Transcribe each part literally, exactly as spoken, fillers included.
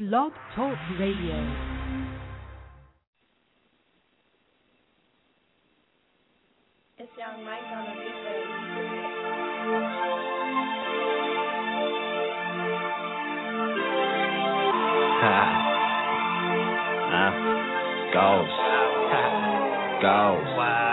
Blog Talk Radio. It's Young Mike on the replay. Ha. Uh, goes. Goes.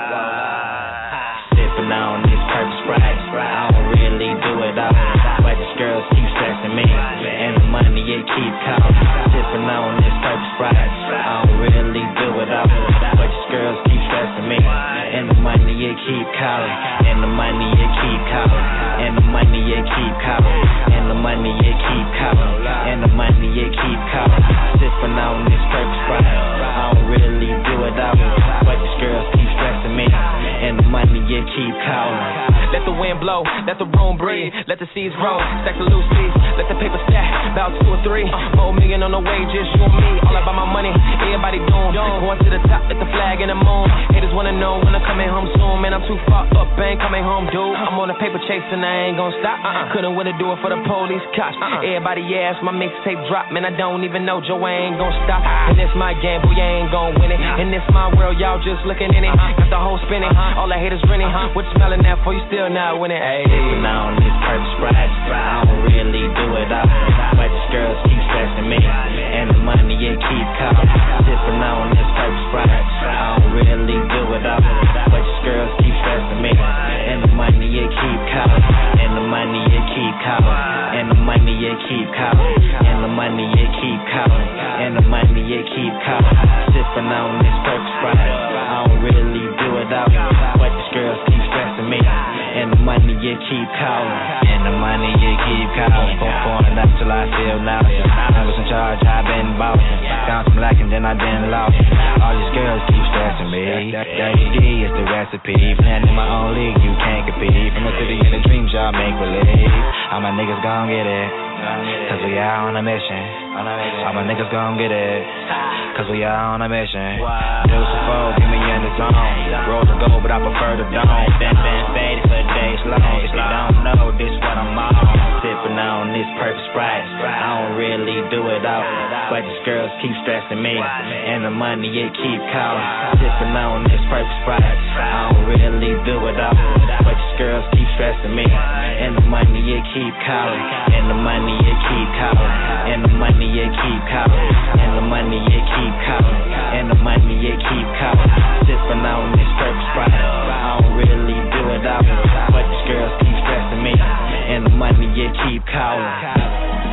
Sipping on this purple Sprite. I don't really do it all, but these girls keep stressing me, and the money it keep calling. Sipping on this purple Sprite. I don't really do it all, but these girls keep stressing me, and the money it keep calling, and the money it keep calling, and the money it keep calling, and the money it keep calling, and the money it keep calling. Sipping on this purple Sprite. I don't really do it all, but these girls keep stressing me, and the money it keep calling. Let the wind blow, let the room breathe, let the seeds grow, stack the loose leaves, let the paper stack, about two or three, more million on the way, just you and me, all about my money, everybody doomed, going to the top, let the flag in the moon, haters wanna know when I'm coming home soon, man I'm too far up, ain't coming home dude, I'm on a paper chase and I ain't gon' stop, uh-uh. Couldn't win to do it for the police cops, uh-uh. Everybody ask my mixtape drop, man I don't even know, Joe I ain't gon' stop, and this my game, boy I ain't gon' win it, and this my world, y'all just looking in it, got the whole spinning, all the haters grinning, what you smelling that for, you still not winning, ayy. Sipping on this purple Sprite, I don't really do it all, but these girls keep stressing me, and the money it keep calling. Sipping on this purple Sprite, I don't really do it all, but these girls keep stressing me, and the money it keep calling, and the money it keep calling, and the money it keep calling, and the money it keep calling, and the money it keep calling. Sipping on this purple Sprite, I don't really do it all, but these girls keep stressing me, and the money it keep calling, and the money it keep calling. Pouring up till I feel nauseous. I was in charge, I been bossing. Found some lacking, then I been lost. All these girls keep stressing me. Dirty D is the recipe. Playing in my own league, you can't compete. From the city of the dreams, y'all make believe. All my niggas gon' get it, cause we out on a mission. All my niggas gon' get it, cause we out on a mission. Deuce and four, get me in the zone. Rose and gold, but I prefer the dome. Been, been faded for days long. If you don't know, this what I'm on. Sipping on this purple Sprite. I don't really do it all, but these girls keep stressing me, and the money it keep calling. Sipping on this purple Sprite. I don't really do it all, but these girls keep stressing me, and the money it keep calling, and the money it keep calling, and the money it keep calling, and the money it keep calling, and the money it keep calling. Sipping on this purple Sprite. I don't really do it all, but these girls keep stressing me, and the money it keep calling.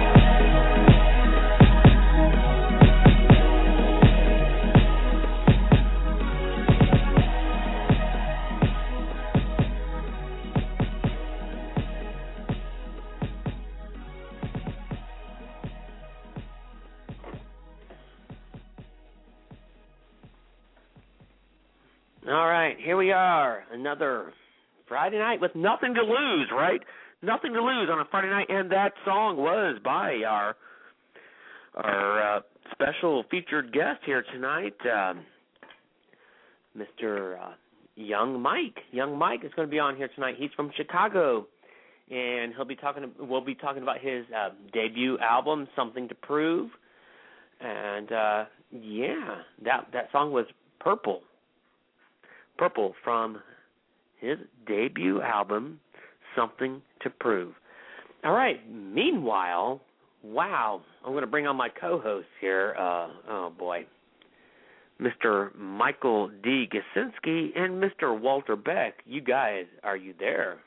All right, here we are, another Friday night with nothing to lose, right? Nothing to lose on a Friday night, and that song was by our our uh, special featured guest here tonight, um, Mister Uh, Young Mike. Young Mike is going to be on here tonight. He's from Chicago, and he'll be talking. We'll be talking about his uh, debut album, Something to Prove, and uh, yeah, that that song was Purple. Purple from his debut album, Something to Prove. All right, meanwhile, wow, I'm going to bring on my co-host here. Uh, oh, boy. Mister Michael D. Gasinski and Mister Walter Beck. You guys, are you there?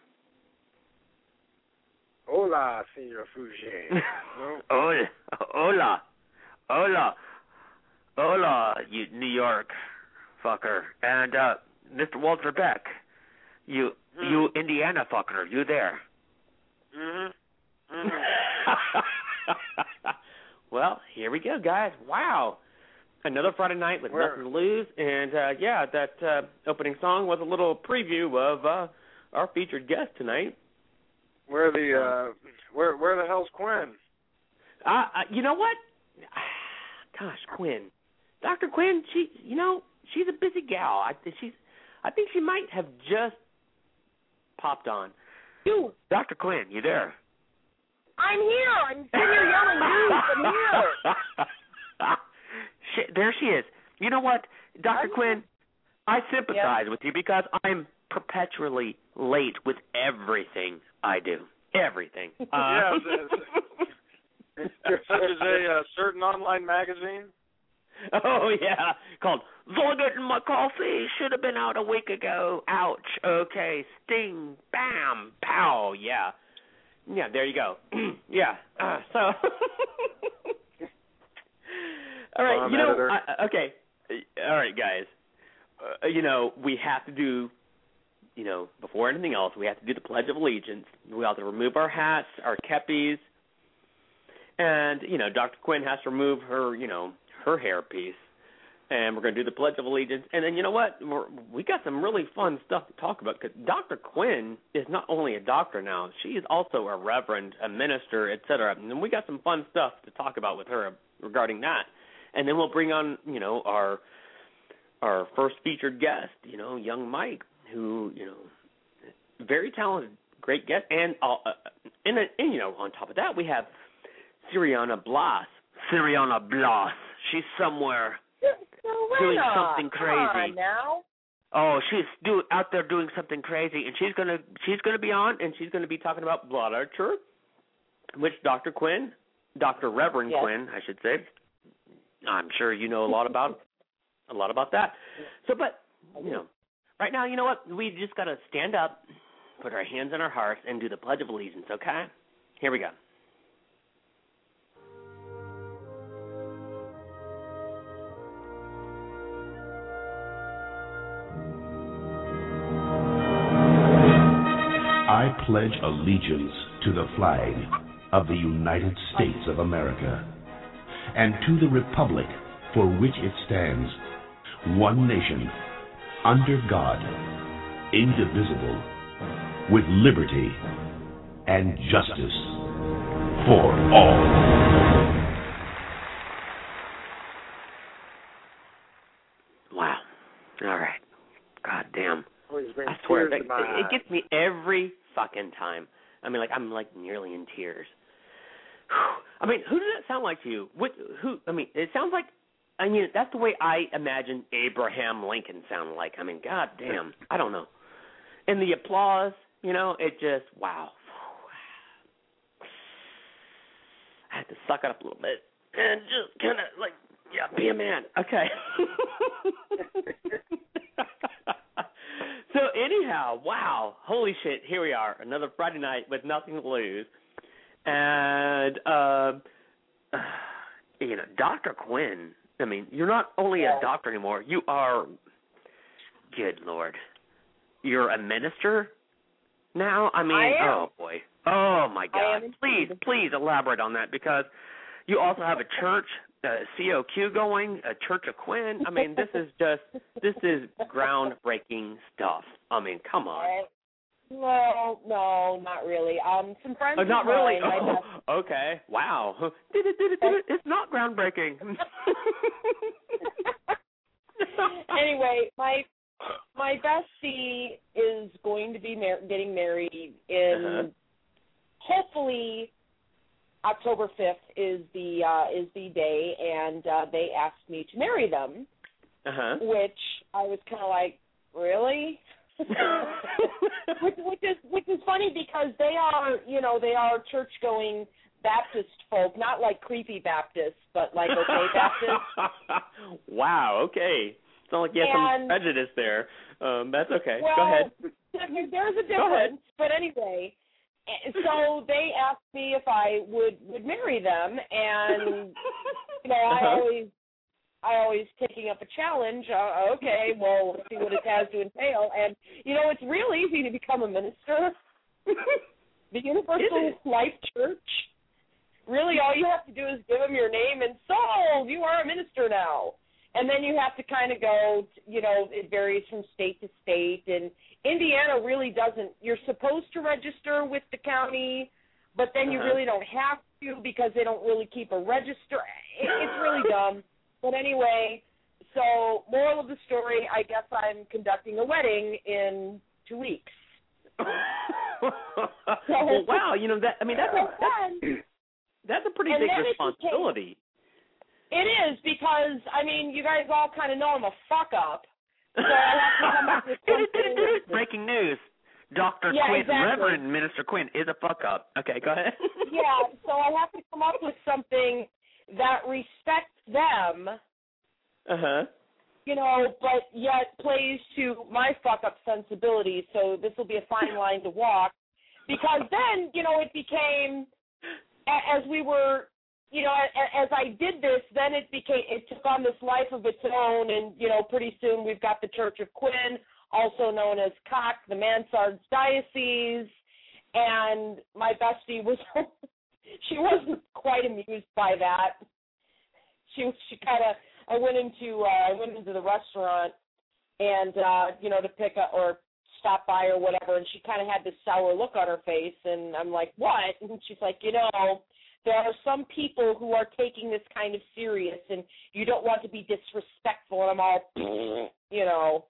Hola, Senor Fouché. Hola, hola, hola, hola, you New York fucker. And, uh, Mister Walter Beck, you mm. you Indiana fucker, you there? Mm-hmm. Mm-hmm. Well, here we go, guys. Wow. Another Friday night with Where? nothing to lose. And, uh, yeah, that uh, opening song was a little preview of uh, our featured guest tonight. Where the, uh, where where the hell's Quinn? Uh, uh, you know what? Gosh, Quinn. Doctor Quinn, she, you know, she's a busy gal. I, she's... I think she might have just popped on. You, Doctor Quinn, you there? I'm here. I'm sitting here yelling news. I'm here. Shit, there she is. You know what, Doctor Quinn? I sympathize yeah. with you because I'm perpetually late with everything I do. Everything. Uh, yeah. Such as a uh, certain online magazine. Oh, yeah. Called Voggett and my coffee should have been out a week ago. Ouch. Okay. Sting. Bam. Pow. Yeah. Yeah, there you go. yeah. Uh, so. All right. Um, you know, editor. I, okay. All right, guys. Uh, you know, we have to do, you know, before anything else, we have to do the Pledge of Allegiance. We have to remove our hats, our kepis, and, you know, Doctor Quinn has to remove her, you know, her hairpiece, and we're going to do the Pledge of Allegiance. And then, you know what? We're, we got some really fun stuff to talk about because Doctor Quinn is not only a doctor now, she is also a reverend, a minister, et cetera. And we got some fun stuff to talk about with her regarding that. And then we'll bring on, you know, our our first featured guest, you know, young Mike, who, you know, very talented, great guest. And, uh, and, and you know, on top of that, we have Siriana Blas. Siriana Blas. She's somewhere doing something crazy. Come on now. Oh, she's do out there doing something crazy, and she's gonna she's gonna be on, and she's gonna be talking about blood archer, which Doctor Quinn, Doctor Reverend yes. Quinn, I should say. I'm sure you know a lot about a lot about that. So, but you know, right now, you know what? We just gotta stand up, put our hands on our hearts, and do the Pledge of Allegiance. Okay? Here we go. I pledge allegiance to the flag of the United States of America and to the republic for which it stands, one nation, under God, indivisible, with liberty and justice for all. Wow. All right. God damn. Oh, I swear, it, it gets me every fucking time. I mean, like, I'm, like, nearly in tears. I mean, who does that sound like to you? What, who? I mean, it sounds like, I mean, that's the way I imagine Abraham Lincoln sounded like. I mean, God damn. I don't know. And the applause, you know, it just, wow. I had to suck it up a little bit and just kind of, like, yeah, be a man. Okay. So anyhow, wow, holy shit, here we are, another Friday night with nothing to lose. And, uh, you know, Doctor Quinn, I mean, you're not only a doctor anymore, you are, good Lord, you're a minister now? I mean, I am. oh, boy. Oh, my God. Please, please elaborate on that because you also have a church, uh, C O Q going, a Church of Quinn. I mean, this is just, this is groundbreaking stuff. I mean, come on. No, no, not really. Um, some friends Oh, not of really? mine, my Oh, okay. Wow. Did it, did it, did it. It's not groundbreaking. Anyway, my my bestie is going to be mar- getting married in Uh-huh. hopefully October fifth is the uh, is the day, and uh, they asked me to marry them, Uh-huh. which I was kind of like, really? which, which is which is funny because they are, you know, they are church going Baptist folk, not like creepy Baptists, but like okay Baptists. Wow. Okay. Sounds like you have And- some prejudice there. Um, that's okay. Well, Go ahead. There's a difference, but anyway. So they asked me if I would, would marry them, and you know I Uh-huh. always I always taking up a challenge. Uh, okay, well, let's see what it has to entail. And, you know, it's real easy to become a minister. The Universal Life Church, really all you have to do is give them your name and sold, you are a minister now. And then you have to kind of go, you know, it varies from state to state. And Indiana really doesn't, you're supposed to register with the county, but then you Uh-huh. really don't have to because they don't really keep a register. It, it's really dumb. But anyway, so moral of the story, I guess I'm conducting a wedding in two weeks. Well, wow, you know that. I mean, that's a that's, that's a pretty And big then it responsibility. It is, because, I mean, you guys all kind of know I'm a fuck-up. So I have to come up with something. Breaking news. Doctor Yeah, Quinn, exactly. Reverend Minister Quinn is a fuck-up. Okay, go ahead. Yeah, so I have to come up with something that respects them, Uh-huh. you know, but yet plays to my fuck-up sensibilities. So this will be a fine line to walk. Because then, you know, it became, as we were, you know, as I did this, then it became, it took on this life of its own, and, you know, pretty soon we've got the Church of Quinn, also known as C O C, the Mansards Diocese, and my bestie was, she wasn't quite amused by that. She, she kind of, I went into, uh, I went into the restaurant, and, uh, you know, to pick up, or stop by or whatever, and she kind of had this sour look on her face, and I'm like, what? And she's like, you know, there are some people who are taking this kind of serious, and you don't want to be disrespectful, and I'm all, you know,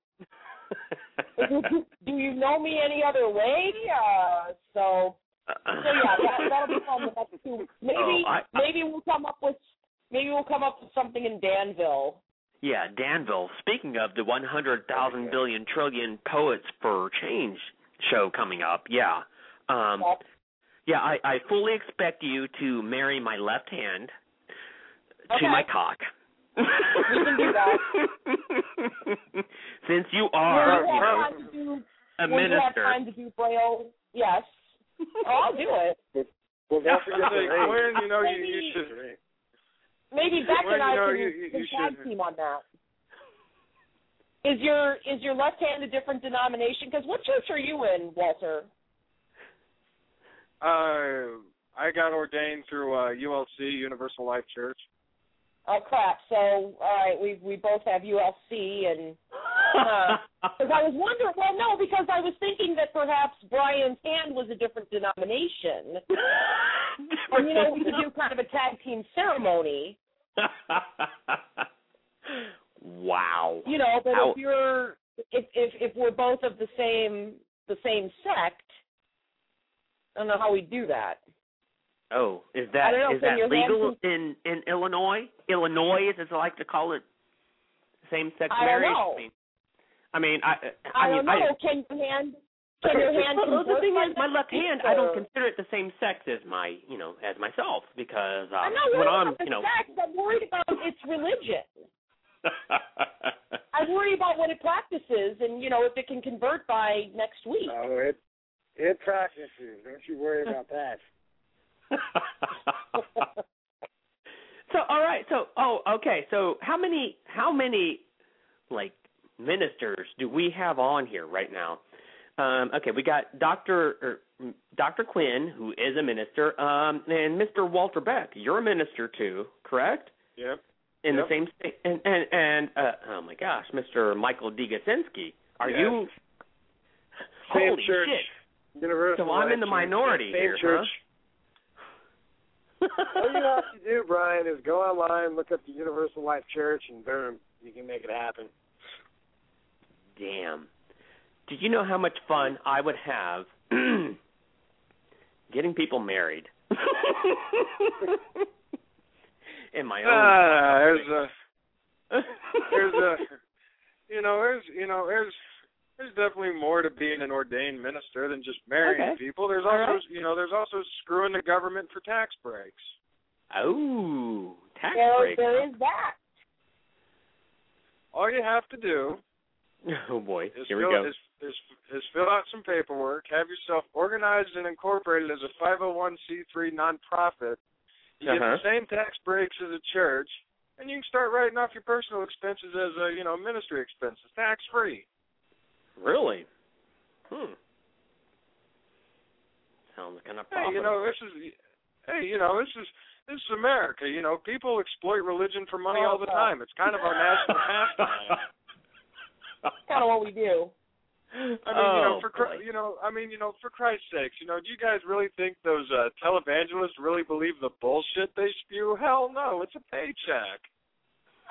do you know me any other way? Uh, so, so yeah, that, that'll be fun. That's too. Maybe, oh, I, I, maybe we'll come up with, maybe we'll come up with something in Danville. Yeah, Danville. Speaking of the one hundred thousand billion trillion Poets for Change show coming up, yeah. Um, Yep. Yeah, I, I fully expect you to marry my left hand Okay. to my cock. We can do that. Since you are, Will you you know, have time to do, a will you have minister. time to do Braille? Yes. Oh, I'll do it. Well, don't forget Hey, the ring. Quinn, you know, you, maybe- you should. Maybe Beck Well, and I you know, can, you- you can should- tag team on that. Is your is your left hand a different denomination? Because what church are you in, Walter? Uh, I got ordained through uh, U L C, Universal Life Church. Oh crap! So all right, we we both have U L C, and because uh, I was wondering. Well, no, because I was thinking that perhaps Brian's hand was a different denomination, and you know we could do kind of a tag team ceremony. Wow. You know, but How- if you're if, if if we're both of the same the same sect, I don't know how we do that. Oh, is I that don't know, is can that your legal hand in, in Illinois? Illinois, as I like to call it, same-sex I don't marriage? know. I mean, I mean, I, I, I mean, don't know. I, Can your hand can your hand well, the convert thing like is, my that? left hand, I don't Or- consider it the same sex as my, you know, as myself because I'm um, not worried when I'm, about the you know, sex. I'm worried about its religion. I'm worried about what it practices, and you know if it can convert by next week. Oh, it it practices. Don't you worry about that. So, all right. So, oh, okay. So, how many, how many, like, ministers do we have on here right now? Um, okay, we got Doctor or, Doctor Quinn, who is a minister, um, and Mister Walter Beck. You're a minister too, correct? Yep. In Yep. the same state, and and, and uh, oh my gosh, Mister Michael D. Gasinski. Are Yes. you? Same Holy church. shit! Universal So I'm Life in the Church. minority Same here, church. huh? All you have to do, Brian, is go online, look up the Universal Life Church, and boom, you can make it happen. Damn. Did you know how much fun I would have getting people married? In my own. Ah, there's a, there's a, you know, there's, you know, there's, there's definitely more to being an ordained minister than just marrying Okay. people. There's All also, right. you know, there's also screwing the government for tax breaks. Oh, tax There, break. there is that. All you have to do Oh boy, is here we fill, go. is, is, is fill out some paperwork, have yourself organized and incorporated as a five oh one c three nonprofit. You get Uh-huh. the same tax breaks as a church, and you can start writing off your personal expenses as a, you know, ministry expenses, tax free. Really? Hmm. Sounds kind of Hey, you know, this is, hey, you know, this is this is America. You know, people exploit religion for money all the time. It's kind of our national pastime. Kind of what we do. I mean, oh, you know, for boy. Chri- you know, I mean, you know, for Christ's sakes, you know, do you guys really think those uh, televangelists really believe the bullshit they spew? Hell no, it's a paycheck.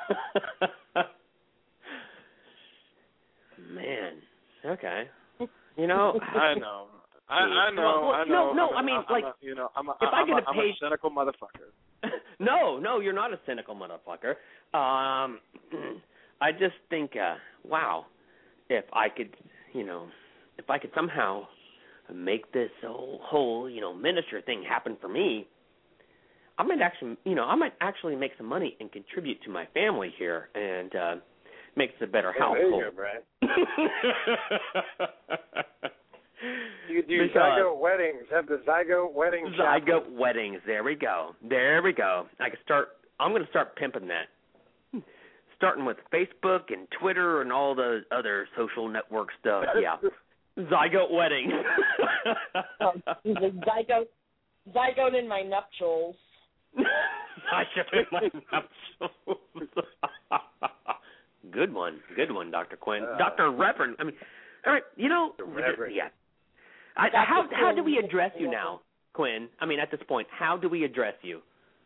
Man, okay. You know. I know. I, I know. Well, I know. No, no. I'm a, I mean, I'm like, a, you know, I'm a, if I'm I get a, a page, I'm a cynical motherfucker. no, no, you're not a cynical motherfucker. Um, I just think, uh, wow, if I could, you know, if I could somehow make this whole, whole, you know, minister thing happen for me, I might actually, you know, I might actually make some money and contribute to my family here, and uh, makes a better yeah, household. There you go, Brad. You do Because zygote weddings. Have the zygote wedding. Zygote chapel. weddings. There we go. There we go. I can start. I'm going to start pimping that. Starting with Facebook and Twitter and all the other social network stuff. Yeah. Zygote wedding. oh, zygote, zygote in my nuptials. Zygote in my nuptials. Good one. Good one, Doctor Quinn. Uh, Doctor Reverend. I mean, all right. You know. Reverend. Yeah. I, how how do we address you now, Quinn? I mean, at this point, how do we address you?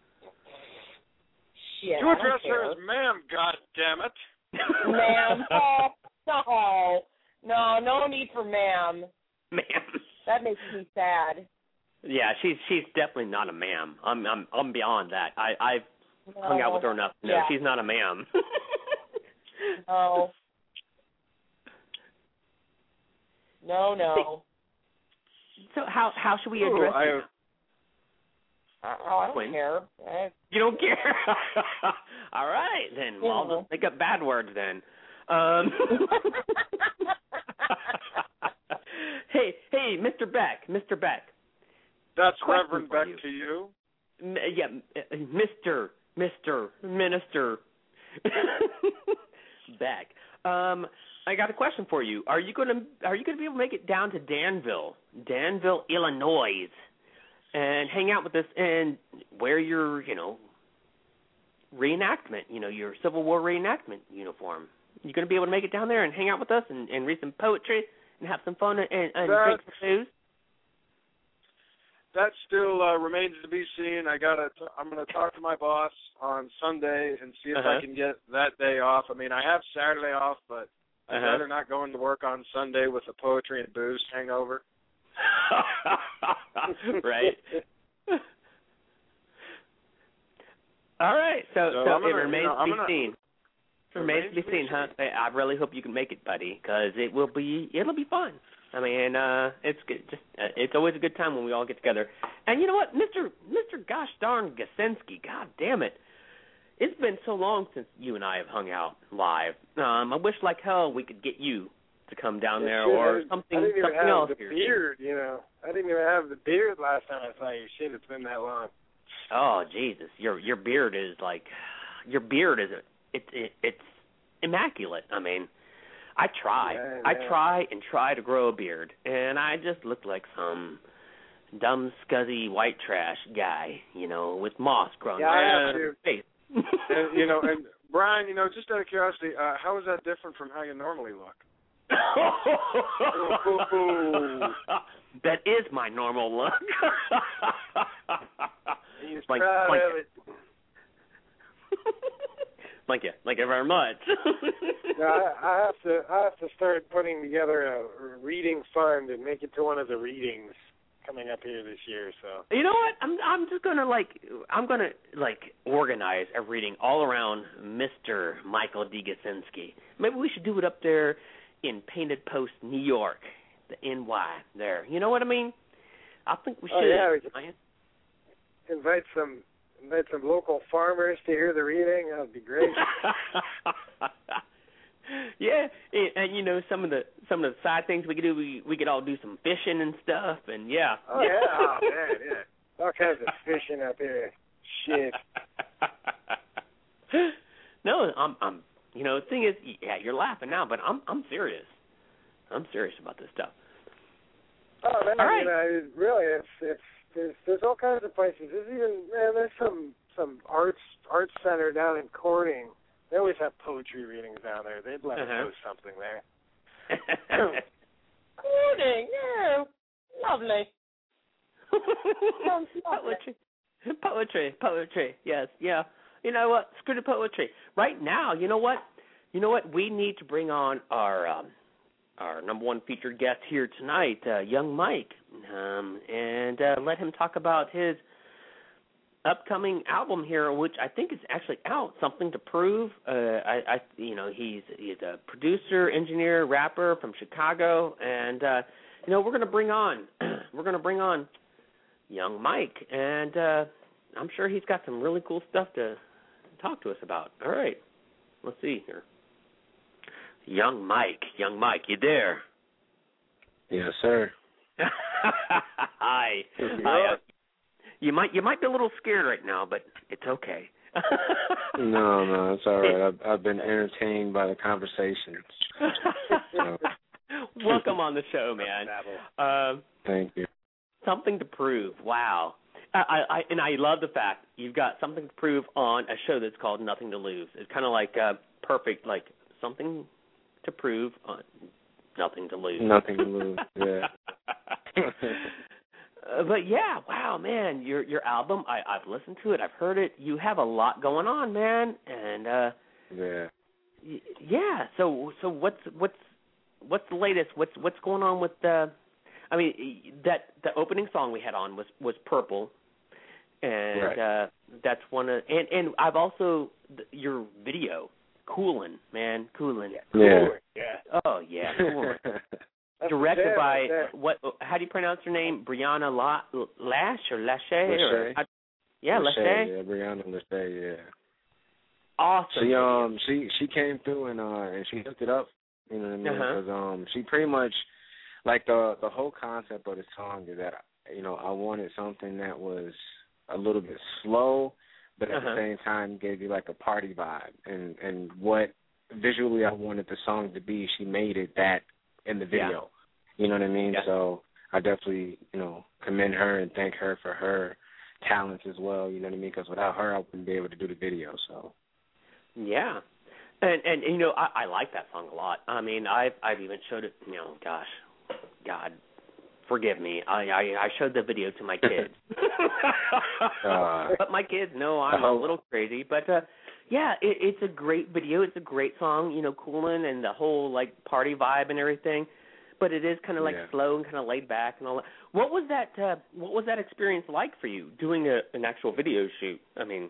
Shit, you address her as ma'am, goddammit. Ma'am. Oh, no. No, no need for ma'am. Ma'am. That makes me sad. Yeah, she's she's definitely not a ma'am. I'm I'm I'm beyond that. I I've no. hung out with her enough. No, yeah. she's not a ma'am. no. No, no. So how how should we address Ooh, I, you? Oh, I don't Quinn? care. I... You don't care? All right, then. Well, yeah. I'll just make up bad words then. Um, hey, hey, Mister Beck, Mister Beck. That's Question Reverend for Beck you. to you? M- yeah, Mister Mister Minister Beck. Um, I got a question for you. Are you gonna Are you gonna be able to make it down to Danville, Danville, Illinois, and hang out with us and wear your, you know, reenactment, you know, your Civil War reenactment uniform? You gonna be able to make it down there and hang out with us and, and read some poetry and have some fun and, and drink some booze? That still uh, remains to be seen. I gotta. T- I'm gonna talk to my boss on Sunday and see if uh-huh. I can get that day off. I mean, I have Saturday off, but I'd uh-huh. rather not go into work on Sunday with a poetry and booze hangover. Right. All right. So, so, so gonna, it remains you know, to be gonna, seen. It remains to be seen, huh? I really hope you can make it, buddy, because it will be. It'll be fun. I mean, uh, it's good. Just uh, it's always a good time when we all get together. And you know what, Mister Mister Gosh darn Gasinski, God damn it, it's been so long since you and I have hung out live. Um, I wish like hell we could get you to come down there shit, or I, something. I didn't even something have else the here. beard, you know. I didn't even have the beard last time I saw you. Shit, it's been that long. Oh Jesus, your your beard is like, your beard is it, it it's immaculate. I mean. I try. Yeah, yeah. I try and try to grow a beard, and I just look like some dumb, scuzzy white trash guy, you know, with moss growing yeah, right on his face. And, you know, and Brian, you know, just out of curiosity, uh, how is that different from how you normally look? That is my normal look. He's like, proud like of it. Thank you. Thank you very much. No, I, I have to. I have to start putting together a reading fund and make it to one of the readings coming up here this year. So you know what? I'm I'm just gonna like I'm gonna like organize a reading all around Mister Michael D. Gasinski. Maybe we should do it up there in Painted Post, New York, the N Y there. You know what I mean? I think we should. Oh, yeah, we could invite some. Invite some local farmers to hear the reading. That would be great. Yeah, and, and you know some of the some of the side things we could do. We we could all do some fishing and stuff, and yeah. Oh yeah, oh man, yeah. All kinds of fishing up here. Shit. No, I'm I'm. You know, the thing is, yeah, you're laughing now, but I'm I'm serious. I'm serious about this stuff. Oh man, all right. you know, really, it's it's. There's there's all kinds of places. There's even man, there's some some arts arts center down in Corning. They always have poetry readings down there. They'd let uh-huh. us do something there. Corning, yeah, lovely. Poetry, poetry, poetry. Yes, yeah. You know what? Screw the poetry. Right now, you know what? You know what? We need to bring on our um, our number one featured guest here tonight, uh, Young Mike, um, and uh, let him talk about his upcoming album here, which I think is actually out, Something to Prove. Uh, I, I, you know, he's he's a producer, engineer, rapper from Chicago, and uh, you know, we're gonna bring on we're gonna bring on Young Mike, and uh, I'm sure he's got some really cool stuff to talk to us about. All right, let's see here. Young Mike, Young Mike, you there? Yes, sir. Hi. Hi. Uh, you might you might be a little scared right now, but it's okay. no, no, it's all right. I've, I've been entertained by the conversation. So. Welcome on the show, man. Uh, Thank you. Something to Prove. Wow. I, I and I love the fact you've got something to prove on a show that's called Nothing to Lose. It's kind of like uh, perfect, like something to prove on Nothing to Lose. Nothing to lose. Yeah. uh, but yeah, wow, man, your your album. I, I've listened to it. I've heard it. You have a lot going on, man. And uh, yeah. Y- yeah. So so what's what's what's the latest? What's what's going on with the? I mean, that the opening song we had on was was Purple. And right. uh, that's one of, and, and I've also, your video, Coolin', man, Coolin'. Yeah. yeah. Oh, yeah, Coolin'. Directed by, what? How do you pronounce her name? Brianna La, Lash or Lachey? Or, I, yeah, Lachey. Yeah, Brianna Lachey, yeah. Awesome. She, um, she, she came through and, uh, and she hooked it up, you know what I mean? Because uh-huh. um, she pretty much, like, the, the whole concept of the song is that, you know, I wanted something that was a little bit slow, but at uh-huh. the same time gave you like a party vibe. And, and what visually I wanted the song to be, she made it that in the video. Yeah. You know what I mean? Yeah. So I definitely, you know, commend her and thank her for her talents as well. You know what I mean? Because without her, I wouldn't be able to do the video. So. Yeah. And, and you know, I, I like that song a lot. I mean, I've, I've even showed it, you know, gosh, God, forgive me. I, I, I showed the video to my kids. uh, but my kids know I'm a little crazy. But, uh, yeah, it, it's a great video. It's a great song, you know, Coolin' and the whole, like, party vibe and everything. But it is kind of, like, yeah. slow and kind of laid back and all that. What was that uh, What was that experience like for you, doing a, an actual video shoot? I mean...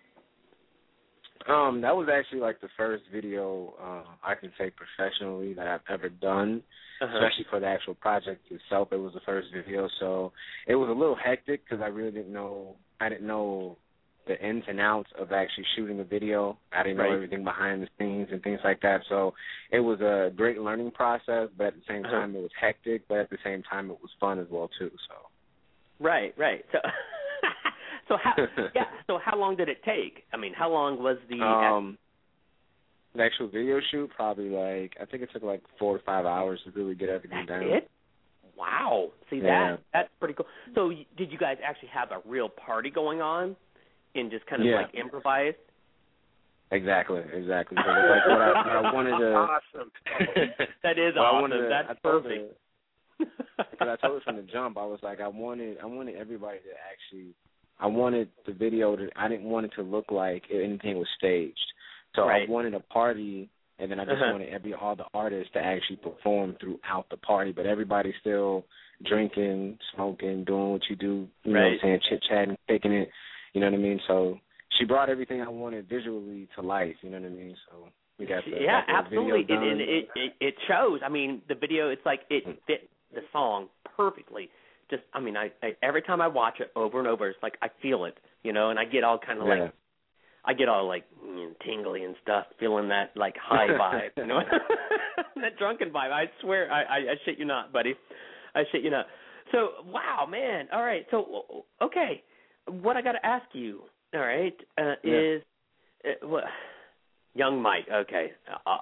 Um, that was actually like the first video uh, I can say professionally that I've ever done, uh-huh. especially for the actual project itself. It was the first video, so it was a little hectic because I really didn't know. I didn't know the ins and outs of actually shooting a video. I didn't right. know everything behind the scenes and things like that. So it was a great learning process, but at the same uh-huh. time it was hectic. But at the same time it was fun as well too. So. Right, right. So. So how yeah? So how long did it take? I mean, how long was the um the actual video shoot? Probably like I think it took like four or five hours to really get everything that's done. It? Wow. See yeah. that that's pretty cool. So did you guys actually have a real party going on, and just kind of yeah. like improvised? Exactly, exactly. So like what I, what I wanted to. Awesome. That is well, awesome. To, that's I perfect. Because I told her from the jump, I was like, I wanted, I wanted everybody to actually. I wanted the video to, I didn't want it to look like anything was staged. So right. I wanted a party, and then I just uh-huh. wanted every all the artists to actually perform throughout the party, but everybody's still drinking, smoking, doing what you do, you right. know what I'm saying, chit-chatting, taking it, you know what I mean? So she brought everything I wanted visually to life, you know what I mean? So we got the, yeah, got the absolutely. video done. And, and it, it, it shows. I mean, the video, it's like it fit the song perfectly. Just, I mean, I, I every time I watch it over and over, it's like I feel it, you know, and I get all kind of yeah. like, I get all like you know, tingly and stuff, feeling that like high vibe, you know, that drunken vibe. I swear, I, I, I shit you not, buddy, I shit you not. So, wow, man. All right, so okay, what I got to ask you, all right, uh, yeah. is, uh, well, Young Mike. Okay. Uh,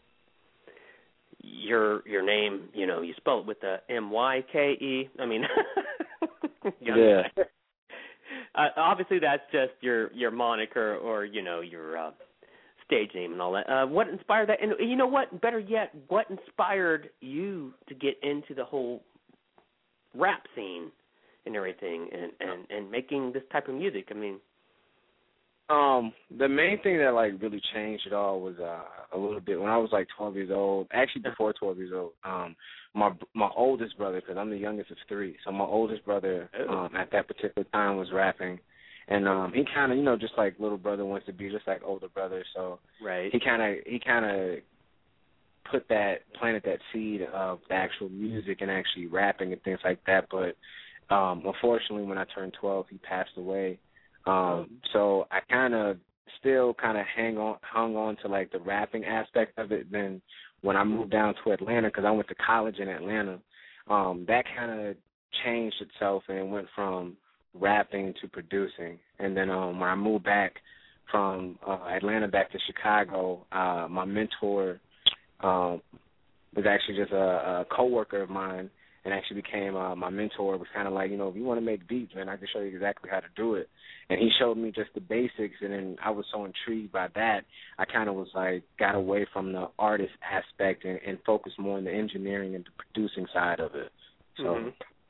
Your your name, you know, you spell it with the M Y K E. I mean, yeah. Uh, obviously, that's just your your moniker or you know your uh, stage name and all that. Uh, what inspired that? And you know what? Better yet, what inspired you to get into the whole rap scene and everything, and, and, and making this type of music? I mean, Um, the main thing that like really changed it all was uh, a little bit when I was like twelve years old. Actually, before twelve years old, um, my my oldest brother, because I'm the youngest of three, so my oldest brother um, at that particular time was rapping, and um, he kind of, you know, just like little brother wants to be, just like older brother. So right. he kind of he kind of put that planted that seed of the actual music and actually rapping and things like that. But um, unfortunately, when I turned twelve, he passed away. Um, so I kind of still kind of hang on, hung on to like the rapping aspect of it. Then when I moved down to Atlanta, because I went to college in Atlanta, um, that kind of changed itself and went from rapping to producing. And then um, when I moved back from uh, Atlanta back to Chicago, uh, my mentor um, was actually just a, a coworker of mine, and actually became uh, my mentor. It was kind of like, you know, if you want to make beats, man, I can show you exactly how to do it. And he showed me just the basics, and then I was so intrigued by that, I kind of was like, got away from the artist aspect and, and focused more on the engineering and the producing side of it. So, mm-hmm.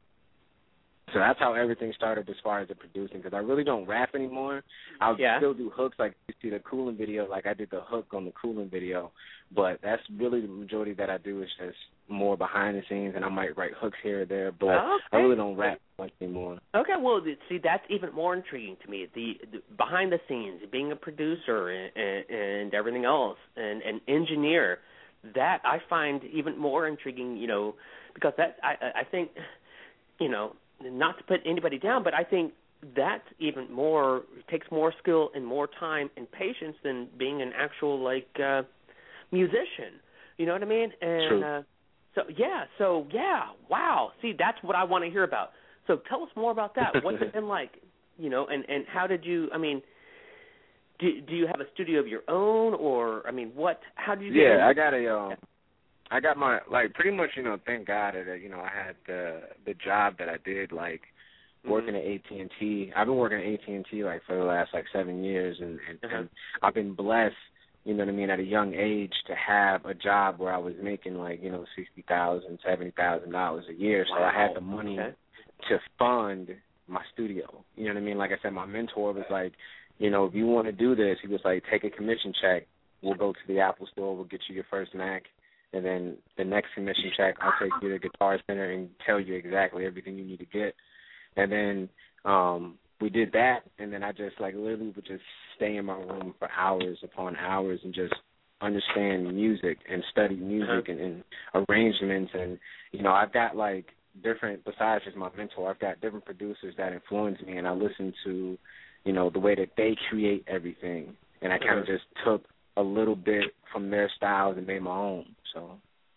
so that's how everything started as far as the producing, because I really don't rap anymore. I'll yeah. still do hooks, like you see the Coolin video, like I did the hook on the Coolin video, but that's really the majority that I do is just more behind the scenes, and I might write hooks here or there, but okay. I really don't rap much anymore. Okay, well, see, that's even more intriguing to me, the, the behind the scenes, being a producer and, and, and everything else, and an engineer, that I find even more intriguing, you know, because that, I, I think, you know, not to put anybody down, but I think that's even more, takes more skill and more time and patience than being an actual, like, uh, musician. You know what I mean? And, True. Uh, So, yeah, so, yeah, wow. See, that's what I want to hear about. So tell us more about that. What's it been like, you know, and, and how did you, I mean, do, do you have a studio of your own, or, I mean, what, how did you get Yeah, into I got a, um, I got my, like, pretty much, you know, thank God that, you know, I had the the job that I did, like, working mm-hmm. at A T and T. I've been working at A T and T, like, for the last, like, seven years, and, and, uh-huh. and I've been blessed, you know what I mean, at a young age to have a job where I was making, like, you know, sixty thousand dollars, seventy thousand dollars a year. So wow. I had the money okay. to fund my studio. You know what I mean? Like I said, my mentor was like, you know, if you want to do this, he was like, take a commission check. We'll go to the Apple store. We'll get you your first Mac. And then the next commission check, I'll take you to Guitar Center and tell you exactly everything you need to get. And then um, we did that, and then I just, like, literally would just stay in my room for hours upon hours and just understand music and study music uh-huh. and, and arrangements. And, you know, I've got, like, different, besides just my mentor, I've got different producers that influence me, and I listen to, you know, the way that they create everything. And I kind of uh-huh. just took a little bit from their styles and made my own, so.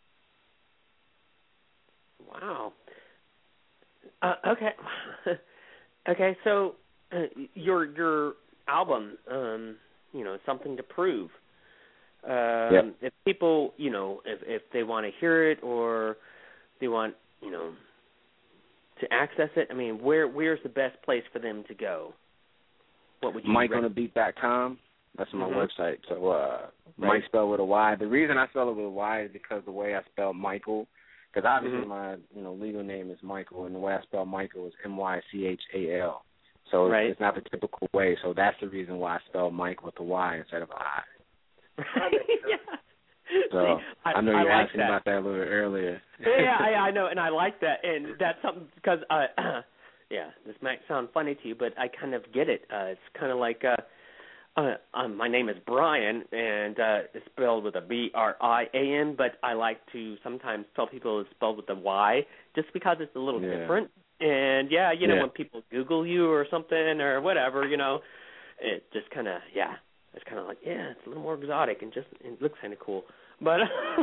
Wow. Uh, okay. Okay, so uh, your your album, um, you know, Something to Prove. Um, yep. If people, you know, if if they want to hear it or they want, you know, to access it, I mean, where where's the best place for them to go? What would you? Mike on the beat dot com. That's my mm-hmm. website. So uh, right. Mike spelled with a Y. The reason I spell it with a Y is because the way I spell Michael. Because obviously mm-hmm. my you know legal name is Michael, and the way I spell Michael is M Y C H A L. So right. it's not the typical way. So that's the reason why I spell Mike with a Y instead of an I. yeah. So See, I, I know I you like asked me that. about that a little earlier. yeah, I, I know, and I like that, and that's something because uh, yeah, this might sound funny to you, but I kind of get it. Uh, it's kind of like. Uh, Uh, um, my name is Brian, and uh, it's spelled with a B R I A N, but I like to sometimes tell people it's spelled with a Y just because it's a little yeah. different. And, yeah, you know, yeah. when people Google you or something or whatever, you know, it just kind of, yeah, it's kind of like, yeah, it's a little more exotic and just it looks kind of cool. But,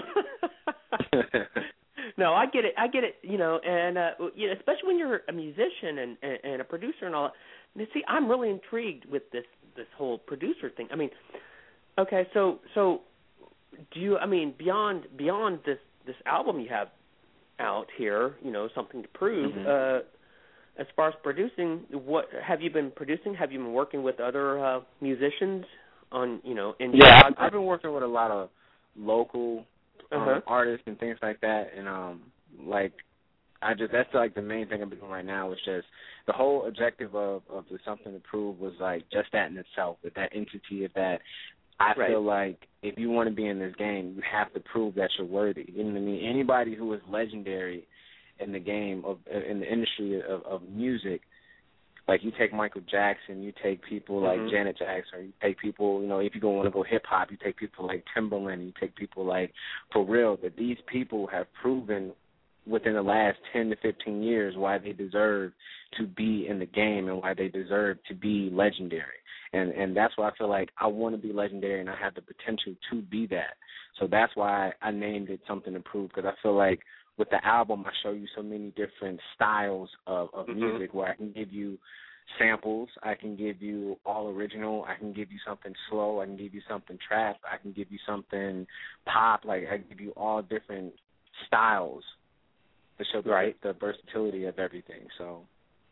no, I get it. I get it, you know, and uh, you know, especially when you're a musician and, and, and a producer and all that. And see, I'm really intrigued with this this whole producer thing. I mean, okay, so so do you? I mean, beyond beyond this this album you have out here, you know, Something to Prove. Mm-hmm. Uh, as far as producing, what have you been producing? Have you been working with other uh, musicians on, you know, in yeah, I've, I've been working with a lot of local um, uh-huh. artists and things like that, and um, like I just that's like the main thing I'm doing right now. Is just the whole objective of of the Something to Prove was like just that in itself, with that entity of that. I right. feel like if you want to be in this game, you have to prove that you're worthy. You know what I mean? Anybody who is legendary in the game of in the industry of, of music, like you take Michael Jackson, you take people like mm-hmm. Janet Jackson, or you take people, you know, if you don't want to go hip hop, you take people like Timbaland, you take people like Pharrell. That these people have proven within the last ten to fifteen years why they deserve to be in the game and why they deserve to be legendary. And and that's why I feel like I want to be legendary and I have the potential to be that. So that's why I named it Something to Prove, because I feel like with the album I show you so many different styles of, of mm-hmm. music where I can give you samples, I can give you all original, I can give you something slow, I can give you something trap, I can give you something pop, like I can give you all different styles to show the, right. the versatility of everything. So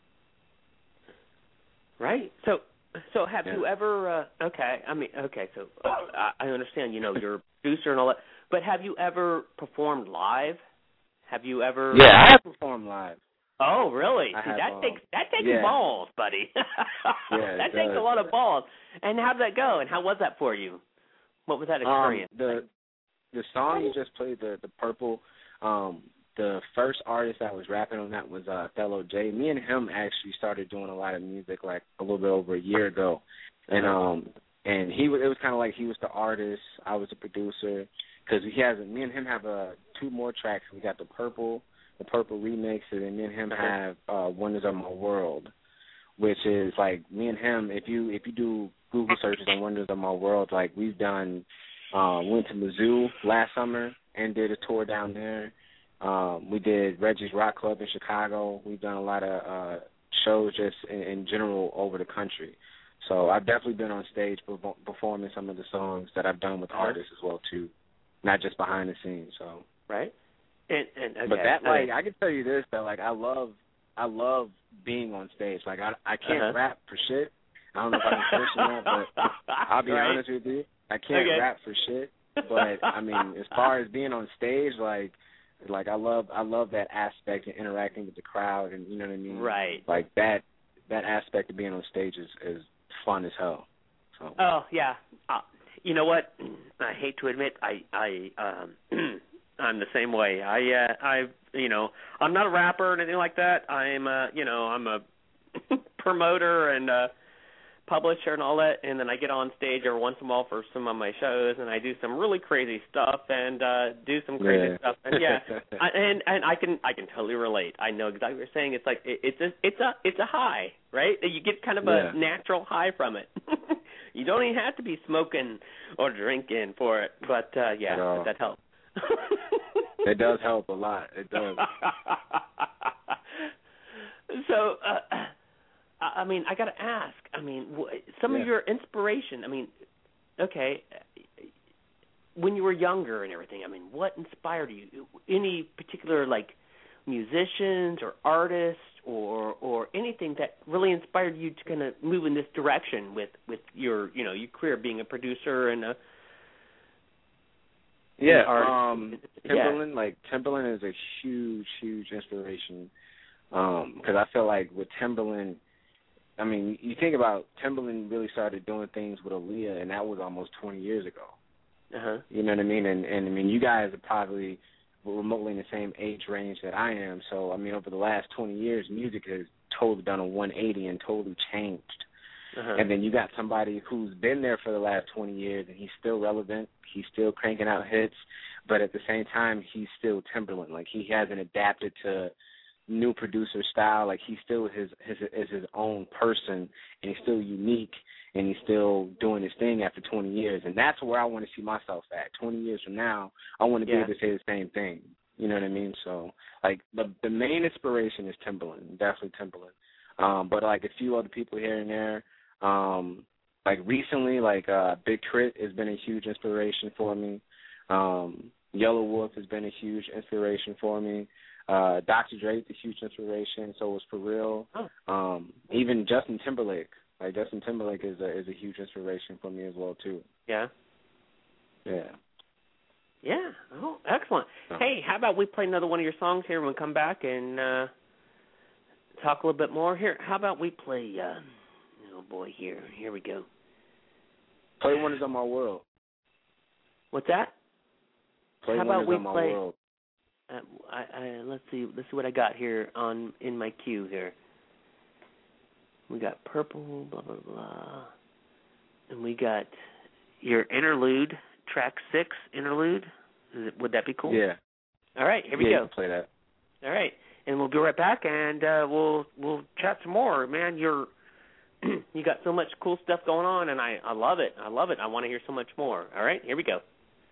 Right. So So have yeah. you ever, uh, okay, I mean, okay, so uh, I understand, you know, you're a producer and all that, but have you ever performed live? Have you ever? Yeah, I have performed live. Oh, really? I See, have, that um, takes that takes yeah. balls, buddy. yeah, that takes does. a lot of balls. And how did that go? And how was that for you? What was that experience? Um, the the song you just played, the the Purple, um, the first artist that was rapping on that was uh, Othello J. Me and him actually started doing a lot of music like a little bit over a year ago, and um, and he was it was kind of like he was the artist, I was the producer, because he has me and him have uh, two more tracks. We got the Purple, the Purple remix, and then me and him have uh, Wonders of My World, which is like me and him. If you if you do Google searches on Wonders of My World, like we've done, uh, went to Mizzou last summer and did a tour down there. Um, we did Reggie's Rock Club in Chicago. We've done a lot of uh, shows just in, in general over the country. So I've definitely been on stage performing some of the songs that I've done with artists as well too, not just behind the scenes. So right. And, and okay. But that I like mean, I can tell you this that like I love I love being on stage. Like I I can't uh-huh. rap for shit. I don't know if I can finish that, but I'll be right. honest with you. I can't okay. rap for shit. But I mean, as far as being on stage, like like I love I love that aspect of interacting with the crowd, and you know what I mean. Right. Like that that aspect of being on stage is, is fun as hell. So. Oh yeah. Uh, you know what? I hate to admit, I I um. I'm the same way. I, uh, I, you know, I'm not a rapper or anything like that. I'm, uh, you know, I'm a promoter and a publisher and all that. And then I get on stage every once in a while for some of my shows, and I do some really crazy stuff and uh, do some crazy yeah. stuff. And yeah, I, and and I can I can totally relate. I know exactly what you're saying. It's like it, it's a it's a it's a high, right? You get kind of a yeah. natural high from it. You don't even have to be smoking or drinking for it, but uh, yeah, but that helps. It does help a lot. It does. So, uh, I mean, I got to ask. I mean, some yeah. of your inspiration. I mean, okay, when you were younger and everything. I mean, what inspired you? Any particular like musicians or artists or or anything that really inspired you to kind of move in this direction with, with your you know your career being a producer and a Yeah, Art. um, Timbaland, yeah. like Timbaland is a huge, huge inspiration. Um, because I feel like with Timbaland, I mean, you think about Timbaland really started doing things with Aaliyah, and that was almost twenty years ago. Uh huh. You know what I mean? And and I mean, you guys are probably remotely in the same age range that I am. So I mean, over the last twenty years, music has totally done a one eighty and totally changed. Uh-huh. And then you got somebody who's been there for the last twenty years, and he's still relevant. He's still cranking out hits, but at the same time, he's still Timbaland. Like he hasn't adapted to new producer style. Like he still his his is his own person, and he's still unique, and he's still doing his thing after twenty years. And that's where I want to see myself at. twenty years from now, I want to yeah. be able to say the same thing. You know what I mean? So like the the main inspiration is Timbaland, definitely Timbaland. Um, but like a few other people here and there. Um, like recently, like uh, Big Crit has been a huge inspiration for me. Um, Yellow Wolf has been a huge inspiration for me. Uh, Doctor Drake's a huge inspiration. So was Pharrell. Oh. Um, even Justin Timberlake. Like Justin Timberlake is a is a huge inspiration for me as well too. Yeah. Yeah. Yeah. Oh, excellent. So. Hey, how about we play another one of your songs here when we come back and uh, talk a little bit more? Here, how about we play, uh, oh, boy, here. Here we go. Play One Is On My World. What's that? Play how One about Is we On My play, World. Uh, I, I, let's see. Let's see what I got here on in my queue here. We got Purple, blah, blah, blah. And we got your interlude, track six interlude. Is it, would that be cool? Yeah. All right, here we yeah, go. You can play that. All right, and we'll be right back, and uh, we'll we'll chat some more. Man, you're you got so much cool stuff going on, and I, I love it. I love it. I want to hear so much more. All right, here we go.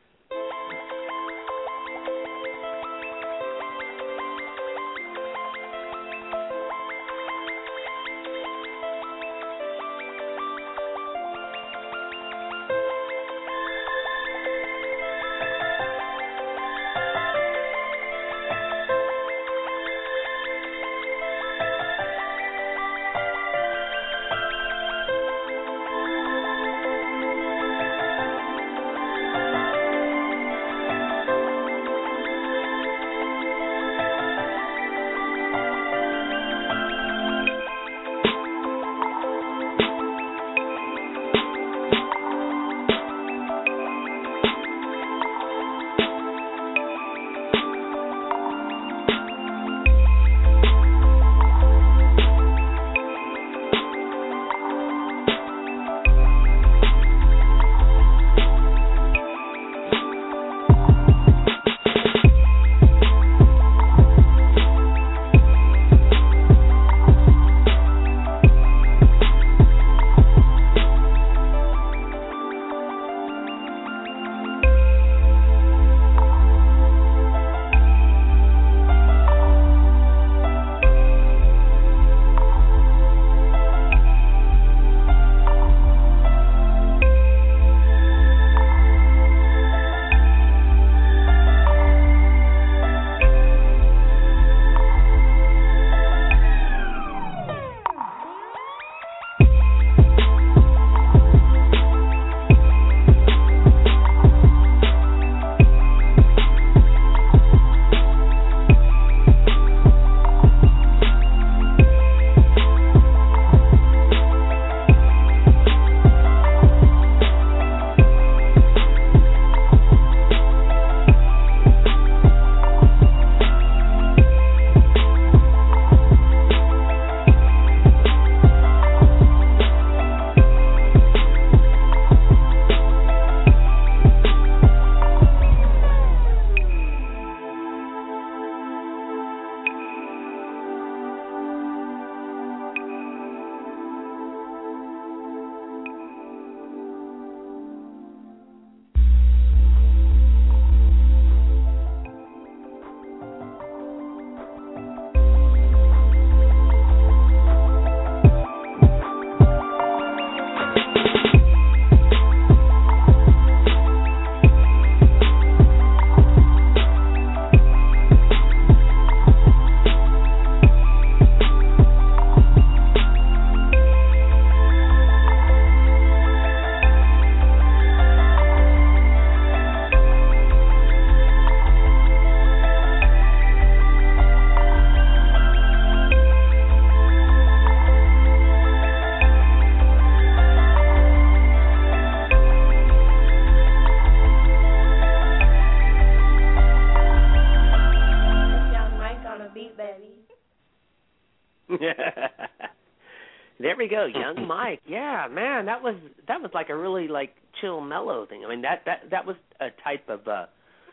There we go, Young Mike. Yeah, man, that was that was like a really like chill, mellow thing. I mean, that that that was a type of uh,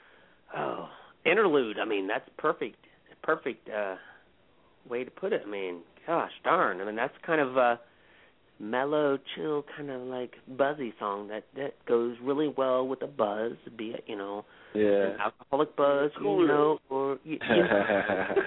oh interlude. I mean, that's perfect, perfect uh, way to put it. I mean, gosh darn. I mean, that's kind of a mellow, chill, kind of like buzzy song that that goes really well with a buzz, be it you know, yeah, an alcoholic buzz, you know, or you, you know.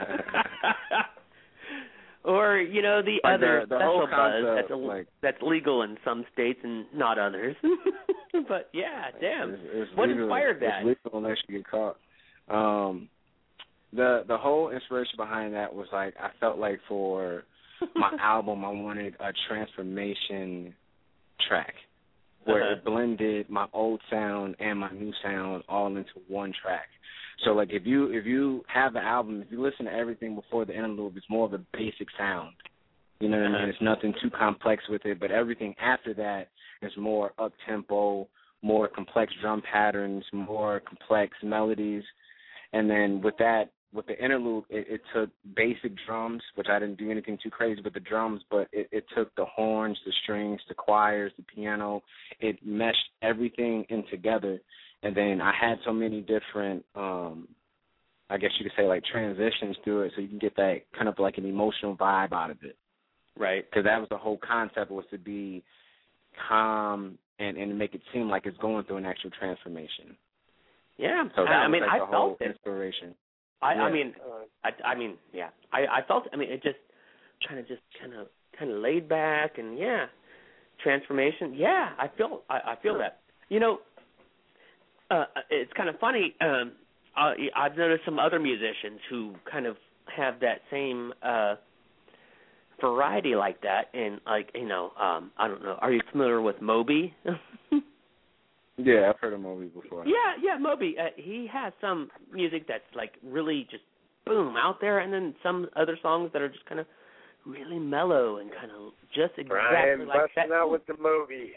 Or, you know, the like other the, the special whole buzz concept, that's, a, like, that's legal in some states and not others. But, yeah, damn. It's, it's what legal, inspired that? It's legal unless you get caught. Um, the the whole inspiration behind that was, like, I felt like for my album I wanted a transformation track. where uh-huh. it blended my old sound and my new sound all into one track. So like if you if you have the album, if you listen to everything before the interlude, it's more of a basic sound. You know what uh-huh. I mean? It's nothing too complex with it, but everything after that is more up tempo, more complex drum patterns, more complex melodies. And then with that, with the interlude, it, it took basic drums, which I didn't do anything too crazy with the drums, but it, it took the horns, the strings, the choirs, the piano. It meshed everything in together. And then I had so many different, um, I guess you could say, like transitions through it, so you can get that kind of like an emotional vibe out of it. Right. Because that was the whole concept, was to be calm and, and make it seem like it's going through an actual transformation. Yeah. So that I was mean, like I the whole felt it. inspiration. I, yeah. I mean, I, I mean, yeah. I, I felt. I mean, it just kind of just kind of kind of laid back and yeah, transformation. Yeah, I feel. I, I feel that. You know, uh, it's kind of funny. Um, I, I've noticed some other musicians who kind of have that same uh, variety like that, and like you know, um, I don't know. Are you familiar with Moby? Yeah, I've heard of Moby before. Yeah, yeah, Moby. Uh, he has some music that's like really just boom out there, and then some other songs that are just kind of really mellow and kind of just exactly Brian like that. busting out with the Moby.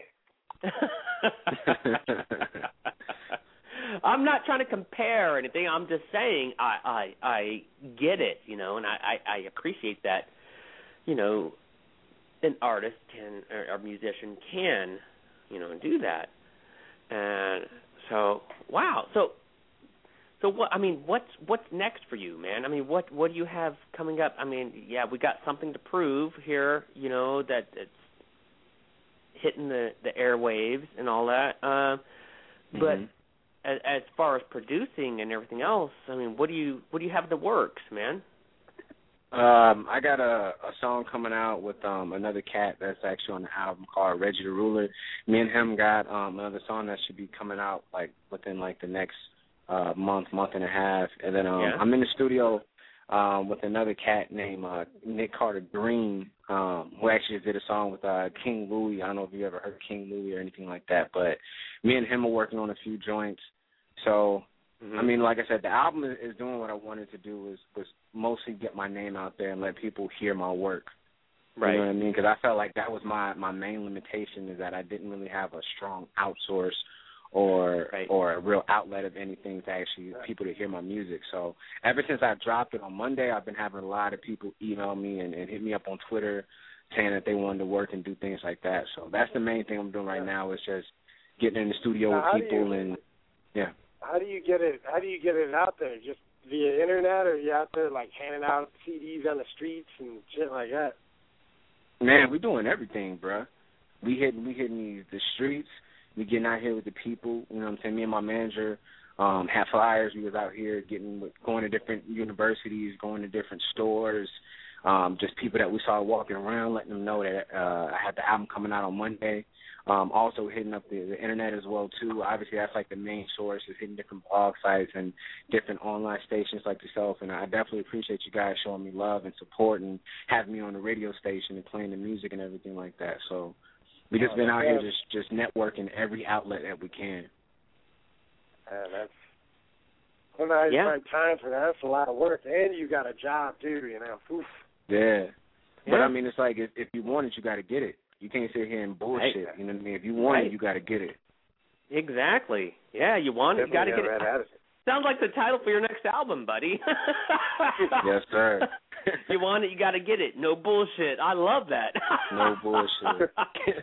I'm not trying to compare anything. I'm just saying I I, I get it, you know, and I, I, I appreciate that, you know, an artist can or a musician can, you know, do that. And so, wow. So, so what? I mean, what's what's next for you, man? I mean, what what do you have coming up? I mean, yeah, we got something to prove here. You know that it's hitting the, the airwaves and all that. Uh, but mm-hmm. as, as far as producing and everything else, I mean, what do you what do you have in the works, man? Um, I got a, a song coming out with um another cat that's actually on the album called Reggie the Ruler. Me and him got um another song that should be coming out like within like the next uh month, month and a half. And then um yeah. I'm in the studio um with another cat named uh Nick Carter Green, um, who actually did a song with uh King Louie. I don't know if you ever heard King Louie or anything like that, but me and him are working on a few joints. So Mm-hmm. I mean, like I said, the album is, is doing what I wanted to do, was, was mostly get my name out there and let people hear my work. Right. You know what I mean? Because I felt like that was my, my main limitation, is that I didn't really have a strong outsource or right. or a real outlet of anything to actually people to hear my music. So ever since I dropped it on Monday, I've been having a lot of people email me and, and hit me up on Twitter saying that they wanted to work and do things like that. So that's the main thing I'm doing right now, is just getting in the studio now, with people you, and yeah. How do you get it? How do you get it out there? Just via internet, or are you out there like handing out C Ds on the streets and shit like that? Man, we're doing everything, bruh. We hitting we hitting these the streets. We getting out here with the people. You know what I'm saying? Me and my manager um, had flyers. We was out here getting going to different universities, going to different stores. Um, just people that we saw walking around, letting them know that uh, I had the album coming out on Monday. Um, also hitting up the, the internet as well too. Obviously, that's like the main source, is hitting different blog sites and different online stations like yourself. And I definitely appreciate you guys showing me love and support and having me on the radio station and playing the music and everything like that. So we just oh, been out here just just networking every outlet that we can. Uh, that's well, now you yeah. find time for that. That's a lot of work, and you got a job too. You know. Oof. Yeah. But yeah. I mean, it's like if, if you want it, you got to get it. You can't sit here and bullshit. Right. You know what I mean? If you want right. it, you got to get it. Exactly. Yeah, you want it, you got to get it. Attitude. Sounds like the title for your next album, buddy. Yes, sir. You want it, you got to get it. No bullshit. I love that. No bullshit.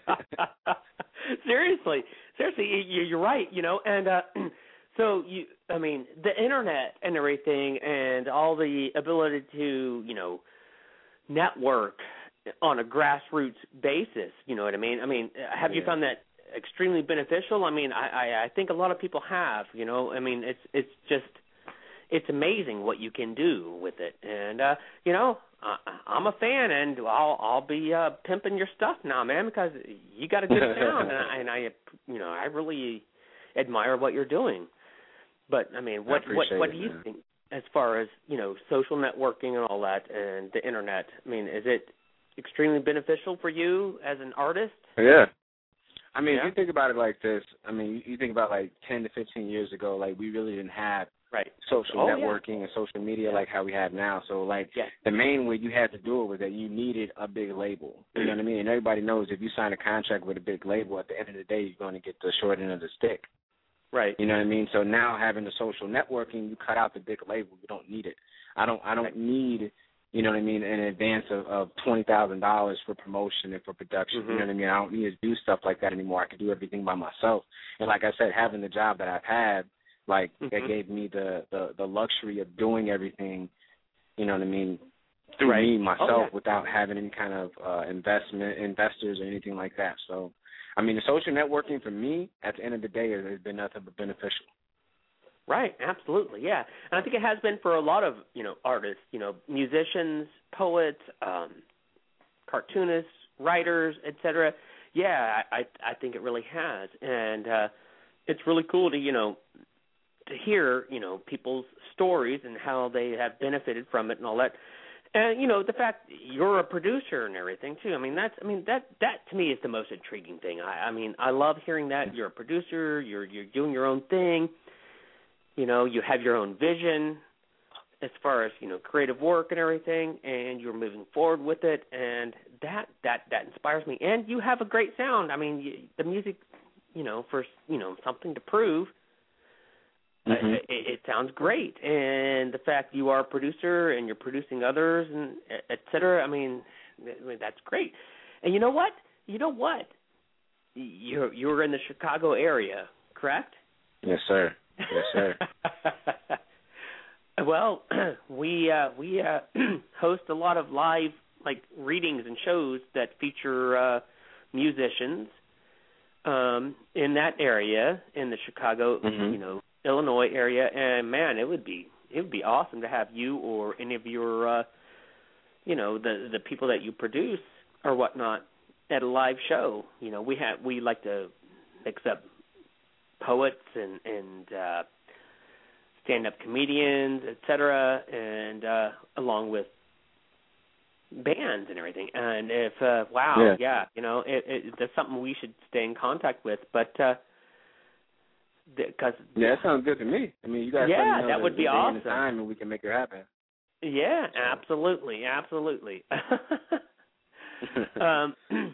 Seriously. Seriously, you're right, you know, and uh, so you, I mean, the internet and everything and all the ability to, you know, network on a grassroots basis, you know what I mean? I mean, have yeah. you found that extremely beneficial? I mean, I, I, I think a lot of people have, you know. I mean, it's it's just, it's amazing what you can do with it. And, uh, you know, I, I'm a fan, and I'll I'll be uh, pimping your stuff now, man, because you got a good sound, and, I, and I, you know, I really admire what you're doing. But, I mean, what, I what, what it, do you man. think as far as, you know, social networking and all that and the internet? I mean, is it extremely beneficial for you as an artist? Yeah. I mean, yeah. if you think about it like this, I mean, you, you think about like ten to fifteen years ago, like we really didn't have right. social oh, networking yeah. and social media yeah. like how we have now. So, like, yeah. the main way you had to do it was that you needed a big label. You know what I mean? And everybody knows if you sign a contract with a big label, at the end of the day, you're going to get the short end of the stick. Right. You know what I mean? So now having the social networking, you cut out the big label. You don't need it. I don't. I don't right. need. You know what I mean? An advance of, of twenty thousand dollars for promotion and for production. Mm-hmm. You know what I mean? I don't need to do stuff like that anymore. I can do everything by myself. And like I said, having the job that I've had, like mm-hmm. that gave me the, the the luxury of doing everything. You know what I mean? Through right. me myself, oh, yeah. without having any kind of uh, investment investors or anything like that. So, I mean, the social networking for me, at the end of the day, has, has been nothing but beneficial. Right, absolutely, yeah. And I think it has been for a lot of, you know, artists, you know, musicians, poets, um, cartoonists, writers, et cetera. Yeah, I, I think it really has. And uh, it's really cool to, you know, to hear, you know, people's stories and how they have benefited from it and all that. And, you know, the fact you're a producer and everything, too. I mean, that's, I mean, that, that to me is the most intriguing thing. I, I mean, I love hearing that. You're a producer, you're you're doing your own thing. You know, you have your own vision as far as, you know, creative work and everything, and you're moving forward with it, and that that, that inspires me. And you have a great sound. I mean, you, the music, you know, for, you know, something to prove, mm-hmm. uh, it, it sounds great. And the fact you are a producer and you're producing others and et cetera, I mean, I mean that's great. And you know what? You know what? You're, you're in the Chicago area, correct? Yes, sir. Yes, sir. Well, we uh, we uh, host a lot of live like readings and shows that feature uh, musicians um, in that area, in the Chicago, mm-hmm. you know, Illinois area. And man, it would be it would be awesome to have you or any of your, uh, you know, the the people that you produce or whatnot at a live show. You know, we have we like to mix up poets and, and uh, stand-up comedians, et cetera, and uh, along with bands and everything. And if, uh, wow, yeah. yeah, you know, it, it, that's something we should stay in contact with. But, uh, because... Yeah, that sounds good to me. I mean, you guys yeah, let me know that would the, be the awesome. day and the time, and we can make it happen. Yeah, absolutely, absolutely. um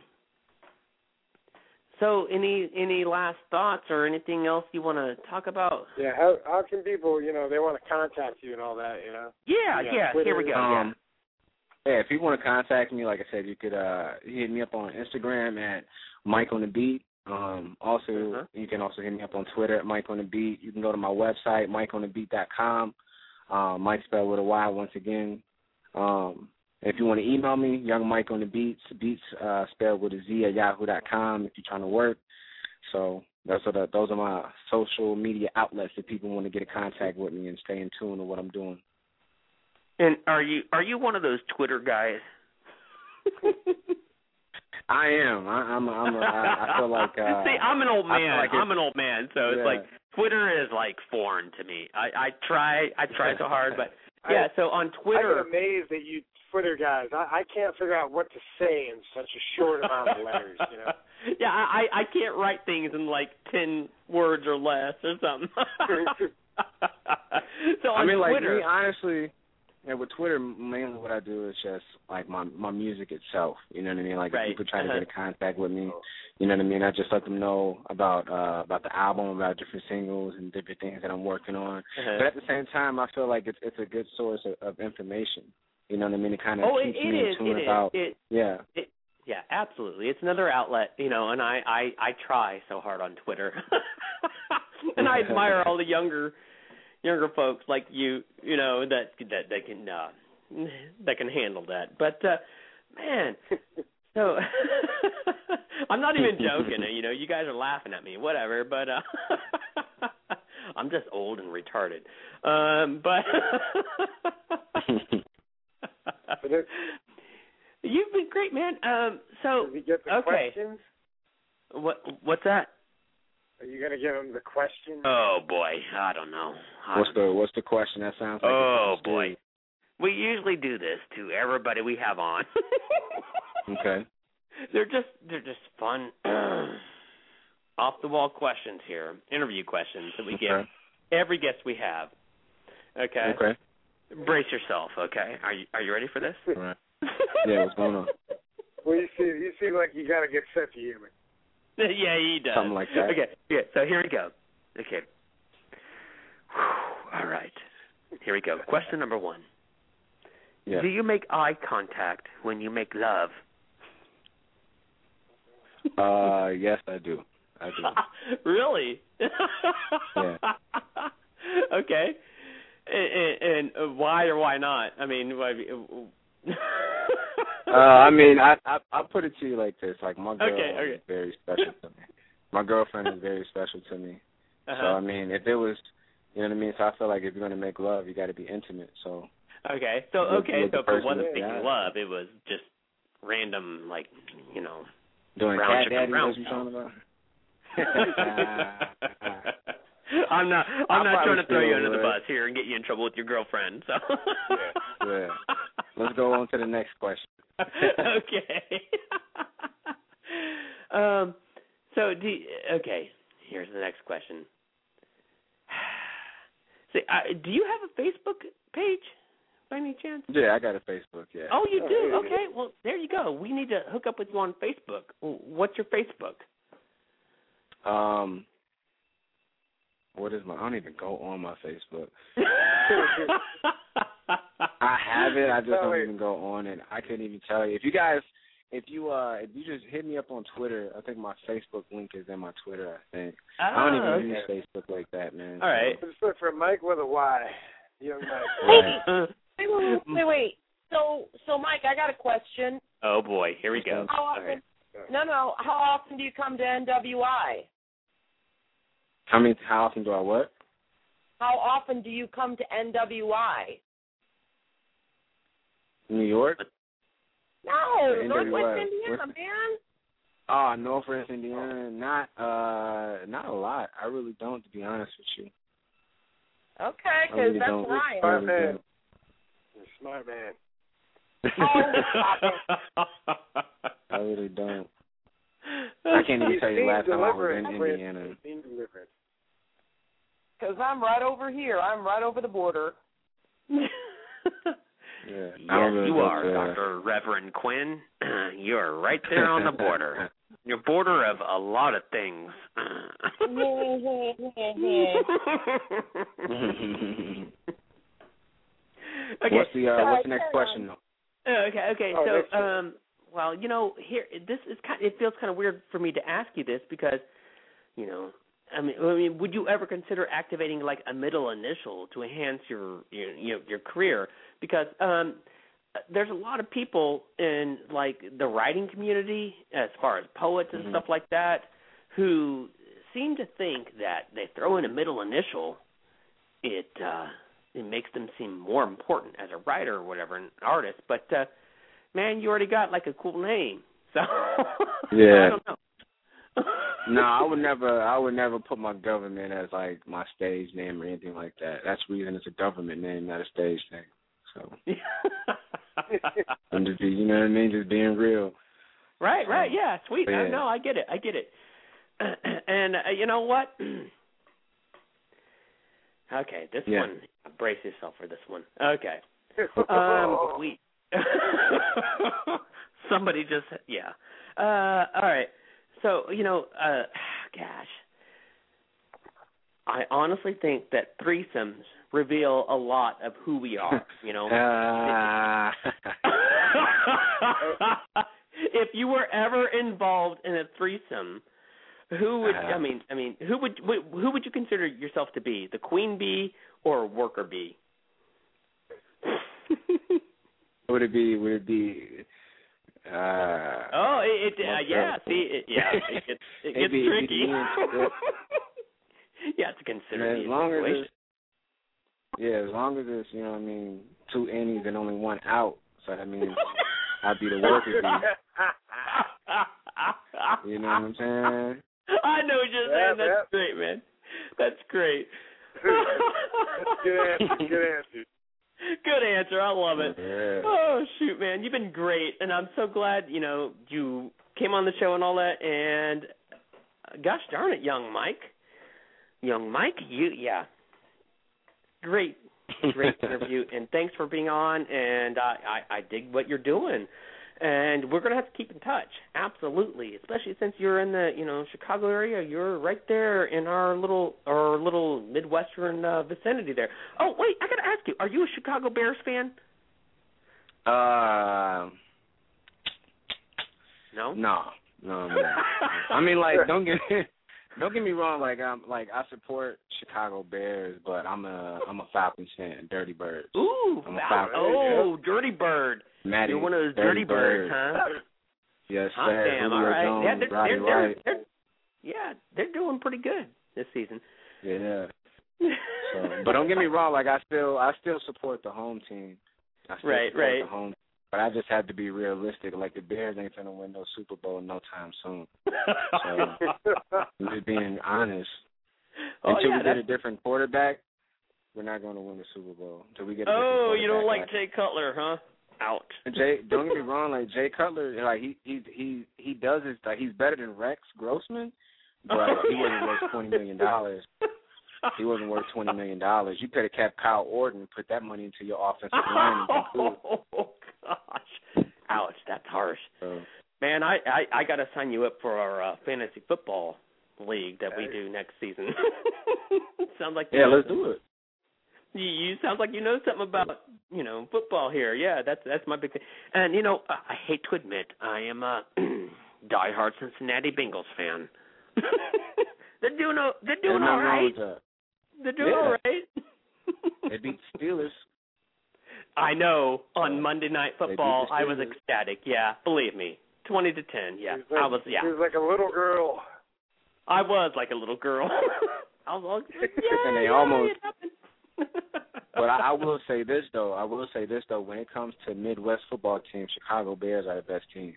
So, any any last thoughts or anything else you want to talk about? Yeah, how how can people, you know, they want to contact you and all that, you know? Yeah, yeah. yeah Twitter, here we go. Um, yeah. yeah, if you want to contact me, like I said, you could uh, hit me up on Instagram at Mike on the Beat. Um, also, uh-huh. you can also hit me up on Twitter at Mike on the Beat. You can go to my website, mike on the beat dot com. Um, Mike spelled with a Y once again. Um, If you want to email me, Young Mike on the Beats, Beats uh, spelled with a Z at yahoo dot com if you're trying to work. So those are the, those are my social media outlets if people want to get in contact with me and stay in tune with what I'm doing. And are you are you one of those Twitter guys? I am. I, I'm. A, I'm. A, I, I feel like. Uh, See, I'm an old man. Like I'm an old man, so yeah. it's like Twitter is like foreign to me. I, I try. I try so hard, but yeah. So on Twitter, I get amazed that you Twitter guys. I, I can't figure out what to say in such a short amount of letters. You know. Yeah, I I can't write things in like ten words or less or something. So on I mean, Twitter, like me, honestly. Yeah, with Twitter, mainly what I do is just, like, my my music itself, you know what I mean? Like, right. if people try uh-huh. to get in contact with me, you know what I mean? I just let them know about uh, about the album, about different singles and different things that I'm working on. Uh-huh. But at the same time, I feel like it's it's a good source of, of information, you know what I mean? It kind of oh, keeps it, it me is, in tune it about, is. It, yeah. It, yeah, absolutely. It's another outlet, you know, and I, I, I try so hard on Twitter. And I admire all the younger younger folks like you, you know, that that, that can... Uh, that can handle that. But, uh, man, so I'm not even joking. You know, you guys are laughing at me, whatever, but uh, I'm just old and retarded. Um, but you've been great, man. Um, so, Did we get the okay. questions? What, what's that? Are you going to give them the questions? Oh, boy, I don't know. I What's don't the What's the question? That sounds like Oh, boy. We usually do this to everybody we have on. Okay. They're just they're just fun. off the wall questions here, interview questions that we okay. give every guest we have. Okay. Okay. Brace yourself. Okay. Are you Are you ready for this? All right. Yeah. What's going on? Well, you see, you seem like you got to get set to human. Yeah, he does. Something like that. Okay. Yeah. So here we go. Okay. Whew. All right. Here we go. Question number one. Yeah. Do you make eye contact when you make love? Uh, yes, I do. I do. Really? Yeah. Okay. And, and why or why not? I mean, why, uh, I mean, I, I I put it to you like this: like my girl okay, okay. is very special to me. My girlfriend is very special to me. Uh-huh. So I mean, if it was, you know what I mean. So I feel like if you're gonna make love, you got to be intimate. So. Okay. So with, okay. with So if it wasn't yeah. making love, it was just random, like you know. Doing brown cat daddy, brown what you talking about? I'm not. I'm I not trying to throw you under would. the bus here and get you in trouble with your girlfriend. So. yeah. yeah. Let's go on to the next question. Okay. um. So do you, okay. Here's the next question. See, uh, do you have a Facebook page by any chance? Yeah, I got a Facebook. Yeah. Oh, you do? Okay. Well, there you go. We need to hook up with you on Facebook. What's your Facebook? Um. What is my? I don't even go on my Facebook. I have it. I just don't even go on it. I couldn't even tell you. If you guys, if you uh, if you just hit me up on Twitter, I think my Facebook link is in my Twitter. I think. Oh, I don't even okay. use Facebook like that, man. All right. Just look for Mike with a Y. Young Mike. Right. Wait, wait, wait, wait. So, so Mike, I got a question. Oh boy, here we go. How often? Right. No, no. How often do you come to N W I? How many? How often do I what? How often do you come to N W I? New York? No, Northwest Indiana, What's... man. Oh, Northwest Indiana, not uh, not a lot. I really don't, to be honest with you. Okay, because really that's don't. where I am. Smart man. You're a smart man. I really don't. I can't even tell you last time I was in Indiana. Because I'm right over here. I'm right over the border. Yeah, yes, really you are, uh, Doctor Reverend Quinn. You're right there on the border. You're border of a lot of things. Okay. What's the uh, what's the next question though? Okay, okay. Oh, so, um, well, you know, here this is kind. It feels kind of weird for me to ask you this because, you know, I mean, I mean, would you ever consider activating like a middle initial to enhance your, your you know, your career? Because um, there's a lot of people in like the writing community, as far as poets and mm-hmm. stuff like that, who seem to think that they throw in a middle initial, it uh, it makes them seem more important as a writer or whatever, an artist. But uh, man, you already got like a cool name, so yeah. I don't know. No, I would never. I would never put my government as like my stage name or anything like that. That's the reason it's a government name, not a stage name. So I'm just, you know what I mean, just being real. Right, right, yeah, sweet. Yeah. I, no, I get it, I get it. And uh, you know what? Okay, this yeah. one. Brace yourself for this one. Okay. Um, we. Somebody just yeah. Uh, all right. So, you know, uh, gosh, I honestly think that threesomes reveal a lot of who we are, you know. Uh... If you were ever involved in a threesome, who would, I mean, I mean, who would, who would you consider yourself to be, the queen bee or worker bee? Would it be, would it be... Uh, oh, it, it uh, yeah. See, it, yeah, it gets it gets be, tricky. It, you have to consider man, the as long situation. as it's, yeah, as long as it's, you know what I mean, two innies and only one out. So that means I'd be the worker bee. You know what I'm saying? I know what you're saying. Yeah, That's yeah. great, man. That's great. Good answer. Good answer. Good answer. I love it. Yeah. Oh, shoot, man. You've been great, and I'm so glad, you know, you came on the show and all that, and gosh darn it, young Mike. Young Mike, you, yeah. Great, great interview, and thanks for being on, and I, I, I dig what you're doing. And we're going to have to keep in touch, absolutely, especially since you're in the, you know, Chicago area. You're right there in our little our little Midwestern uh, vicinity there. Oh, wait, I got to ask you, are you a Chicago Bears fan? Uh, no? No, no, no. I mean, like, don't get don't get me wrong. Like, I'm like I support Chicago Bears, but I'm a I'm a Falcons fan, Dirty Birds. Ooh, I'm a Falcons. Oh, Dirty Bird. Matty, You're one of those dirty, dirty birds, birds, huh? Yes, Hot sir. damn, Julio all right. Jones, yeah, they're, Roddy they're, they're, White. they're, yeah, they're doing pretty good this season. Yeah. So, but don't get me wrong. Like I still, I still support the home team. I still right, support right. the home. But I just have to be realistic. Like the Bears ain't gonna win no Super Bowl no time soon. So I'm just being honest. Oh, Until yeah, we that's... get a different quarterback, we're not going to win the Super Bowl. Until we get. A oh, you don't like like Jay Cutler, huh? Out. Jay, don't get me wrong. Like Jay Cutler, like he he he he does his. Like he's better than Rex Grossman, but oh, he yeah. wasn't worth twenty million dollars. He wasn't worth twenty million dollars. You could have kept Kyle Orton and put that money into your offensive line. Oh gosh, ouch! That's harsh. So, Man, I I, I got to sign you up for our uh, fantasy football league that we do next season. Sounds like yeah, let's do it. You, you sounds like you know something about, you know, football here. Yeah, that's that's my big thing. And you know, I, I hate to admit, I am a diehard Cincinnati Bengals fan. they're doing a, they're doing all right. They're doing yeah. all right. They beat the Steelers. I know. On Monday Night Football, I was Steelers. ecstatic. Yeah, believe me, twenty to ten. Yeah, like, I was. Yeah, he was like a little girl. I was like a little girl. I was like, yeah, and they yeah, almost. it happened. But I, I will say this though. I will say this though. When it comes to Midwest football teams, Chicago Bears are the best team.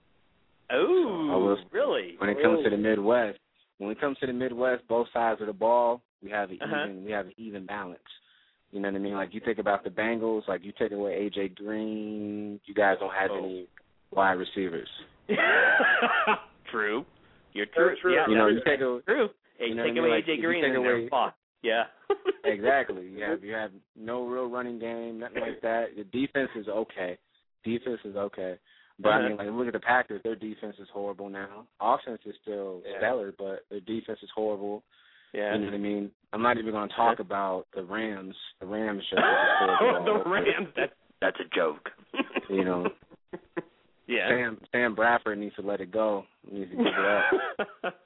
Oh, so will, really? When it comes to the Midwest, when it comes to the Midwest, both sides of the ball, we have an uh-huh. even we have an even balance. You know what I mean? Like you think about the Bengals, like you take away A J Green, you guys don't have oh. any wide receivers. True. You're true. true. Yeah, you know, you take away true. Hey, you know take what I away mean? A J like, Green and away, they're fucked. Yeah. Exactly. You have you have no real running game, nothing like that. The defense is okay. Defense is okay. But uh-huh. I mean, like look at the Packers. Their defense is horrible now. Offense is still yeah. stellar, but their defense is horrible. Yeah. You know what I mean? I'm not even going to talk yeah. about the Rams. The Rams just horrible. The Rams. That's that's a joke. You know. Yeah. Sam Sam Bradford needs to let it go. He needs to give it up.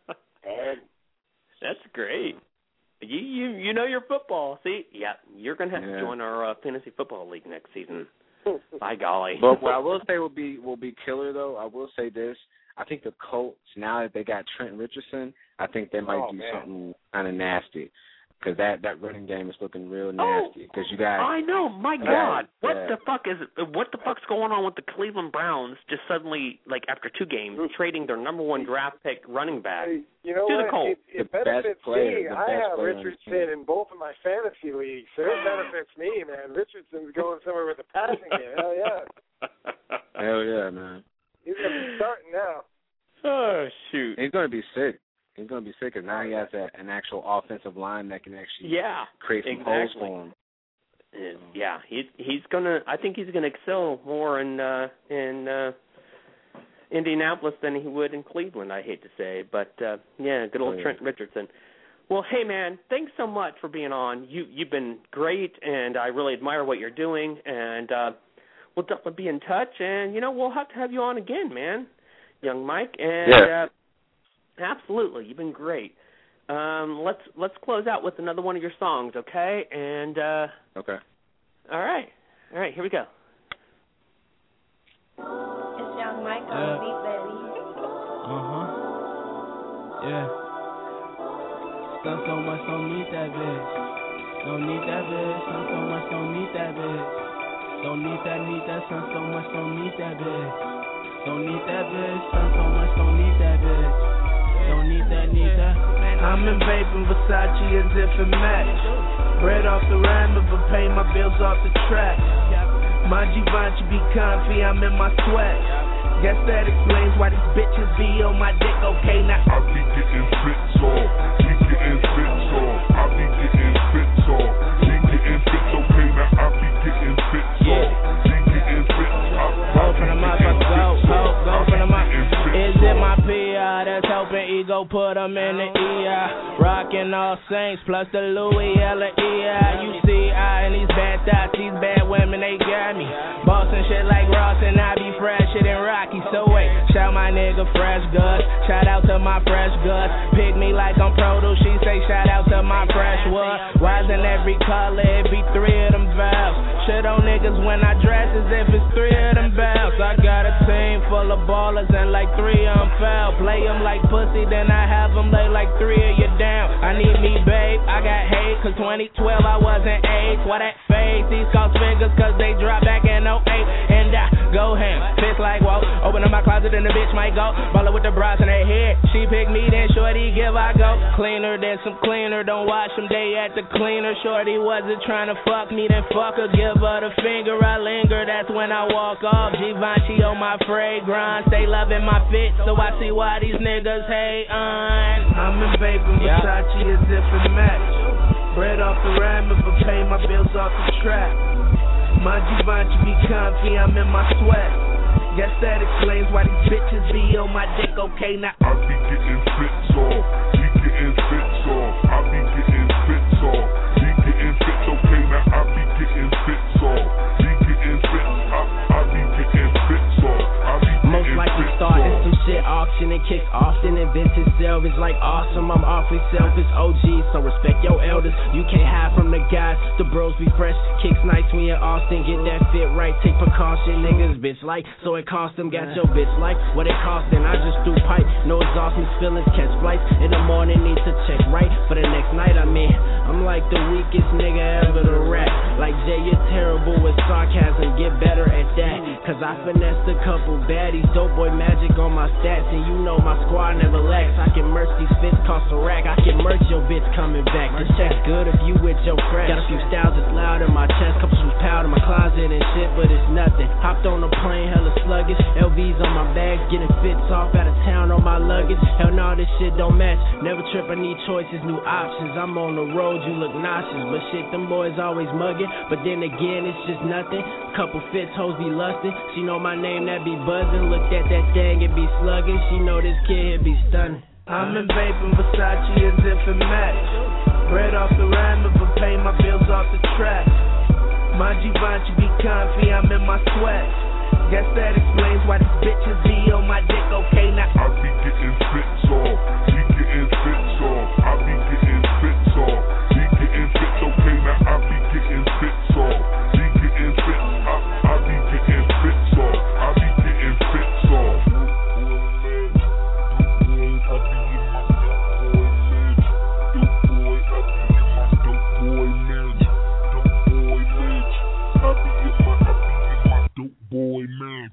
That's great. You you you know your football. See, yeah, you're gonna have yeah. to join our uh, fantasy football league next season. By golly. But what I will say will be will be killer though. I will say this. I think the Colts, now that they got Trent Richardson, I think they might oh, do man. something kind of nasty. Because that, that running game is looking real nasty. Because you got, I know, my you God, got, what yeah. the fuck is what the fuck's going on with the Cleveland Browns? Just suddenly, like after two games, trading their number one draft pick running back Hey, you know to what? the Colts. It, it The best benefits player, me. the I best have player on the Richardson team. in both of my fantasy leagues, so it benefits me, man. Richardson's going somewhere with a passing game. Hell yeah. Hell yeah, man. He's going to be starting now. Oh shoot! He's going to be sick. He's going to be sick because now he has a, an actual offensive line that can actually yeah, create some exactly. holes for him. Uh, yeah, he he's gonna. I think he's gonna excel more in uh, in uh, Indianapolis than he would in Cleveland. I hate to say, but uh, yeah, good old oh, yeah. Trent Richardson. Well, hey man, thanks so much for being on. You you've been great, and I really admire what you're doing. And uh, we'll definitely be in touch. And you know, we'll have to have you on again, man, young Mike. And yeah. uh, absolutely, you've been great. Um, let's let's close out with another one of your songs, okay? And uh, okay. All right, all right, here we go. It's Young Mike on Yeah. the beat, baby. Uh huh. Yeah. Done so much, don't need that bitch. Don't need that bitch. Done so much, don't need that bitch. Don't need that, need that. Done so much, don't need that bitch. Don't need that bitch. Done so much, don't need that bitch. Don't need that, need that. I'm in vaping Versace as if it match. Bread off the rhyme, but pay my bills off the track. My Givenchy be comfy, I'm in my sweat. Guess that explains why these bitches be on my dick, okay? Now I be getting fits off, we getting fits off. I be getting fits off, we getting fits, okay? Now I be getting fits off, we getting fits off. Go for the motherfucker, go, go, go for the motherfucker. Is it my P I that's helping ego put them in the E I? Rockin' all Saints plus the Louis L E I. You see, I and these bad thoughts, these bad women, they got me. Bossing shit like Ross and I be fresh shit and Rocky. So wait, shout my nigga Fresh Goods. Shout out to my Fresh Goods. Pick me like I'm Produce. She say shout out to my Fresh Wood. Why's in every color? It be three of them valves. Shit on niggas when I dress as if it's three of them valves. I got a team full of ballers and like three of them foul. Play them like pussy, then I have them lay like three of you down. I need me, babe. I got hate, cause twenty twelve I wasn't AIDS. Why that fade? These cost figures, cause they drop back in oh eight. And I go ham. Fist like, whoa. Open up my closet and the bitch might go. Ballin' with the bras in her head. She pick me, then shorty give, I go. Cleaner than some cleaner. Don't wash them, they at the cleaner. Shorty wasn't trying to fuck me, then fuck her. Give her the finger, I linger. That's when I walk off. Givenchy on my fragrance. Stay loving my fit, so I see why these niggas hate on. I'm in vaping yeah. Versace as if it match. Bread off the ram, but pay my bills off the trap. My Givenchy be comfy, I'm in my sweat. Guess that explains why these bitches be on my dick, okay? Now I be getting fits off, we getting fits off. I be getting fits off, we getting fits, okay? Now I be getting fits off, we getting fits, I, I be getting fits off. I be most likely starting some shit, auction and kicks often. Invent itself is like awesome. I'm awfully selfish, O G, so respect your elders. You can't hide from the guys. The bros be fresh, kicks nice when you're Austin. Get that fit right, take precaution. Niggas bitch like, so it cost them. Got your bitch like, what it cost then I just do pipe. No exhaust, me feelings catch flights. In the morning need to check right for the next night I'm in. I'm like the weakest nigga ever to rap. Like Jay, you're terrible with sarcasm. Get better at that, cause I finessed a couple baddies. Dope boy magic on my stats, and you know my squad never lacks. I can merch these fits, cost a rack. I can merch your bitch coming back. This check's good if you with your friends. Got a few styles that's loud in my chest, couple shoes powder in my closet and shit, but it's nothing. Hopped on a plane, hella sluggish. L V's on my bags, getting fits off out of town on my luggage. Hell no, this shit don't match. Never trip, I need choices, new options. I'm on the road, you look nauseous, but shit, them boys always mugging. But then again, it's just nothing. Couple fits, hoes be lustin'. She know my name, that be buzzing. Looked at that thing, it be slugging. She know this kid, it be stunning. I'm in vaping Versace as if it match. Bread off the ram, but pay my bills off the track. My Givenchy be comfy, I'm in my sweat. Guess that explains why these bitches be on my dick, okay? Now I be getting fits off, we getting fits off. I be getting fits off, we getting fits, okay? Now I be getting fits off, we getting fits, I, I be getting fits off, I be getting fits off. Boy, man.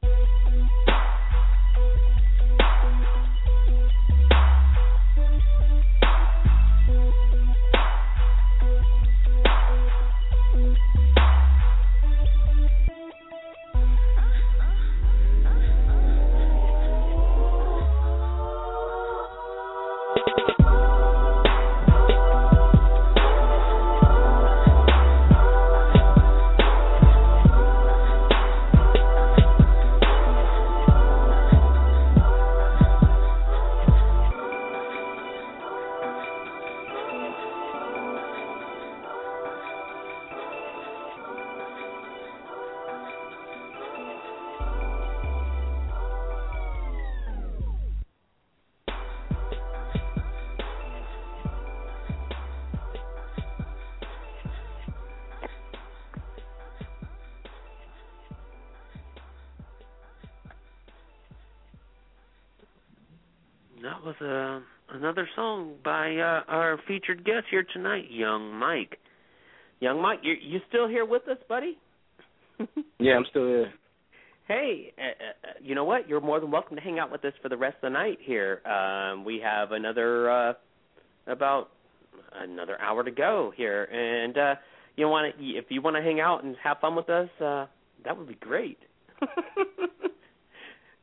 That was uh, another song by uh, our featured guest here tonight, Young Mike. Young Mike, you you still here with us, buddy? Yeah, I'm still here. Hey, uh, you know what? You're more than welcome to hang out with us for the rest of the night here. Um, we have another uh, about another hour to go here, and uh, you want to if you want to hang out and have fun with us, uh, that would be great.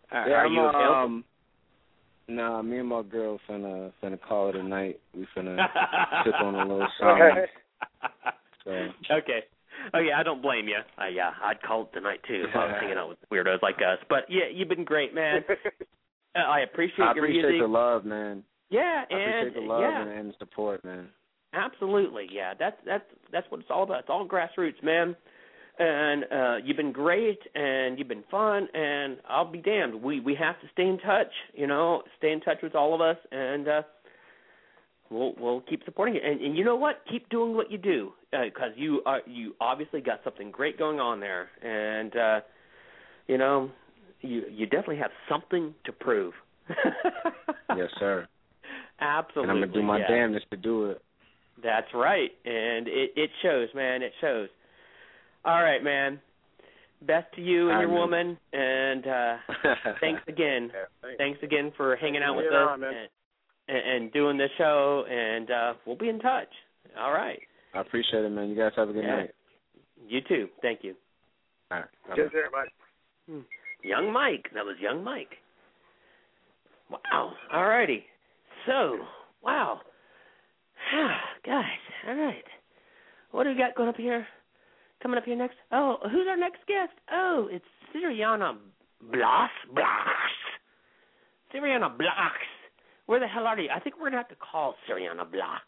Are, yeah, are you I'm, available? Um, nah, me and my girl finna finna call it a night. We finna sip on a little something. So. Okay. Okay, I don't blame you. Uh, yeah, I'd call it tonight too if I was hanging out with weirdos like us. But yeah, you've been great, man. Uh, I appreciate I your appreciate music. the love, man. Yeah, I and appreciate the love yeah. and, and the support, man. Absolutely, yeah. That's that's that's what it's all about. It's all grassroots, man. And uh, you've been great, and you've been fun, and I'll be damned. We we have to stay in touch, you know, stay in touch with all of us, and uh, we'll we'll keep supporting you. And, and you know what? Keep doing what you do, because uh, you are you obviously got something great going on there, and uh, you know, you you definitely have something to prove. Yes, sir. Absolutely. And I'm gonna do my yeah. damnedest to do it. That's right, and it it shows, man. It shows. All right, man. Best to you and All your right, woman, and uh, thanks again. Yeah, thanks. Thanks again for hanging out with You know, us man. and, and doing this show, and uh, we'll be in touch. All right. I appreciate it, man. You guys have a good yeah. night. You too. Thank you. All right. Cheers, everybody. Hmm. Young Mike. That was Young Mike. Wow. All righty. So, wow. Guys, all right. What do we got going up here? Coming up here next? Oh, who's our next guest? Oh, it's Siriana Blas. Blas. Siriana Blas. Where the hell are you? I think we're going to have to call Siriana Blas.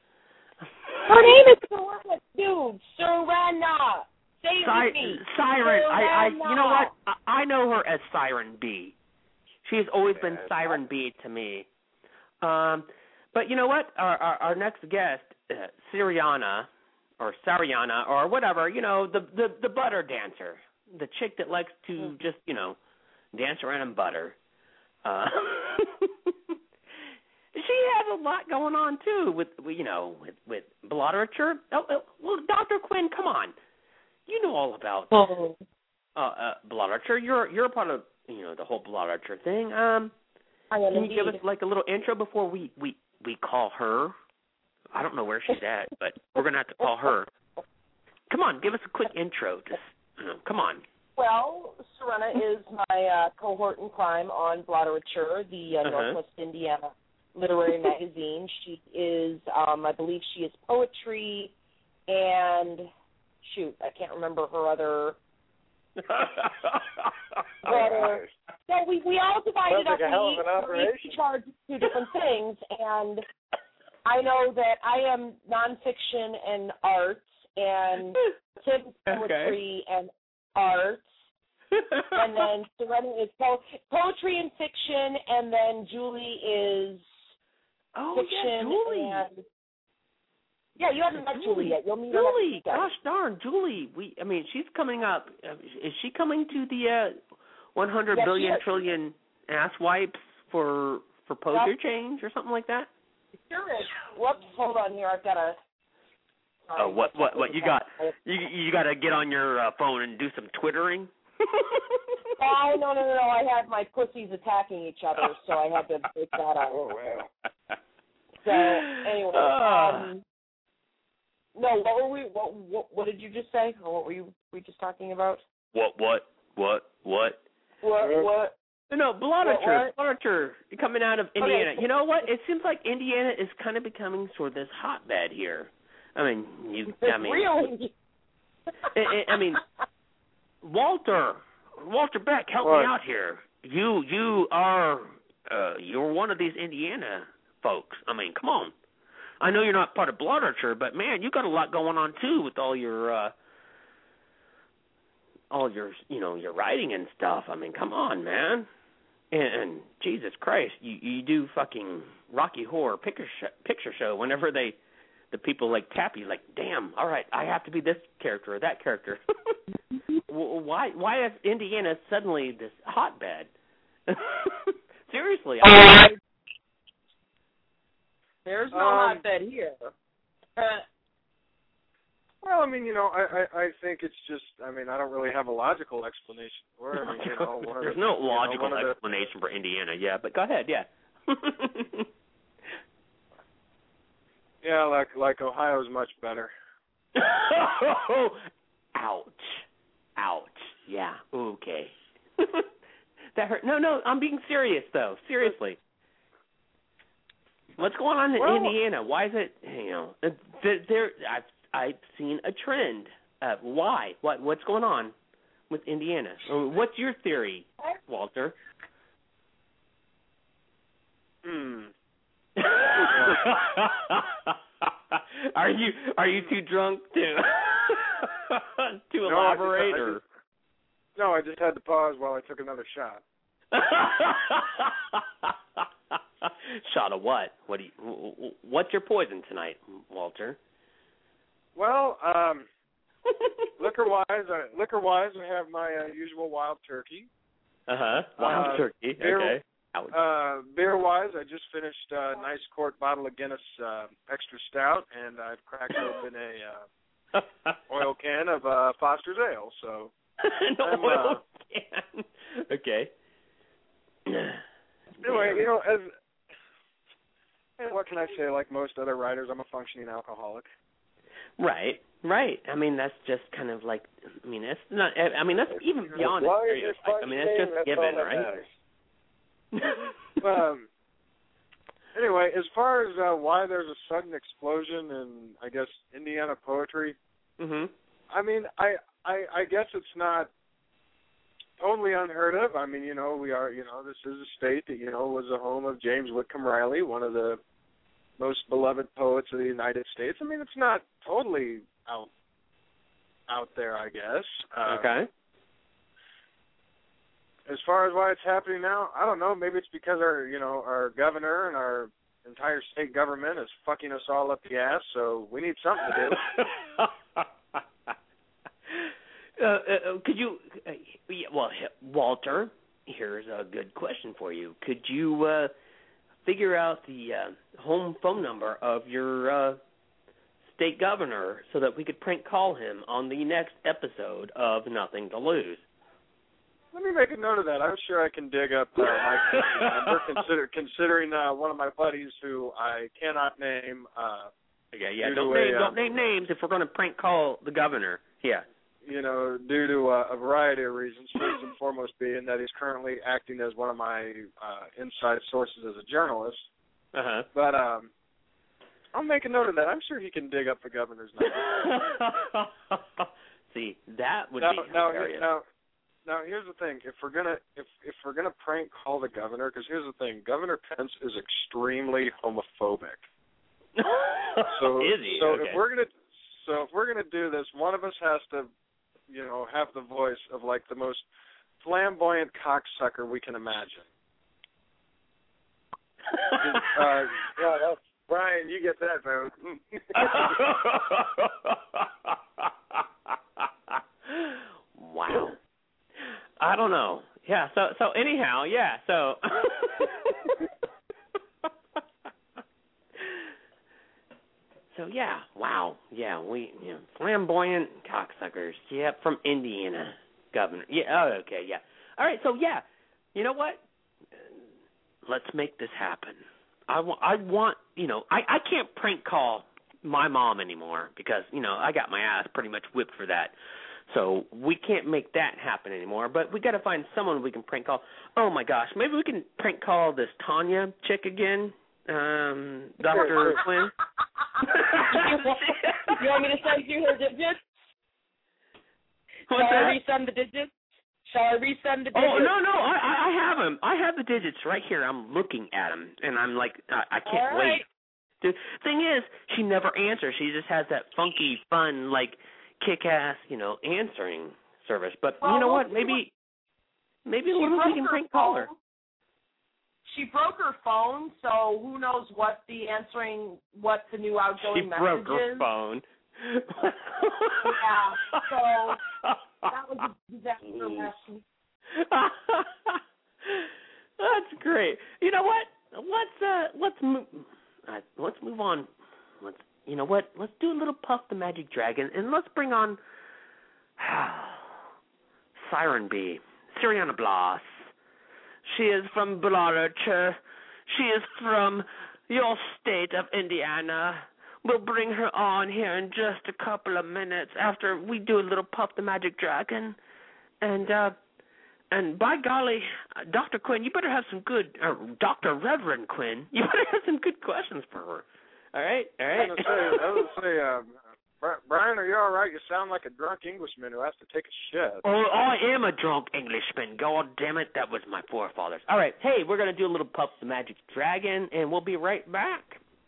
Her name is Serena, dude. Serena. Say it Si- with me. Siren. I, I, Serena. you know what? I, I know her as Siren B. She's always been Yeah, Siren B to me. Um, but you know what? Our, our, our next guest, uh, Siriana, or Sariana, or whatever, you know, the, the, the butter dancer, the chick that likes to just, you know, dance around in butter. Uh, she has a lot going on, too, with, you know, with, with blotterature. Oh, oh, well, Doctor Quinn, come on. You know all about Oh. uh, uh, blotterature. You're, you're a part of, you know, the whole blotterature thing. Um, I am can indeed. you give us, like, a little intro before we, we, we call her? I don't know where she's at, but we're going to have to call her. Come on, give us a quick intro. Just, you know, come on. Well, Serena is my uh, cohort in crime on Blotterature, the uh, Uh-huh. Northwest Indiana literary magazine. She is, um, I believe she is poetry and, shoot, I can't remember her other... other so we, we all divided Sounds like up. a hell of an we operation. each charged two different things, and I know that I am nonfiction and arts, and Tim poetry okay. and arts, and then Serena is po- poetry and fiction, and then Julie is oh, fiction yeah, Julie. and yeah, you haven't met Julie, Julie yet. You'll meet Julie, her next gosh darn, Julie. We, I mean, she's coming up. Uh, is she coming to the uh, one hundred yes, billion trillion ass wipes for for poster yep. change or something like that? Sure is. Whoops, hold on here. I've got a. Oh, what, what, what you got? You you got to get on your uh, phone and do some twittering. Oh no no no no! I had my pussies attacking each other, so I had to break that out. Oh wow. So anyway, um, no, what were we? What, what what did you just say? Or what were you we just talking about? What what what what? What what? No, blotterature, What, what? blotterature coming out of Indiana. Okay. You know what? It seems like Indiana is kind of becoming sort of this hotbed here. I mean, you. I mean, really? it, it, I mean, Walter, Walter Beck, help What? me out here. You, you are, uh, you're one of these Indiana folks. I mean, come on. I know you're not part of blotterature, but man, you got a lot going on too with all your, uh, all your, you know, your writing and stuff. I mean, come on, man. And, and Jesus Christ, you, you do fucking Rocky Horror picture show, picture show whenever they, the people like tap you, like, damn, all right, I have to be this character or that character. why, why is Indiana suddenly this hotbed? Seriously, I mean, there's no Um, hotbed here. Well, I mean, you know, I, I I think it's just, I mean, I don't really have a logical explanation for it. I mean, you know, one of there's the, no you know, logical one of the- explanation for Indiana, yeah, but go ahead, yeah. Yeah, like like Ohio's much better. Ouch. Ouch. Yeah, okay. That hurt. No, no, I'm being serious though. Seriously. What's going on in well, Indiana? Why is it? You know, there. there I've I've seen a trend. Uh, why? What? What's going on with Indiana? What's your theory, Walter? Hmm. Are you are you too drunk to to no, elaborate? I just, I or? just, no, I just had to pause while I took another shot. Shot of what? What do you? What's your poison tonight, Walter? Well, um, liquor wise, I, liquor wise, I have my uh, usual wild turkey. Uh-huh. Wild uh, turkey. Beer, Okay. Uh, beer wise, I just finished a nice quart bottle of Guinness uh, Extra Stout, and I've cracked open a uh, oil can of uh, Foster's Ale. So. An I'm, oil uh, can. Okay. Anyway, you know, as what can I say? Like most other writers, I'm a functioning alcoholic. Right, right. I mean, that's just kind of like. I mean, that's not. I mean, that's even beyond a stereotype. I mean, that's just given, right? um. Anyway, as far as uh, why there's a sudden explosion in, I guess, Indiana poetry. Mhm. I mean, I, I, I guess it's not totally unheard of. I mean, you know, we are, you know, this is a state that, you know, was the home of James Whitcomb Riley, one of the most beloved poets of the United States. I mean, it's not totally out out there, I guess. Uh, okay. As far as why it's happening now, I don't know. Maybe it's because our, you know, our governor and our entire state government is fucking us all up the ass, so we need something to do. Uh, uh, could you, uh, well, Walter, here's a good question for you. Could you uh, figure out the uh, home phone number of your uh, state governor so that we could prank call him on the next episode of Nothing to Lose? Let me make a note of that. I'm sure I can dig up uh, my number, consider, considering uh, one of my buddies who I cannot name. Uh, yeah, yeah. Don't name, a, don't name names if we're going to prank call the governor. Yeah. You know, due to uh, a variety of reasons, first and foremost being that he's currently acting as one of my uh, inside sources as a journalist. Uh-huh. But um, I'll make a note of that. I'm sure he can dig up the governor's number. See, that would now, be now, hilarious. Now, now, here's the thing: if we're gonna if if we're gonna prank call the governor, because here's the thing: Governor Pence is extremely homophobic. so, is he? So okay. if we're gonna so if we're gonna do this, one of us has to, you know, have the voice of like the most flamboyant cocksucker we can imagine. uh, yeah, that's Brian. You get that, man. Wow. I don't know. Yeah. So so anyhow, yeah. So. So yeah, wow, yeah, we you know, flamboyant cocksuckers, yeah, from Indiana, governor, yeah, oh, okay, yeah, all right, so yeah, you know what? Let's make this happen. I want, I want, you know, I, I can't prank call my mom anymore because you know I got my ass pretty much whipped for that, so we can't make that happen anymore. But we got to find someone we can prank call. Oh my gosh, maybe we can prank call this Tanya chick again, um, Doctor Quinn. You want me to send you her digits? What's Shall that? I resend the digits? Shall I resend the digits? Oh no no I I have them. I have the digits right here. I'm looking at them and I'm like I, I can't All right. wait. The thing is, she never answers. She just has that funky, fun, like kick-ass, you know, answering service. But well, you know well, what? Maybe maybe she we can her prank call her. She broke her phone, so who knows what the answering, what the new outgoing She message broke her is. phone. Yeah, so that was a disaster last week. That's great. You know what? Let's uh, let's move. Uh, let's move on. Let's. You know what? Let's do a little Puff the Magic Dragon, and let's bring on Siren Bee, Siriana Blas. She is from Blotcher. She is from your state of Indiana. We'll bring her on here in just a couple of minutes after we do a little Puff the Magic Dragon. And uh, and by golly, uh, Doctor Quinn, you better have some good, uh, Doctor Reverend Quinn, you better have some good questions for her. All right, all right. I was going to say, I was gonna say uh, Brian, are you all right? You sound like a drunk Englishman who has to take a shit. Oh, I am a drunk Englishman. God damn it, that was my forefathers. All right, hey, we're going to do a little Puff the Magic Dragon, and we'll be right back.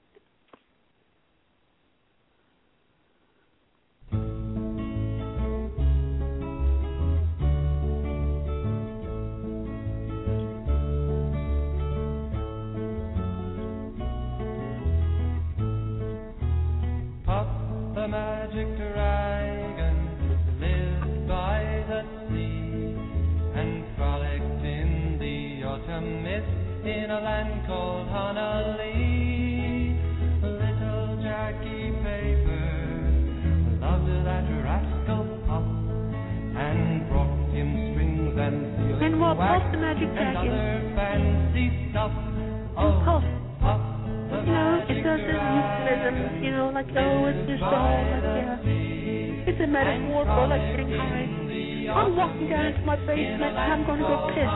The magic dragon lived by the sea and frolicked in the autumn mist in a land called Honolulu. Little Jackie Paper loved that rascal Puff and brought him strings and sealing And what wax Puff the magic and dragon? other fancy stuff. Oh, Puff. Puff the You know, it magic does this euphemism, you know, like, oh, it's just all, like, yeah. It's a metaphor for, like, getting high. I'm walking down into my basement and I'm going to go piss.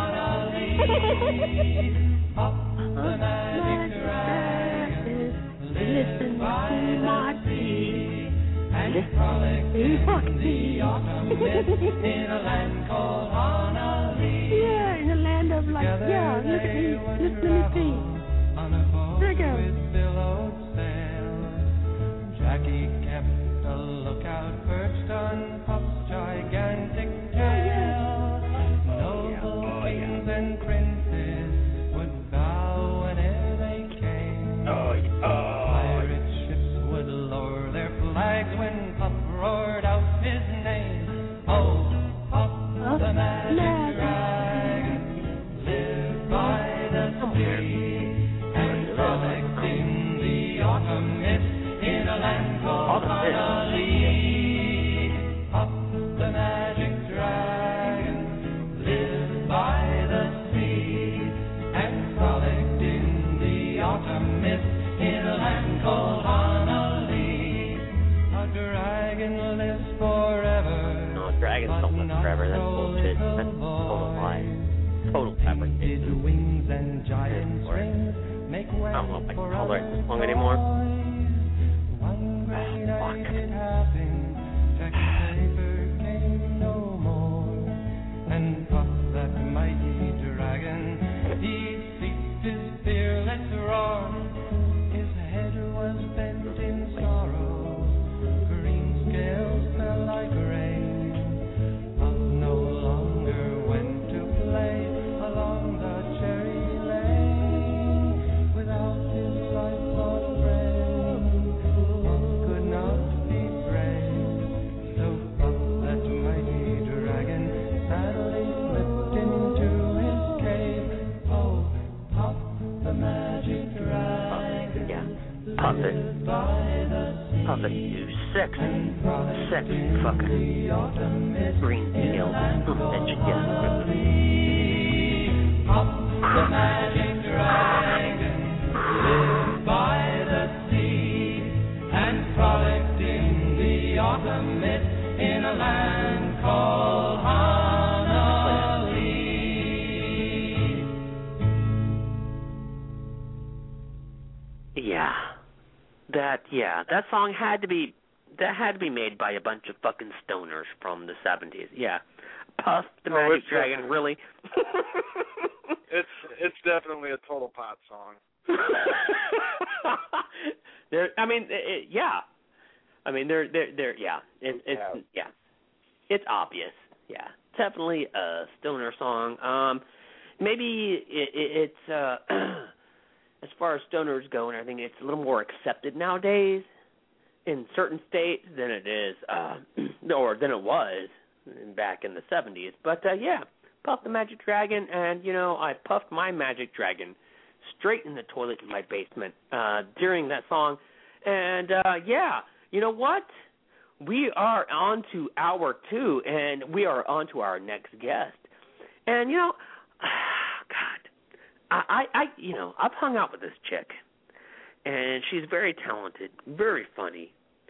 Puff the magic dragon, listen to my plea. And frolicked in the autumn mist in a land called Honolulu. Yeah, in a land of, like, yeah, look at me, listen to me sing. There we go. With billowed sails, Jackie kept a lookout perched on Puff's gigantic tail. Noble kings and princes would bow whenever they came. Pirate ships would lower their flags when Puff roared out his name. Oh, Puff the magic dragon lived by the sea. Frolicked in the autumn mist in a land called Honolulu. Puff the magic dragon lived by the sea and frolicked in the autumn mist in a land called Honolulu. A dragon lives forever. No, dragons don't live forever. That's bullshit. That's total lie. Total fabrication. Wings and giant springs. I don't know if I can tolerate this song anymore. One great night it happened, Jackie Paper came no more, and Puff, that mighty dragon, he ceased his fearless roar. His head was bent in sorrow, green scales fell like rain. Puff no longer went to play along the cherry lane. Without his lifelong friend, Puff could not be brave. So Puff, that mighty dragon, sadly slipped into his cave. Oh, Puff the magic dragon, yeah. Puff it. Puff it, you sexy, sexy fucking green scales bitch, yeah. Puff the magic dragon lived by the sea and frolicked in the autumn mist in a land called Honolulu. Yeah, that yeah, that song had to be that had to be made by a bunch of fucking stoners from the seventies. Yeah, Puff the oh, Magic it's Dragon, really. it's it's definitely a total pot song. there, I mean, it, yeah, I mean, they're they're they're yeah, it, it's yeah. yeah, it's obvious. Yeah, definitely a stoner song. Um, maybe it, it, it's uh, as far as stoners go and everything, it's a little more accepted nowadays in certain states than it is, uh, or than it was back in the seventies. But uh, yeah, Puff the Magic Dragon, and you know, I puffed my Magic Dragon straight in the toilet in my basement uh, during that song. And, uh, yeah, you know what? We are on to hour two, and we are on to our next guest. And, you know, God, I, I, you know, I've hung out with this chick, and she's very talented, very funny,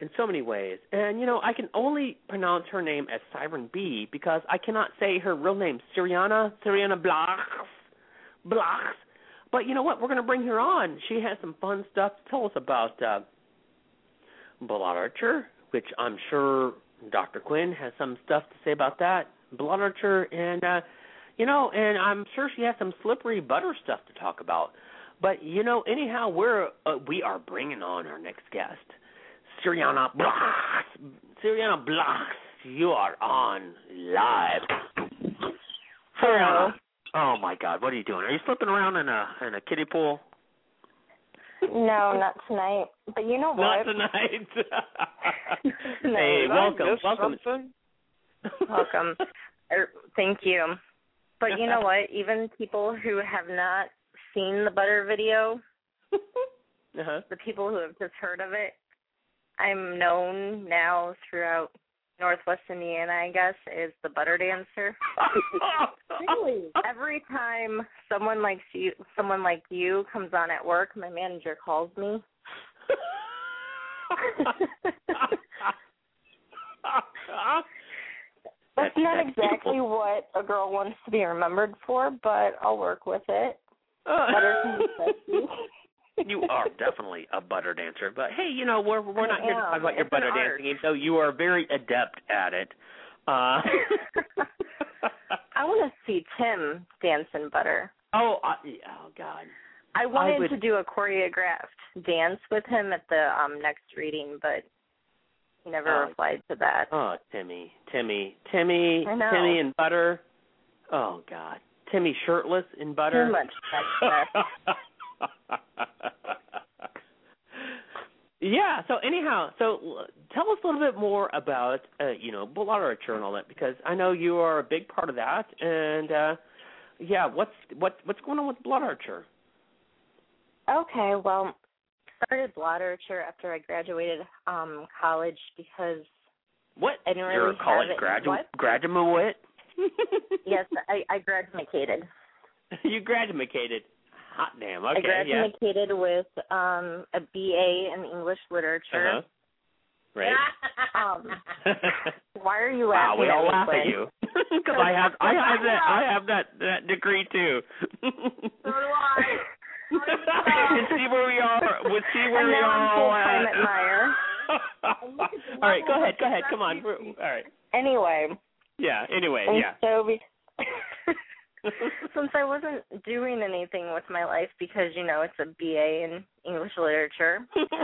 in so many ways. And, you know, I can only pronounce her name as Siren B because I cannot say her real name, Siriana, Siriana Blachs, Blachs. But you know what? We're going to bring her on. She has some fun stuff to tell us about uh, blood literature, which I'm sure Doctor Quinn has some stuff to say about that. Blood literature, and, uh, you know, and I'm sure she has some slippery butter stuff to talk about. But, you know, anyhow, we're, uh, we are bringing on our next guest. Siriana Blachs. Siriana Blachs, you are on live. Hello. Oh my God, what are you doing? Are you flipping around in a in a kiddie pool? No, not tonight. But you know Not what? tonight. No, hey, welcome, welcome. Welcome. Er, thank you. But you know what? Even people who have not seen the butter video, uh-huh. the people who have just heard of it, I'm known now throughout Northwest Indiana, I guess, is the butter dancer. Really? Every time someone like you, someone like you comes on at work, my manager calls me. That's not exactly what a girl wants to be remembered for, but I'll work with it. Butter can be sexy. You are definitely a butter dancer, but hey, you know, we're we're not I here to am. talk about your It's butter an dancing, even though you are very adept at it. Uh, I want to see Tim dance in butter. oh, uh, oh God! I wanted I would... to do a choreographed dance with him at the um next reading, but he never oh. replied to that. Oh, Timmy, Timmy, Timmy, I know. Timmy in butter. Oh God, Timmy shirtless in butter. Too much sex. Yeah, so anyhow, so tell us a little bit more about, uh, you know, blood literature and all that, because I know you are a big part of that, and, uh, yeah, what's what, what's going on with blood literature? Okay, well, started blood literature after I graduated um, college because What? I didn't You're really a college have it. graduate? What? Graduate? Yes, I, I graduated. You graduated. Hot damn, okay, I graduated yeah. with um, a B A in English literature. Uh-huh. Right. Um, why are you wow, laughing? we all at me, laugh Quinn? at you because I have I have that I have that, that degree too. So do I. And see where we are. We'll see where and we now are. I'm full-time at Meyer. All right, go ahead, go ahead. Come on. We're, all right. Anyway. Yeah. Anyway. And Yeah. so we, since I wasn't doing anything with my life because, you know, it's a B A in English literature,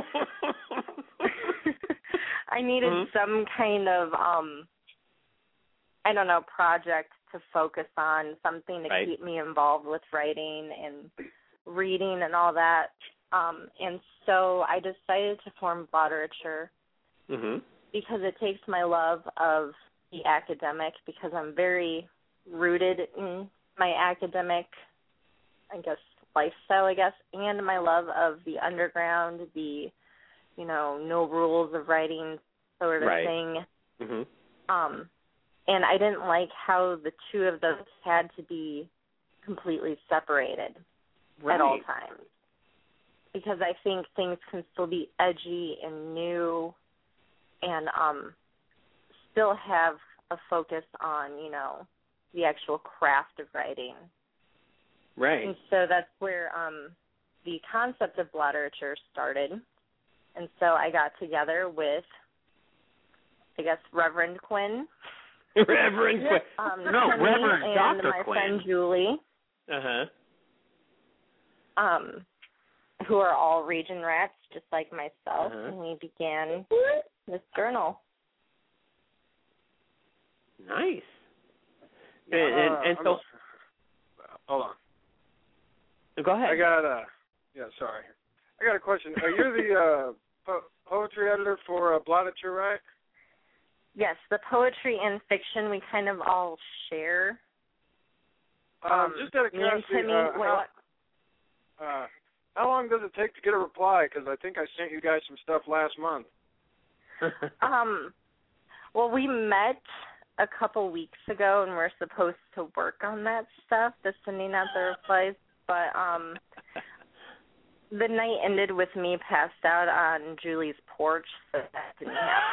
I needed mm-hmm. some kind of, um, I don't know, project to focus on, something to right. keep me involved with writing and reading and all that. Um, and so I decided to form blood literature mm-hmm. because it takes my love of the academic, because I'm very rooted in my academic, I guess, lifestyle, I guess, and my love of the underground, the, you know, no rules of writing sort of right. thing. Mm-hmm. Um, and I didn't like how the two of those had to be completely separated right. at all times. Because I think things can still be edgy and new and um, still have a focus on, you know, the actual craft of writing. Right. And so that's where um, the concept of blood literature started. And so I got together with, I guess, Reverend Quinn. Reverend Quinn. Um, no, Penny Reverend and Doctor my Quinn. friend Julie. Uh-huh. Um, who are all region rats, just like myself, uh-huh. and we began this journal. Nice. Uh, and, and, and so, just, hold on. Go ahead. I got a, yeah, sorry. I got a question. Uh, you're the uh, po- poetry editor for uh, blood literature, right? Yes, the poetry and fiction we kind of all share. Um, Um, just out of me and curiosity, Timmy, uh, wait, how, what? uh, how long does it take to get a reply? Because I think I sent you guys some stuff last month. um, well, we met a couple weeks ago, and we're supposed to work on that stuff, the sending out the replies. But um, the night ended with me passed out on Julie's porch, so that didn't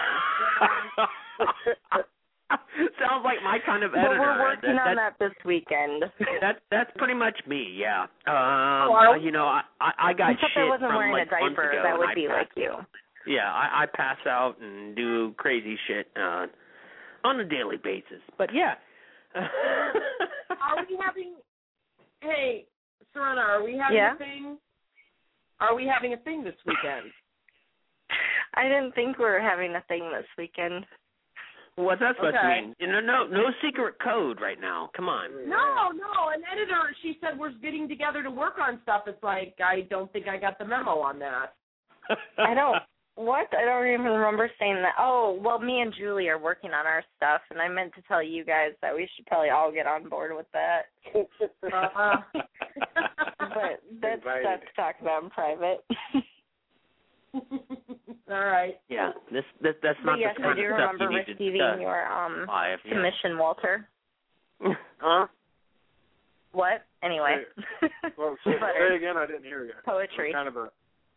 happen. Sounds like my kind of editor. But we're working that, on that this weekend. That's that's pretty much me, yeah. Um, well, you know, I I, I got except shit I wasn't from wearing like a diaper. months ago, That would and be I like pass, you. Yeah, I, I pass out and do crazy shit uh, on a daily basis. But yeah. Are we having? Hey, Serena, are we having yeah? a thing? Are we having a thing this weekend? I didn't think we were having a thing this weekend. What's that supposed okay. to mean? You know, no, no secret code right now. Come on. No, no. An editor, she said we're getting together to work on stuff. It's like I don't think I got the memo on that. I don't. What? I don't even remember saying that. Oh, well, me and Julie are working on our stuff, and I meant to tell you guys that we should probably all get on board with that. uh-huh. But that's that's talked about in private. All right. Yeah, this, this that's not but yes, the kind I do of stuff remember you need receiving to discuss your um live, yeah. submission, Walter. Huh? What? Anyway. Say, well, say, say again. I didn't hear you. Poetry. What kind of a.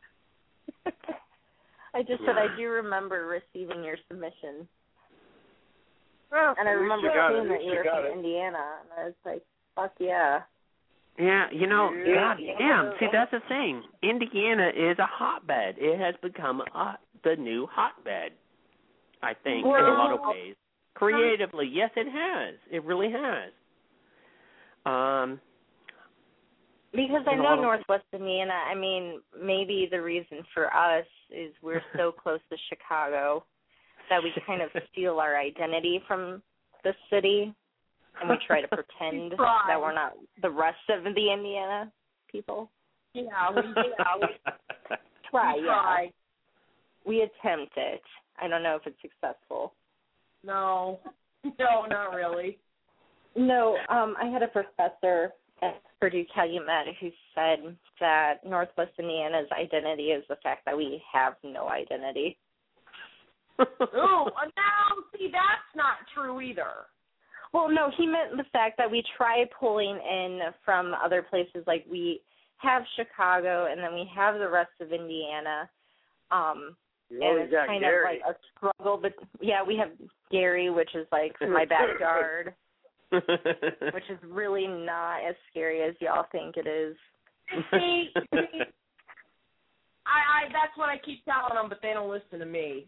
I just said I do remember receiving your submission. Well, and I remember seeing it. that you were got from it. Indiana, and I was like, fuck yeah. Yeah, you know, Yeah. God damn. See, that's the thing. Indiana is a hotbed. It has become a, the new hotbed, I think, Well, in a lot of ways. Creatively, yes, it has. It really has. Um, because I in a know lot of- Northwest Indiana, I mean, maybe the reason for us is we're so close to Chicago that we kind of steal our identity from the city. And we try to pretend try. that we're not the rest of the Indiana people. Yeah, we, yeah, we try, we yeah. try. We attempt it. I don't know if it's successful. No, no, not really. No, um, I had a professor at Purdue Calumet who said that Northwest Indiana's identity is the fact that we have no identity. Oh, now, see, that's not true either. Well, no, he meant the fact that we try pulling in from other places. Like we have Chicago, and then we have the rest of Indiana. Um, You and always it's got kind Gary. of like a struggle. But yeah, we have Gary, which is like my backyard, which is really not as scary as y'all think it is. See, see, I, I, that's what I keep telling them, but they don't listen to me.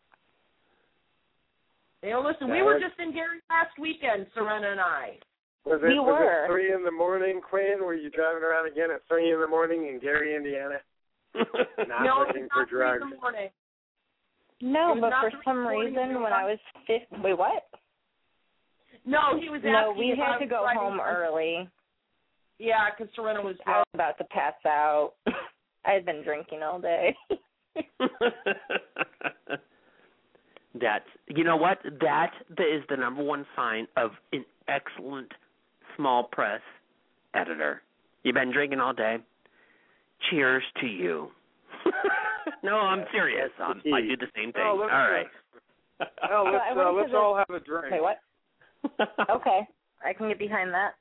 They don't listen. We were just in Gary last weekend, Serena and I. Was it, we was were. it three in the morning, Quinn? Were you driving around again at three in the morning in Gary, Indiana? Not no, looking it was for not three drugs. in the morning. No, It was but not for three some in the morning, reason, it was when not- I was fifth, wait, what? No, he was asking. No, we if I had to was go driving home for- early. Yeah, because Serena was I was about to pass out. I had been drinking all day. That's, you know what? That is the number one sign of an excellent small press editor. You've been drinking all day. Cheers to you. No, I'm serious. I'm, I do the same thing. Oh, all let's, right. Oh, let's, I went uh, to let's the- all have a drink. Wait, what? Okay, I can get behind that.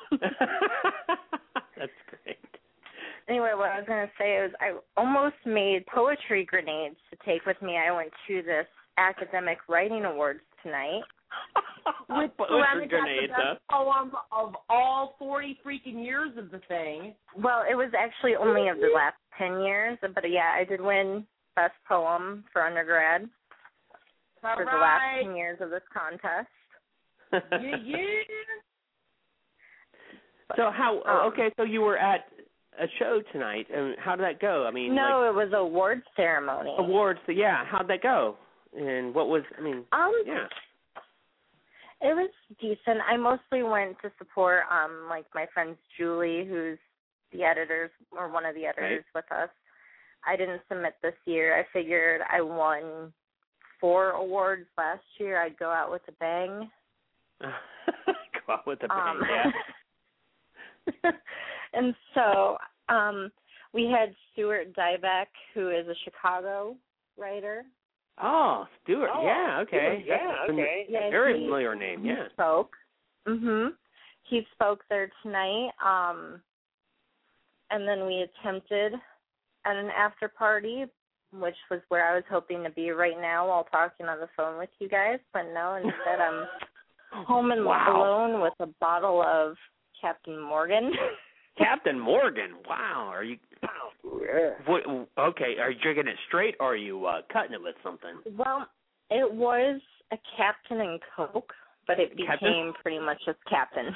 That's great. Anyway, what I was going to say is I almost made poetry grenades to take with me. I went to this academic writing awards tonight. with Poetry Serena got grenades, the best poem of all forty freaking years of the thing. Well, it was actually only of the last ten years, but yeah, I did win best poem for undergrad All for right. the last ten years of this contest. Yeah, yeah. So how? Um, okay, so you were at a show tonight, and how did that go? I mean, no, like, it was awards ceremony. awards. So yeah, how'd that go? And what was? I mean, Um, yeah. It was decent. I mostly went to support um like my friend Julie, who's the editors or one of the editors with us. I didn't submit this year. I figured I won four awards last year. I'd go out with a bang. Go out with a bang, Um, yeah. and so um we had Stuart Dybeck, who is a Chicago writer. Oh, Stuart. Oh, yeah, okay. Stuart, yeah, That's a okay. Yeah, very he- familiar name, He yeah. spoke. Mhm. He spoke there tonight. Um, and then we attempted at an after party, which was where I was hoping to be right now while talking on the phone with you guys. But no, instead I'm home and Wow. alone with a bottle of Captain Morgan. Captain Morgan. Wow. Are you? Yeah. What, okay. Are you drinking it straight, or are you uh, cutting it with something? Well, it was a Captain and Coke, but it became Captain? pretty much just Captain.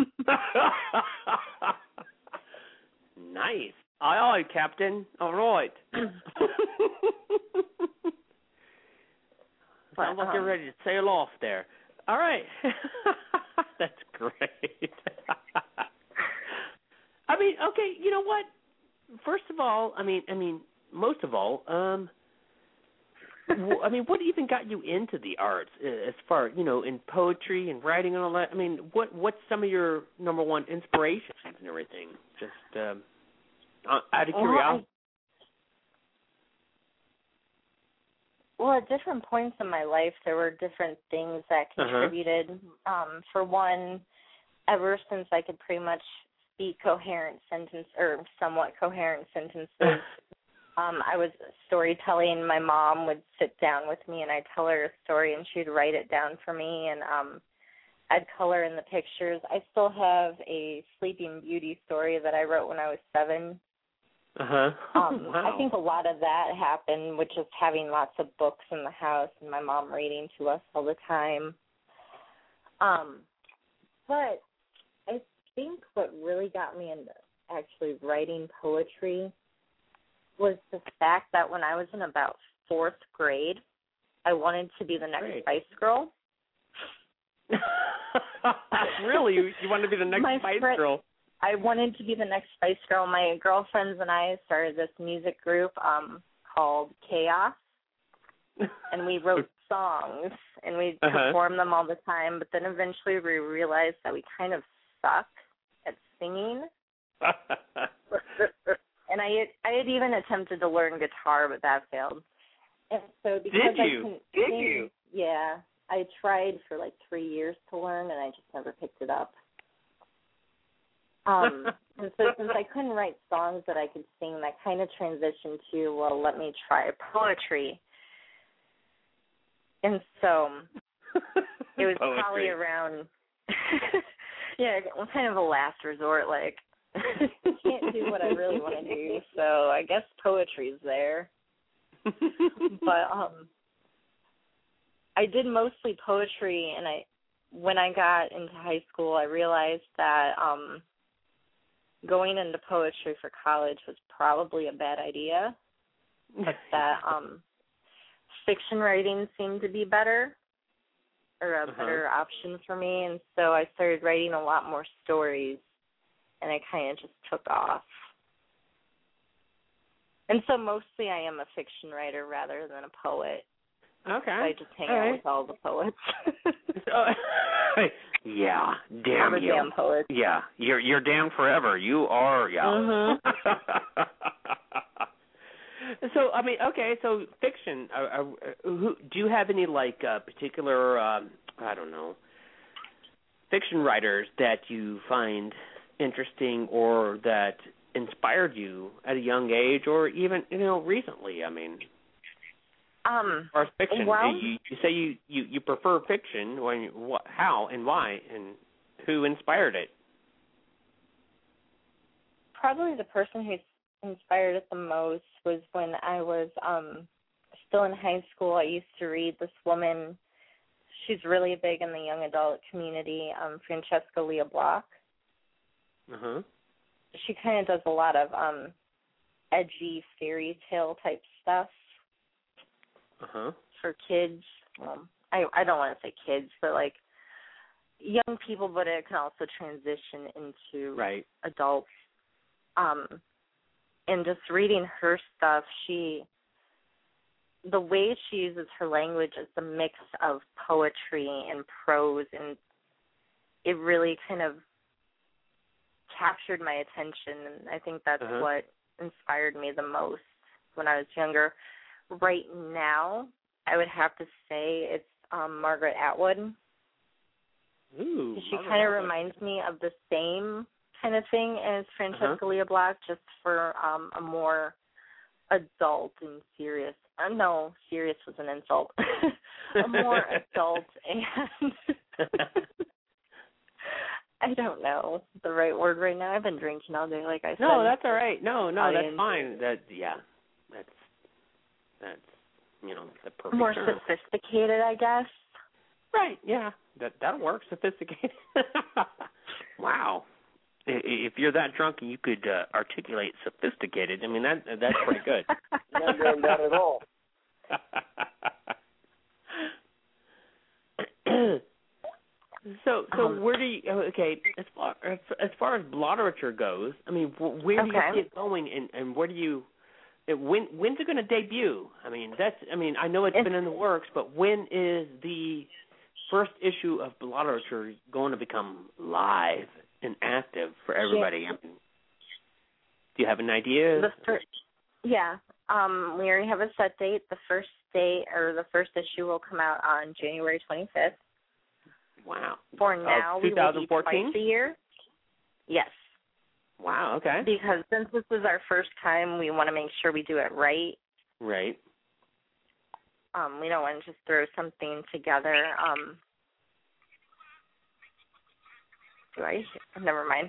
Nice. Aye, aye, Captain. All right. But, Sounds like um, you're ready to sail off there. All right. That's great. I mean, okay, you know what? First of all, I mean, I mean, most of all, um, w- I mean, what even got you into the arts uh, as far, you know, in poetry and writing and all that? I mean, what what's some of your number one inspirations and everything? Just um, uh, out of Well, curiosity. I, well, at different points in my life, there were different things that Uh-huh. contributed. Um, for one, ever since I could pretty much speak coherent sentence or somewhat coherent sentences, um, I was storytelling. My mom would sit down with me and I'd tell her a story and she'd write it down for me, and um, I'd color in the pictures. I still have a Sleeping Beauty story that I wrote when I was seven. Uh-huh. Um, Wow. I think a lot of that happened with just having lots of books in the house and my mom reading to us all the time. Um, but I think what really got me into actually writing poetry was the fact that when I was in about fourth grade, I wanted to be the next Great. Spice Girl. Really? You, you want to be the next My Spice friend- Girl? I wanted to be the next Spice Girl. My girlfriends and I started this music group um, called Chaos, and we wrote songs, and we Uh-huh. performed them all the time, but then eventually we realized that we kind of suck at singing. And I had, I had even attempted to learn guitar, but that failed. And so because Did I you? couldn't Did sing, you? Yeah, I tried for like three years to learn, and I just never picked it up. Um, and so since I couldn't write songs that I could sing, that kind of transitioned to, well, let me try poetry. And so it was Poetry. probably around, yeah, kind of a last resort, like, can't do what I really want to do, so I guess poetry's there. But um, I did mostly poetry, and I, when I got into high school, I realized that um, going into poetry for college was probably a bad idea, but that um, fiction writing seemed to be better, or a Uh-huh. better option for me, and so I started writing a lot more stories, and I kind of just took off. And so mostly I am a fiction writer rather than a poet. Okay. So I just hang all out right. with all the poets. Yeah, damn I'm a you. damn poet. Yeah, you're you're damn forever. You are, yeah. Mhm. So I mean, okay, so fiction. Uh, uh, who, do you have any like uh, particular, um, I don't know, fiction writers that you find interesting or that inspired you at a young age, or even you know recently? I mean. Um, Or fiction? well, you, you say you, you, you prefer fiction. When, what, how and why, and who inspired it? probably the person who inspired it the most was when I was um, still in high school. I used to read this woman. She's really big in the young adult community, um, Francesca Lia Block. Uh-huh. She kind of does a lot of um, edgy fairy tale type stuff. Uh-huh. For kids. Um, I I don't want to say kids, but like young people, but it can also transition into right. adults. Um, and just reading her stuff, she, the way she uses her language is a mix of poetry and prose, and it really kind of captured my attention, and I think that's Uh-huh. what inspired me the most when I was younger. Right now, I would have to say it's um, Margaret Atwood. Ooh. She kind of reminds me of the same kind of thing as Francesca Uh-huh. Lia Block, just for um, a more adult and serious. Uh, no, serious was an insult. A more adult and I don't know the right word right now. I've been drinking all day, like I said. No, that's all right. No, no, I that's am- fine. That yeah, that's that's you know the perfect more term. sophisticated, I guess. Right. Yeah. That that'll work. Sophisticated. Wow. I- If you're that drunk and you could uh, articulate sophisticated, I mean that that's pretty good. Not doing that at all. so so Um, where do you okay as far as far as Blotterature goes? I mean, wh- where do you Okay. see it going, and, and where do you it- when when's it going to debut? I mean, that's I mean I know it's It's- been in the works, but when is the first issue of Blotterature going to become live and active for everybody? I mean, do you have an idea? The first, yeah. Um, we already have a set date. The first day or the first issue will come out on January twenty-fifth. Wow. For now, we will be twice a year. Yes. Wow. Okay. Because since this is our first time, we want to make sure we do it right. Right. Um, we don't want to just throw something together. Um, do I? Never mind.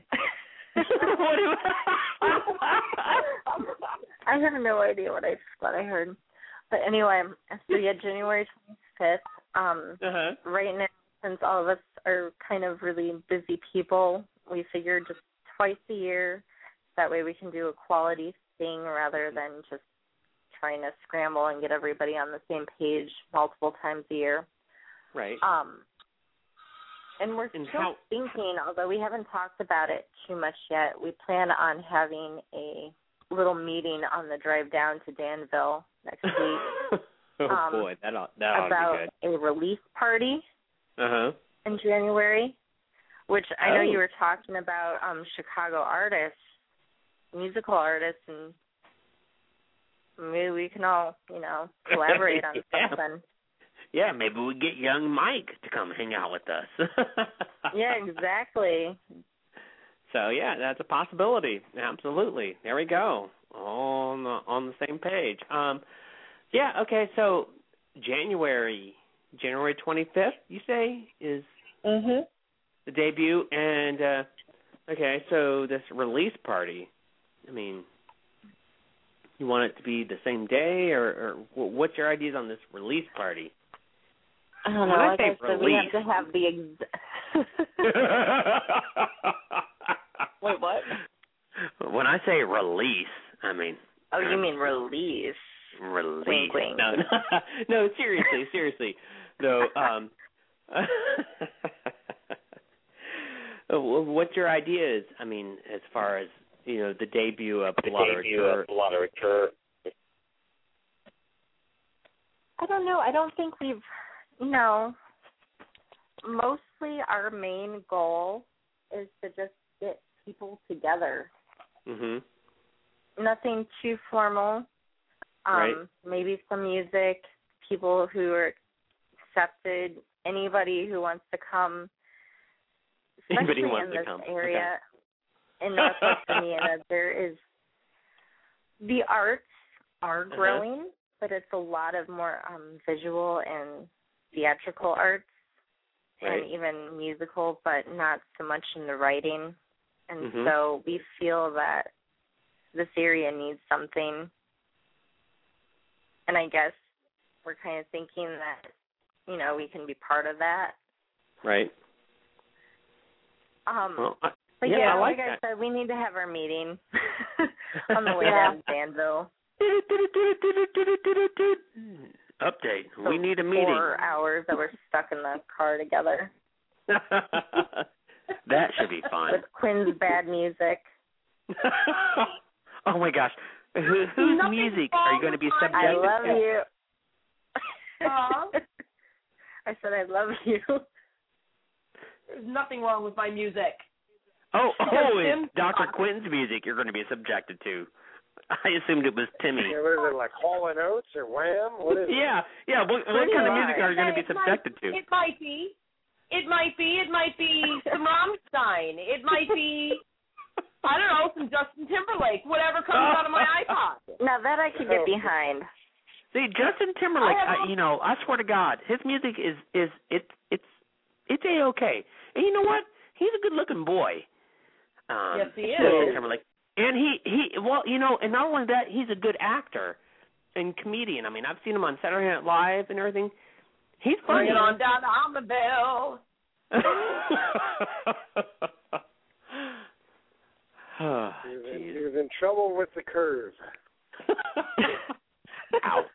I have no idea what I what I heard. But anyway, so yeah, January twenty-fifth. Um, uh-huh. Right now, since all of us are kind of really busy people, we figured just twice a year. That way we can do a quality thing rather than just trying to scramble and get everybody on the same page multiple times a year. Right. Um, and we're And still how- thinking, although we haven't talked about it too much yet, we plan on having a little meeting on the drive down to Danville next week. oh um, boy, that ought, that ought about to be good. a release party Uh huh. in January, which I know Oh. you were talking about um, Chicago artists, musical artists, and maybe we can all, you know, collaborate on Yeah. something. Yeah, maybe we get young Mike to come hang out with us. Yeah, exactly. So yeah, that's a possibility. Absolutely. There we go. All on the, on the same page. Um, yeah. Okay. So January, January twenty-fifth, you say is Mhm. the debut, and uh, okay. So this release party. I mean, you want it to be the same day, or, or what's your ideas on this release party? I don't When know. I Like say I said, we have to have the ex- Wait, what? When I say release, I mean. Oh, you um, mean release? Release. Wink, wink. No, no, no, seriously, seriously. Though, um, what's your ideas? I mean, as far as you know, the debut of Blotterature. Blotterature. I don't know. I don't think we've, you know, mostly our main goal is to just get people together. Mhm. Nothing too formal. Um, Right. Maybe some music, people who are accepted, anybody who wants to come, Anybody especially wants in to this come. area in Northwest Indiana. There is, the arts are Uh-huh. growing, but it's a lot of more um, visual and theatrical arts, Right. and even musical, but not so much in the writing. And Mhm. so we feel that this area needs something. And I guess we're kind of thinking that, you know, we can be part of that. Right. Um, Well, I, but yeah, yeah, I like like that. I said, we need to have our meeting on the way Yeah. down to Danville. Update. So We need a meeting. Four hours that we're stuck in the car together. That should be fun. With Quinn's bad music. Oh my gosh. Who, whose Nothing music are you going to be wrong with subjected I love to? you. Aw. I said I love you. There's nothing wrong with my music. Oh, oh, Tim- it's Doctor Quinn's music you're going to be subjected to. I assumed it was Timmy. Yeah, what is it, like Hall and Oates or Wham? What is Yeah, yeah. What, what kind of music are you going to be It might- subjected to? It might be. It might be. It might be some Rammstein. It might be I don't know, some Justin Timberlake, whatever comes out of my iPod. Now that I could get behind. See, Justin Timberlake, I, you know, I swear to God, his music is is it it's it's a okay. And you know what? He's a good-looking boy. Um, yes, he is. Justin Timberlake, and he he well, you know, and not only that, he's a good actor and comedian. I mean, I've seen him on Saturday Night Live and everything. He's funny. Bring it on down to Almaville. Oh, he, was in, he was in trouble with the curve. Ouch.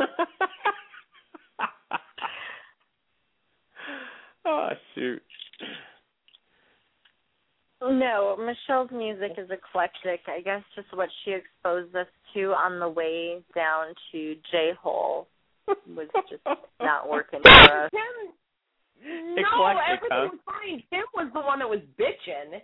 Oh, shoot. No, Michelle's music is eclectic. I guess just what she exposed us to on the way down to J-Hole was just not working for us. Tim, no, Eclectic, everything huh? was fine. Tim was the one that was bitching.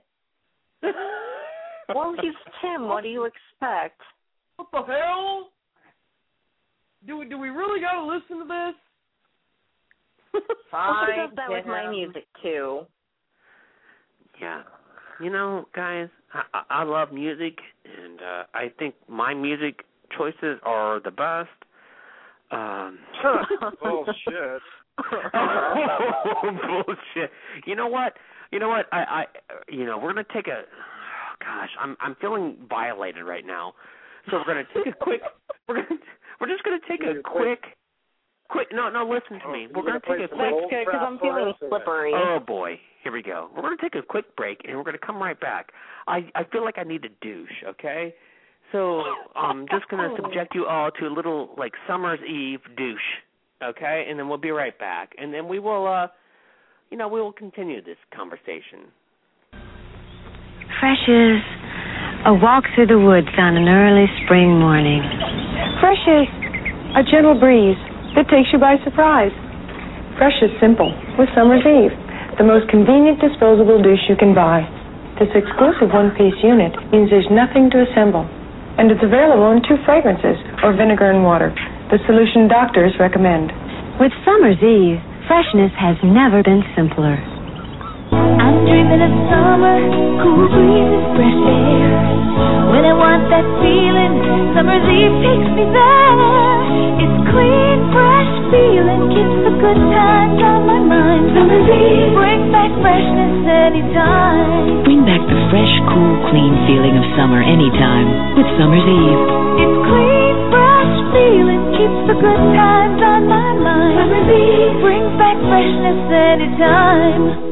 Well, he's Tim. What do you expect? What the hell? Do we, do we really got to listen to this? Fine. He does that with my music, too. Yeah. You know, guys, I, I love music, and uh, I think my music choices are the best. Um, Bullshit. Oh, bullshit. You know what? You know what? I, I you know, we're gonna take a. Oh, gosh, I'm I'm feeling violated right now. So we're gonna take a quick. We're gonna. We're just gonna take a quick. Quick. No, no. Listen to me. We're gonna take a quick. Because I'm feeling slippery. Oh boy. Here we go. We're gonna take a quick break, and we're gonna come right back. I I feel like I need a douche. Okay. So I'm just gonna subject you all to a little like summer's eve douche. Okay, and then we'll be right back, and then we will, uh, you know, we will continue this conversation. Fresh is a walk through the woods on an early spring morning. Fresh is a gentle breeze that takes you by surprise. Fresh is simple with Summer's Eve, the most convenient disposable douche you can buy. This exclusive one-piece unit means there's nothing to assemble, and it's available in two fragrances or vinegar and water. The solution doctors recommend. With Summer's Eve, freshness has never been simpler. I'm dreaming of summer, cool breezes, fresh air. When I want that feeling, Summer's Eve takes me there. It's clean, fresh feeling, keeps the good times on my mind. Summer's Eve brings back freshness anytime. Bring back the fresh, cool, clean feeling of summer anytime with Summer's Eve. It's clean, fresh feeling, keeps the good times on my mind. Summer's Eve brings back freshness anytime.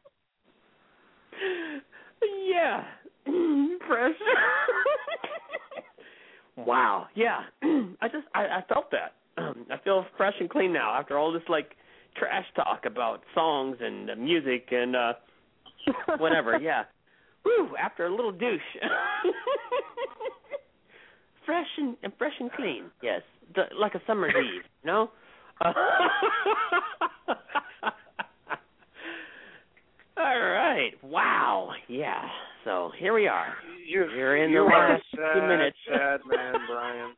Yeah. Fresh. Wow. Yeah. I just, I, I felt that. I feel fresh and clean now after all this, like, trash talk about songs and uh, music and uh, whatever. Yeah. Woo, after a little douche. Fresh and, and fresh and clean. Yes. The, like a summer's eve, you know? Uh, all right. Wow. Yeah. So here we are. You, We're in you the are last sad, few minutes. sad man, Brian.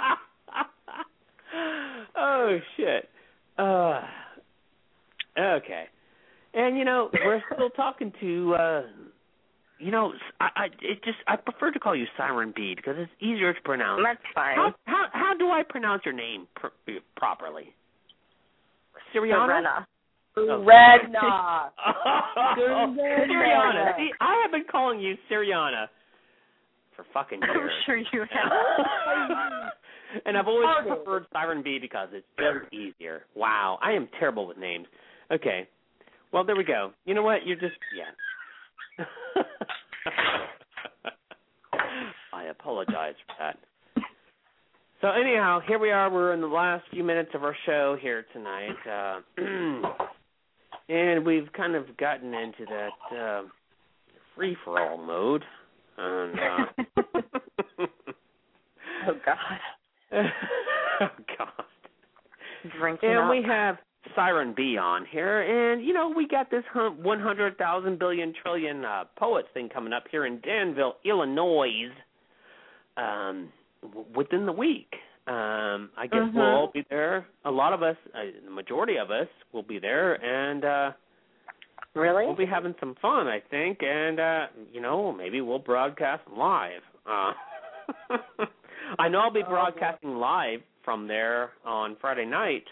Oh shit. Uh, okay. And you know we're still talking to. Uh, you know, I, I it just I prefer to call you Siren B because it's easier to pronounce. That's fine. How how, how do I pronounce your name pr- properly? Siriana. Serena. Oh. Redna. Siriana. See, I have been calling you Siriana for fucking years. I'm sure you have. And I've always preferred Siren B because it's just easier. Wow, I am terrible with names. Okay, well, there we go. You know what? You're just, yeah. I apologize for that. So anyhow, here we are. We're in the last few minutes of our show here tonight. Uh, and we've kind of gotten into that uh, free-for-all mode. And, uh, oh, God. Oh, God. Drinking and up. we have Siren B on here. And, you know, we got this one hundred thousand billion trillion uh, poets thing coming up here in Danville, Illinois, um, w- within the week. Um, I guess Mm-hmm. we'll all be there. A lot of us, uh, the majority of us, will be there. And, uh, Really? We'll be having some fun, I think, and uh, you know, maybe we'll broadcast live. Uh, I know I'll be broadcasting live from there on Friday night.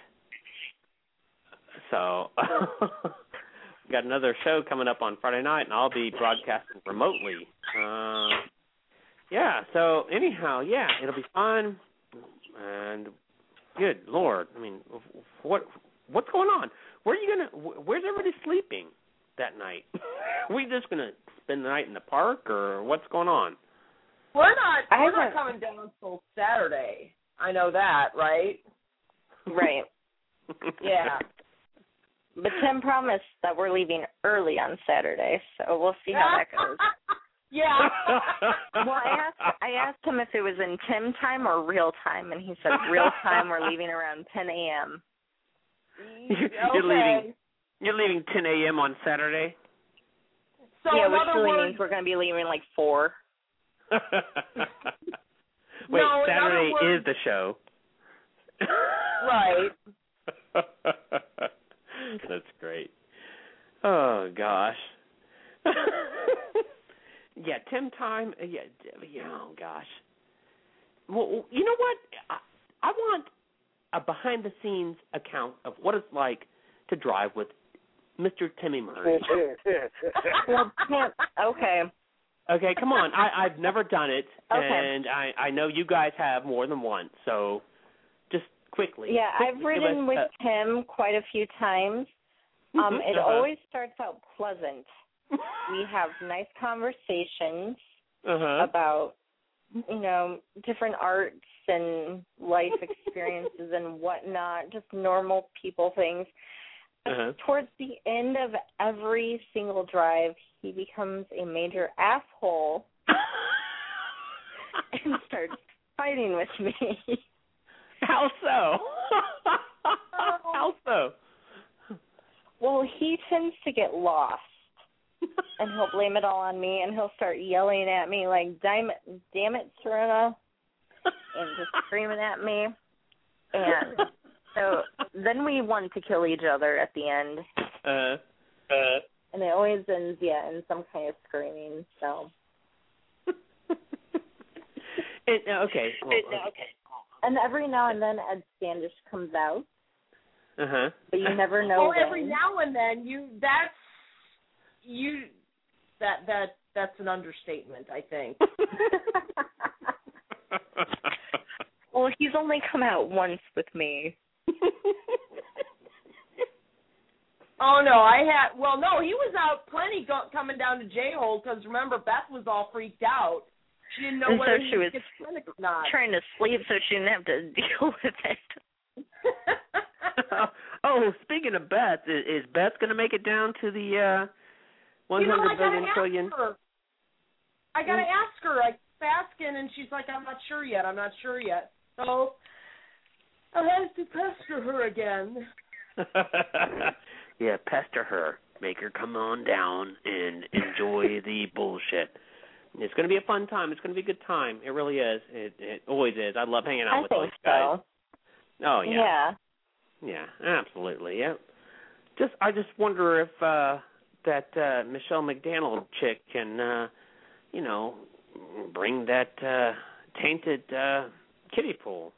So we got another show coming up on Friday night, and I'll be broadcasting remotely. Uh, yeah. So anyhow, yeah, it'll be fun. And good Lord, I mean, what what's going on? Where are you gonna? Where's everybody sleeping that night? Are we just gonna spend the night in the park, or what's going on? We're not. I We're not haven't- coming down until Saturday. I know that, right? Right. Yeah. But Tim promised that we're leaving early on Saturday, so we'll see how that goes. Yeah. Well, I asked I asked him if it was in Tim time or real time, and he said real time. We're leaving around ten a.m. You're Okay. leaving. You're leaving ten a.m. on Saturday. So yeah, in which other really words, means we're going to be leaving like four. Wait, No, in Saturday other words- is the show. right. That's great. Oh gosh. Yeah, Tim time. uh, Yeah, d- yeah. Oh gosh. Well, you know what? I, I want a behind-the-scenes account of what it's like to drive with Mister Timmy Murray. Well, Tim, okay. Okay, come on. I, I've never done it, Okay. and I, I know you guys have more than once. So, just quickly. Yeah, quickly I've give ridden us with a- Tim quite a few times. Um, it Uh-huh. always starts out pleasant. We have nice conversations Uh-huh. about, you know, different arts and life experiences and whatnot, just normal people things. But Uh-huh. towards the end of every single drive, he becomes a major asshole and starts fighting with me. How so? How so? Well, he tends to get lost, and he'll blame it all on me, and he'll start yelling at me like, damn it, damn it, Serena, and just screaming at me. And so then we want to kill each other at the end. Uh, uh. And it always ends, yeah, in some kind of screaming, so. It, uh, okay. Well, okay. And every now and then Ed Standish comes out, Uh-huh. but you never know Oh, when. every now and then you that's you that that that's an understatement, I think. Well, he's only come out once with me. Oh no, I had well no, he was out plenty go, coming down to J-Hole because remember Beth was all freaked out. She didn't know And whether so he she was was schizophrenic or not. trying to sleep so she didn't have to deal with it. Oh, speaking of Beth, is, is Beth going to make it down to the uh, one You know, hundred I gotta billion ask trillion? her. I gotta ask her. I keep asking, and she's like, "I'm not sure yet. I'm not sure yet." So I have to pester her again. Yeah, pester her. Make her come on down and enjoy the bullshit. It's going to be a fun time. It's going to be a good time. It really is. It, it always is. I love hanging out I with think those guys. so. Oh yeah. Yeah. Yeah, absolutely. Yeah. Just I just wonder if uh that uh Michelle McDaniel chick can uh you know, bring that uh tainted uh kiddie pool.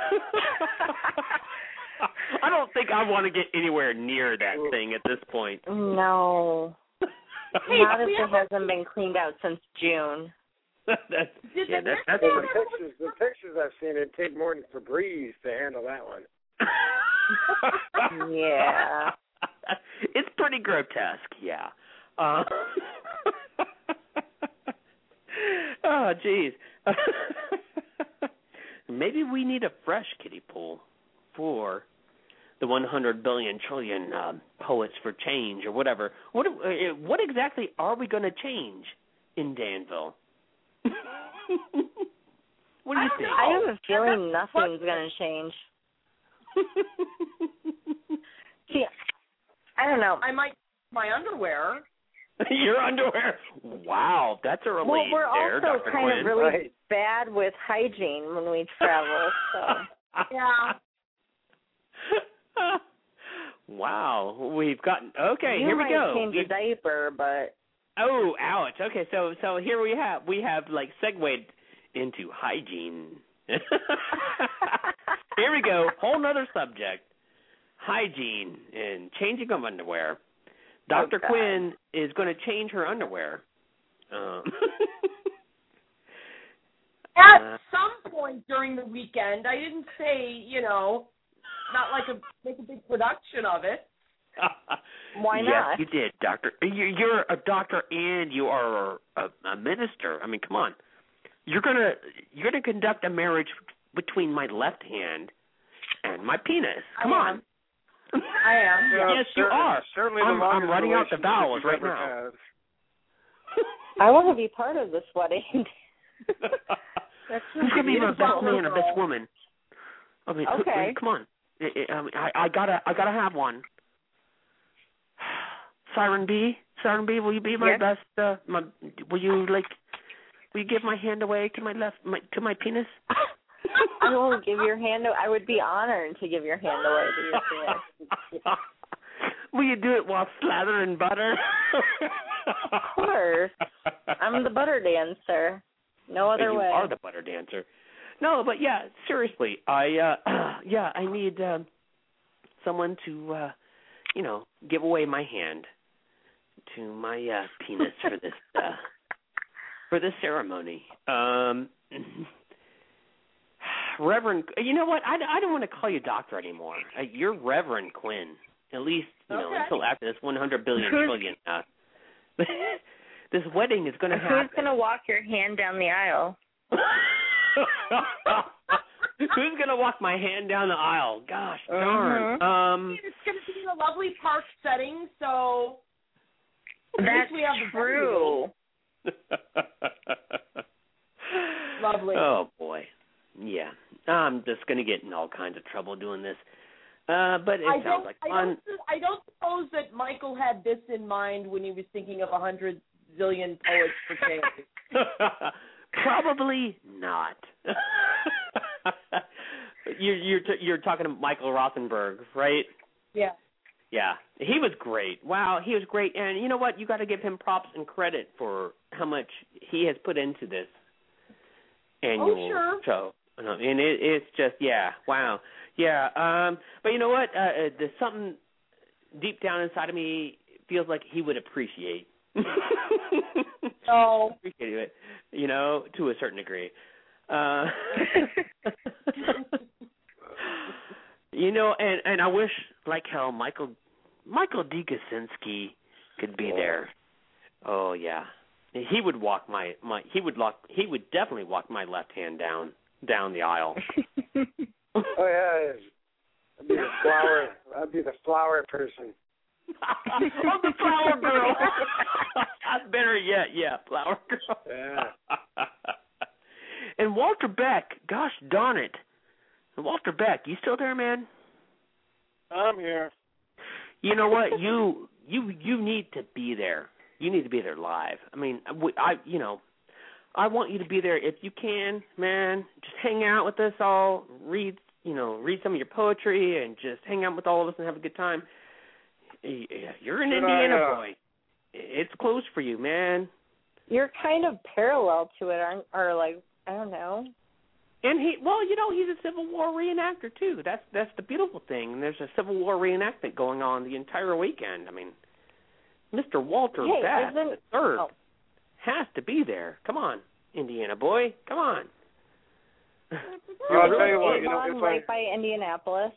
I don't think I want to get anywhere near that thing at this point. No. Hey, Not if we it have a- hasn't been cleaned out since June. that's, Did yeah, the that, that's The pretty pictures, the pictures I've seen, it'd take more than Febreze to handle that one. Yeah. It's pretty grotesque, yeah. Uh, oh, geez. Maybe we need a fresh kiddie pool for the one hundred billion trillion uh, poets for change or whatever. What uh, what exactly are we going to change in Danville? What do you think? I have a feeling nothing's going to change. See, I don't know. I might my underwear. Your underwear? Wow, that's a relief Well, we're there, also Doctor kind Quinn. of really Right. bad with hygiene when we travel, so. Yeah. Wow, we've gotten okay. You here we might go. change a diaper, but oh, ouch. Okay, so so here we have we have like segued into hygiene. Here we go. Whole nother subject. Hygiene and changing of underwear. Doctor Oh, Quinn is going to change her underwear. Um, At uh, some point during the weekend, I didn't say, you know, not like a make a big production of it. Why yes, not? you did, Doctor. You- You're a doctor and you are a, a minister. I mean, come on. You're gonna you're gonna conduct a marriage between my left hand and my penis. Come I on. am. I am. Well, Yes, you certainly, are. Certainly I'm, the I'm writing out the relationship vowels you've right ever now. had. I want to be part of this wedding. That's Who's gonna be my best beautiful. man or best woman? I mean, who- Okay. come on. I, I, mean, I, I gotta, I gotta have one. Siren B, Siren B, will you be my Yes. best? Uh, my, will you like? Will you give my hand away to my left, my, to my penis? I will give your hand. I would be honored to give your hand away to your penis. Will you do it while slathering butter? Of course. I'm the butter dancer. No other you way. are the butter dancer. No, but yeah, seriously, I uh yeah, I need um, someone to uh, you know, give away my hand to my uh, penis for this uh, for this ceremony. Um, Reverend, you know what? I, I don't want to call you doctor anymore. Uh, you're Reverend Quinn. At least you know Okay. until after this one hundred billion Who's- trillion. Uh, this wedding is going to happen. Who's going to walk your hand down the aisle? Who's gonna walk my hand down the aisle? Gosh darn. Mhm. Um, It's going to be in a lovely park setting, so at That's least we have the true. Lovely. Oh boy. Yeah. I'm just gonna get in all kinds of trouble doing this. Uh, but it I sounds don't, like I fun. don't, I don't suppose that Michael had this in mind when he was thinking of a hundred zillion poets for change. Probably not. you're you're t- you're talking to Michael Rothenberg, right? Yeah. Yeah, he was great. Wow, he was great. And you know what? You got to give him props and credit for how much he has put into this annual Oh, sure. show. And it, it's just, yeah, wow. Yeah, um, but you know what? Uh, uh, there's something deep down inside of me feels like he would appreciate. Oh. Appreciate it, you know, to a certain degree. Uh, you know, and, and I wish, like how Michael Michael D. Kaczynski could be there. Oh yeah, he would walk my, my he would lock he would definitely walk my left hand down down the aisle. Oh yeah, I'd be the flower. I'd be the flower person. Oh, the flower girl. Better yet, yeah, flower girl. Yeah. And Walter Beck, gosh darn it. Walter Beck, you still there, man? I'm here. You know what? You you you need to be there. You need to be there live. I mean, I you know, I want you to be there if you can, man. Just hang out with us all, read, you know, read some of your poetry and just hang out with all of us and have a good time. You're an Should Indiana I, uh, boy. It's close for you, man. You're kind of parallel to it, aren't? Or like, I don't know. And he, well, you know, he's a Civil War reenactor too. That's that's the beautiful thing. And there's a Civil War reenactment going on the entire weekend. I mean, Mister Walter Hey, Beck isn't- the third oh. has to be there. Come on, Indiana boy, come on. Well, I'll tell you what. You know, Avon if right I by Indianapolis?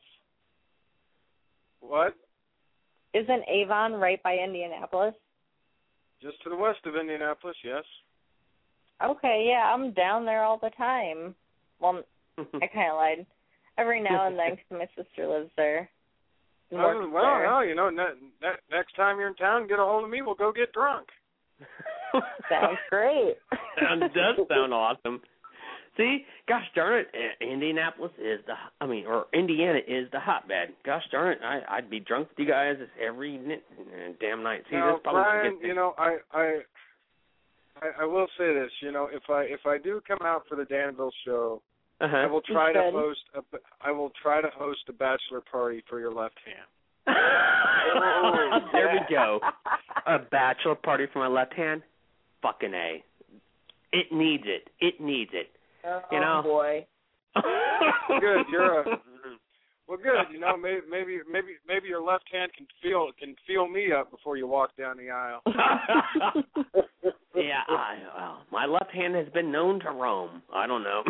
what? Isn't Avon right by Indianapolis? Just to the west of Indianapolis, yes. Okay, yeah, I'm down there all the time. Well, I kind of lied. Every now and then, because my sister lives there. and Well, works well, there. well, you know, ne- ne- next time you're in town, get a hold of me. We'll go get drunk. Sounds great. Sounds does sound awesome. See, gosh darn it, I- Indianapolis is the, I mean, or Indiana is the hotbed. Gosh darn it, I, I'd be drunk with you guys every ni- damn night. See, Now, this probably Brian, gets- you know, I, I, I, I will say this. You know, if I if I do come out for the Danville show, uh-huh. I will try You to should. host a I will try to host a bachelor party for your left hand. Oh, there we go. A bachelor party for my left hand? Fucking A. It needs it. It needs it. Oh, you know? boy. Good. You're a well. Good. You know, maybe maybe maybe maybe your left hand can feel can feel me up before you walk down the aisle. Yeah. I, well, my left hand has been known to roam. I don't know.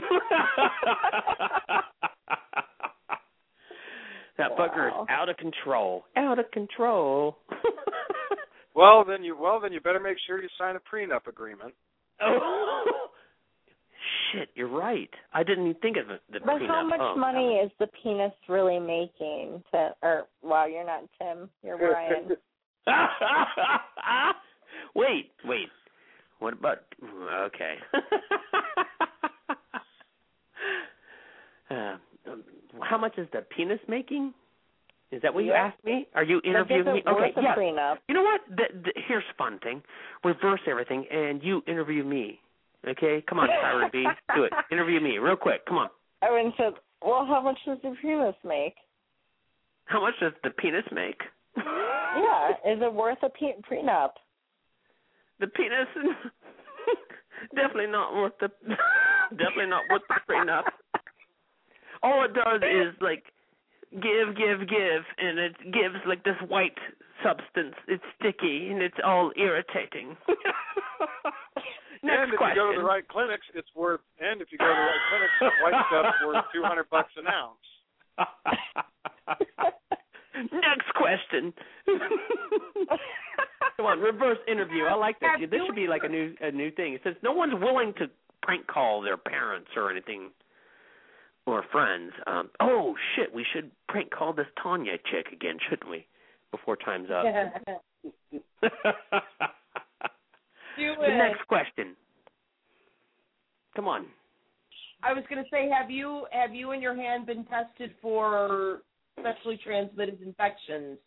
That wow. fucker is out of control. Out of control. Well, then you well then you better make sure you sign a prenup agreement. Oh. Shit, you're right. I didn't even think of the, the but prenup. But how much oh, money God. is the penis really making? To, or wow, you're not Tim. You're Brian. Wait, wait. What about? Okay. uh, how much is the penis making? Is that what yeah. you asked me? Are you interviewing me? Okay, yeah. Prenup. You know what? The, the, here's a fun thing. Reverse everything, and you interview me. Okay? Come on, Tyra B. Do it. Interview me real quick. Come on. I mean, so, well, how much does the penis make? How much does the penis make? Yeah. Is it worth a pe- prenup? The penis definitely not worth the definitely not worth the prenup. All it does is like give, give, give, and it gives like this white substance. It's sticky and it's all irritating. Next and if question. you go to the right clinics, it's worth. And if you go to the right clinics, the white stuff's worth two hundred bucks an ounce. Next question. Come on, reverse interview. I like that. This should be like a new a new thing. It says no one's willing to prank call their parents or anything or friends. Um, oh shit, we should prank call this Tanya chick again, shouldn't we? Before time's up. Do the it. next question. Come on. I was going to say, have you have you and your hand been tested for sexually transmitted infections?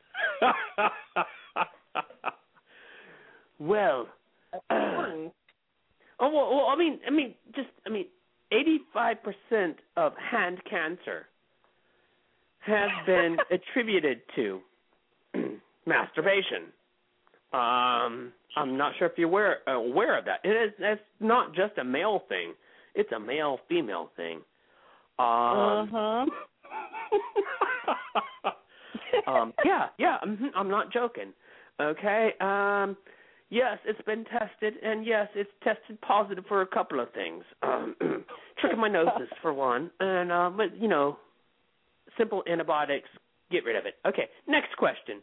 Well, uh, oh well, well, I mean, I mean, just I mean, eighty-five percent of hand cancer has been attributed to masturbation. Um, I'm not sure if you're aware, aware of that. It is. It's not just a male thing. It's a male-female thing. Um, uh-huh. um, yeah, yeah, I'm, I'm not joking. Okay. Um, yes, it's been tested, and yes, it's tested positive for a couple of things. Um, trichomoniasis for one, and uh, but you know, simple antibiotics, get rid of it. Okay. Next question.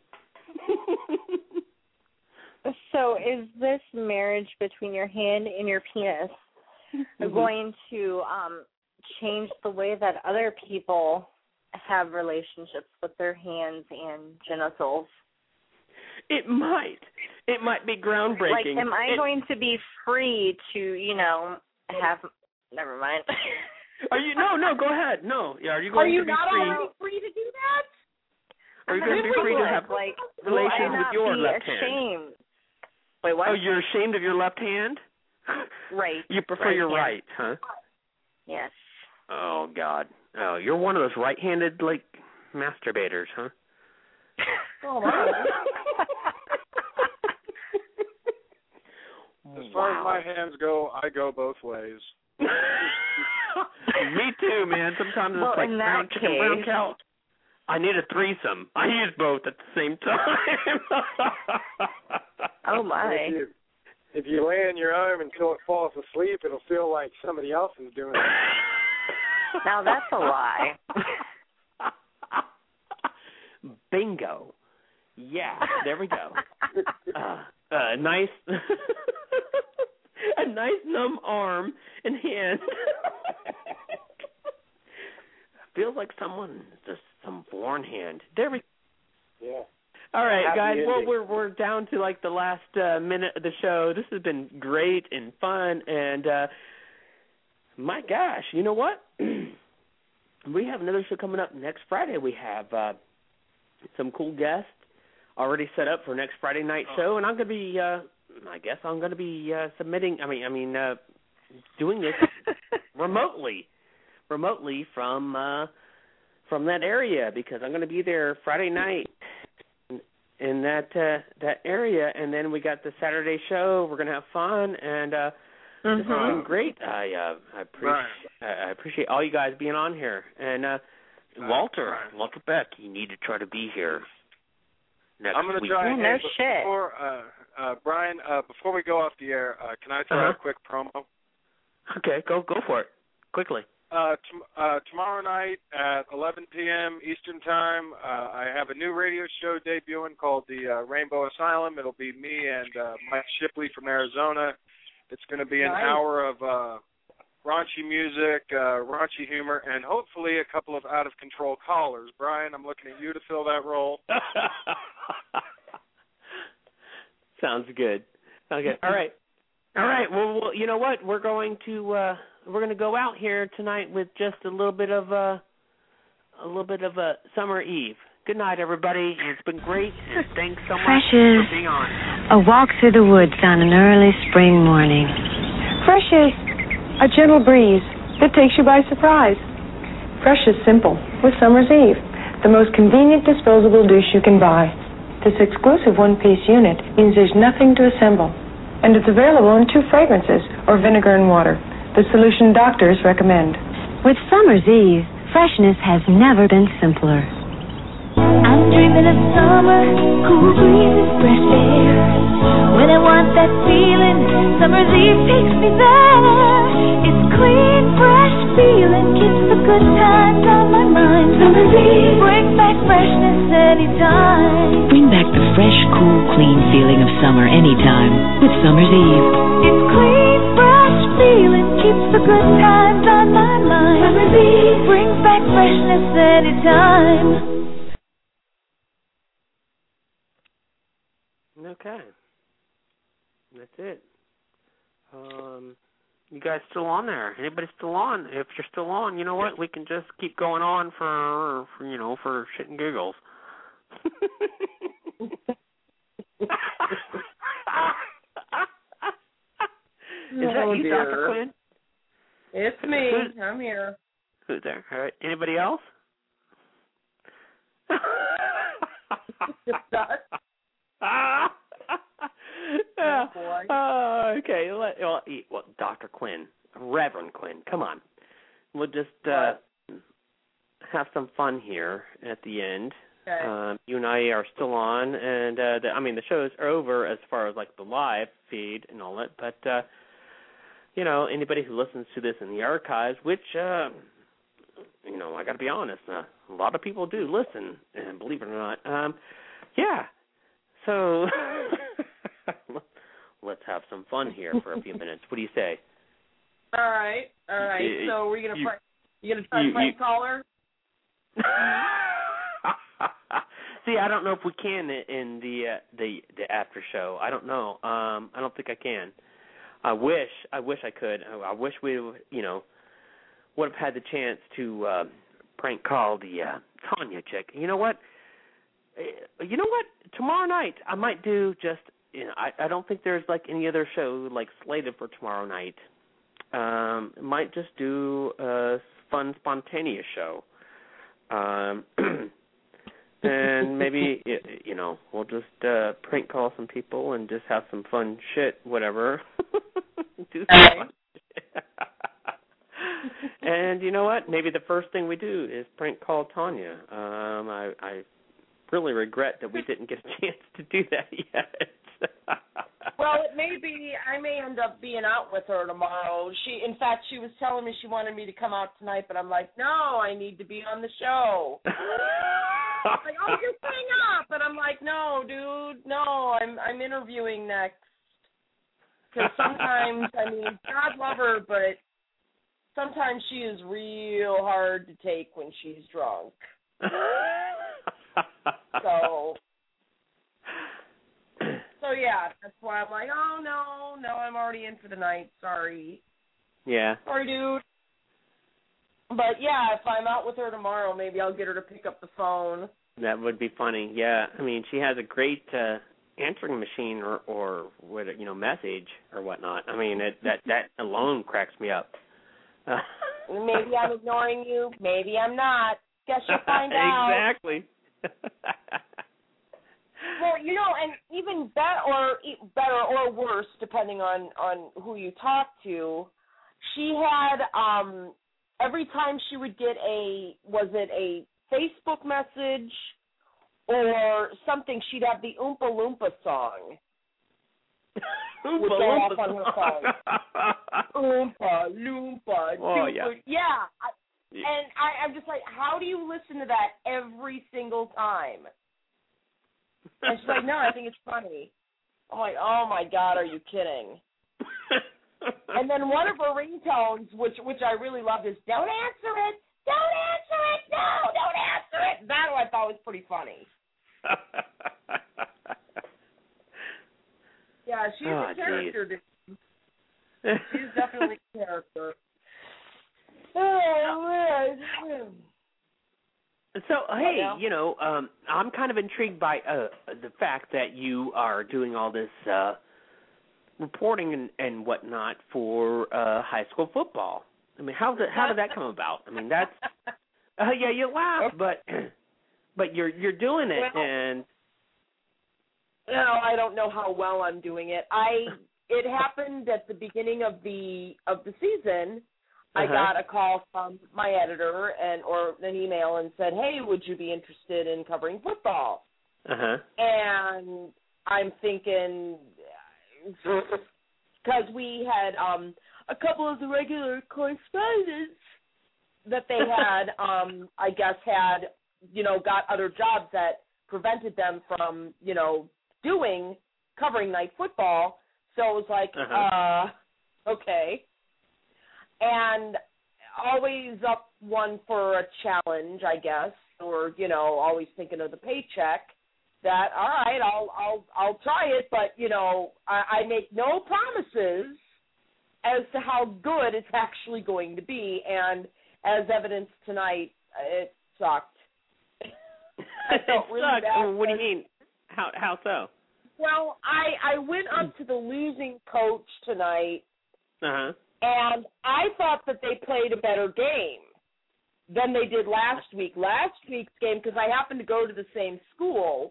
So, is this marriage between your hand and your penis mm-hmm. going to um, change the way that other people have relationships with their hands and genitals? It might. It might be groundbreaking. Like, am I it, going to be free to, you know, have? Never mind. Are you? No, no. Go ahead. No. Yeah. Are you going Are you to be not free? already free to do that? Are you going to be free to have like, relations will I with your not be left ashamed? hand? Wait, what? Oh, you're ashamed of your left hand? Right. You prefer right your hand. right, huh? Yes. Oh, God. Oh, you're one of those right-handed, like, masturbators, huh? Oh, my. As far wow. as my hands go, I go both ways. Me too, man. Sometimes well, it's like in brown that chicken, case, brown cow. I need a threesome. I use both at the same time. Oh, my. If you, if you lay on your arm until it falls asleep, it'll feel like somebody else is doing it. Now, that's a lie. Bingo. Yeah, there we go. Uh, a nice, a nice numb arm and hand. Feels like someone, just some foreign hand. There we go. Yeah. All right, Happy guys. ending. Well, we're we're down to like the last uh, minute of the show. This has been great and fun, and uh, my gosh, you know what? We have another show coming up next Friday. We have uh, some cool guests already set up for next Friday night show, and I'm going to be, uh, I guess, I'm going to be uh, submitting. I mean, I mean, uh, doing this remotely, remotely from uh, from that area because I'm going to be there Friday night in, in that uh, that area, and then we got the Saturday show. We're going to have fun, and uh, mm-hmm. this has been great. I uh, I appreciate I appreciate all you guys being on here, and uh, Walter Walter Beck, you need to try to be here next I'm going to week. try. Oh, no before, shit. Uh, uh, Brian, uh, before we go off the air, uh, can I throw Uh-huh. a quick promo? Okay, go go for it quickly. Uh, t- uh, tomorrow night at eleven p.m. Eastern Time, uh, I have a new radio show debuting called the uh, Rainbow Asylum. It'll be me and uh, Mike Shipley from Arizona. It's going to be an Nice. hour of uh, raunchy music, uh, raunchy humor, and hopefully a couple of out-of-control callers. Brian, I'm looking at you to fill that role. Sounds good. Okay. All right. All right. Well, well, you know what? We're going to uh, we're going to go out here tonight with just a little bit of uh, a little bit of a summer eve. Good night, everybody. It's been great, and thanks so much Precious. for being on. A walk through the woods on an early spring morning. Fresh is a gentle breeze that takes you by surprise. Fresh is simple with Summer's Eve, the most convenient disposable dish you can buy. This exclusive one-piece unit means there's nothing to assemble, and it's available in two fragrances or vinegar and water, the solution doctors recommend. With Summer's Eve, freshness has never been simpler. I'm dreaming of summer, cool breezes, fresh air. When I want that feeling, Summer's Eve takes me there. It's clean, fresh feeling, keeps the good times on my mind. Summer's Eve brings back freshness anytime. Bring back the fresh, cool, clean feeling of summer anytime with Summer's Eve. It's clean, fresh feeling, keeps the good times on my mind. Summer's Eve brings back freshness anytime. Okay. That's it. Um, you guys still on there? Anybody still on? If you're still on, you know what? We can just keep going on for, for you know, for shit and giggles. Is that Oh, you, dear. Doctor Quinn? It's me. Who's- I'm here. Who's there? All right. Anybody else? Ah. Oh, boy. Uh, okay. Let, well, well, Doctor Quinn, Reverend Quinn, come on. We'll just uh, have some fun here at the end. Okay. Um, you and I are still on, and uh, the, I mean the shows are over as far as like the live feed and all that. But uh, you know, anybody who listens to this in the archives, which uh, you know, I got to be honest, uh, a lot of people do listen, and believe it or not, um, yeah. So let's have some fun here for a few minutes. What do you say? All right. All right. You- so we're gonna you- prank, you gonna try to you- prank you- caller? See, I don't know if we can in the uh, the the after show. I don't know. Um, I don't think I can. I wish. I wish I could. I, I wish we, you know, would have had the chance to uh, prank call the uh, Tanya chick. You know what? Uh, You know what? Tomorrow night I might do just. You know, I I don't think there's like any other show like slated for tomorrow night. Um, might just do a fun, spontaneous show. Um. And maybe, you know, we'll just uh, prank call some people and just have some fun shit, whatever. Do some fun shit. And you know what? Maybe the first thing we do is prank call Tanya. Um, I, I really regret that we didn't get a chance to do that yet. Well, it may be. I may end up being out with her tomorrow. She, in fact, she was telling me she wanted me to come out tonight, but I'm like, no, I need to be on the show. Like, oh, just hang up, and I'm like, no, dude, no, I'm I'm interviewing next. Because sometimes, I mean, God love her, but sometimes she is real hard to take when she's drunk. So. So, yeah, that's why I'm like, oh, no, no, I'm already in for the night. Sorry. Yeah. Sorry, dude. But, yeah, if I'm out with her tomorrow, maybe I'll get her to pick up the phone. That would be funny. Yeah. I mean, she has a great uh, answering machine or, or what, you know, message or whatnot. I mean, it, that, that alone cracks me up. Maybe I'm ignoring you. Maybe I'm not. Guess you'll find out. Exactly. Well, you know, and even better or better or worse, depending on, on who you talk to, she had um, every time she would get a, was it a Facebook message or something, she'd have the Oompa Loompa song. Oompa would go Loompa off on her phone. Oompa Loompa. Oh, yeah. Yeah. I, and I, I'm just like, how do you listen to that every single time? And she's like, no, I think it's funny. I'm like, oh, my God, are you kidding? And then one of her ringtones, which which I really loved, is, don't answer it, don't answer it, no, don't answer it. That I thought was pretty funny. Yeah, she's oh, a character. She's definitely a character. Oh, man. So, hey, you know, um, I'm kind of intrigued by uh, the fact that you are doing all this uh, reporting and, and whatnot for uh, high school football. I mean, how did how did that come about? I mean, that's uh, yeah, you laugh, but but you're you're doing it, well, and no, I don't know how well I'm doing it. I it happened at the beginning of the of the season. I uh-huh. got a call from my editor and or an email and said, "Hey, would you be interested in covering football?" Uh-huh. And I'm thinking, because we had um, a couple of the regular correspondents that they had, um, I guess, had, you know, got other jobs that prevented them from, you know, doing covering night football. So it was like, uh-huh. uh, okay. And always up one for a challenge, I guess, or, you know, always thinking of the paycheck. That all right, I'll I'll I'll try it, but you know, I, I make no promises as to how good it's actually going to be, and as evidenced tonight, it sucked. I felt it really sucked. bad. What do you mean? How how so? Well, I I went up to the losing coach tonight, uh-huh. and I thought that they played a better game than they did last week. Last week's game, because I happened to go to the same school.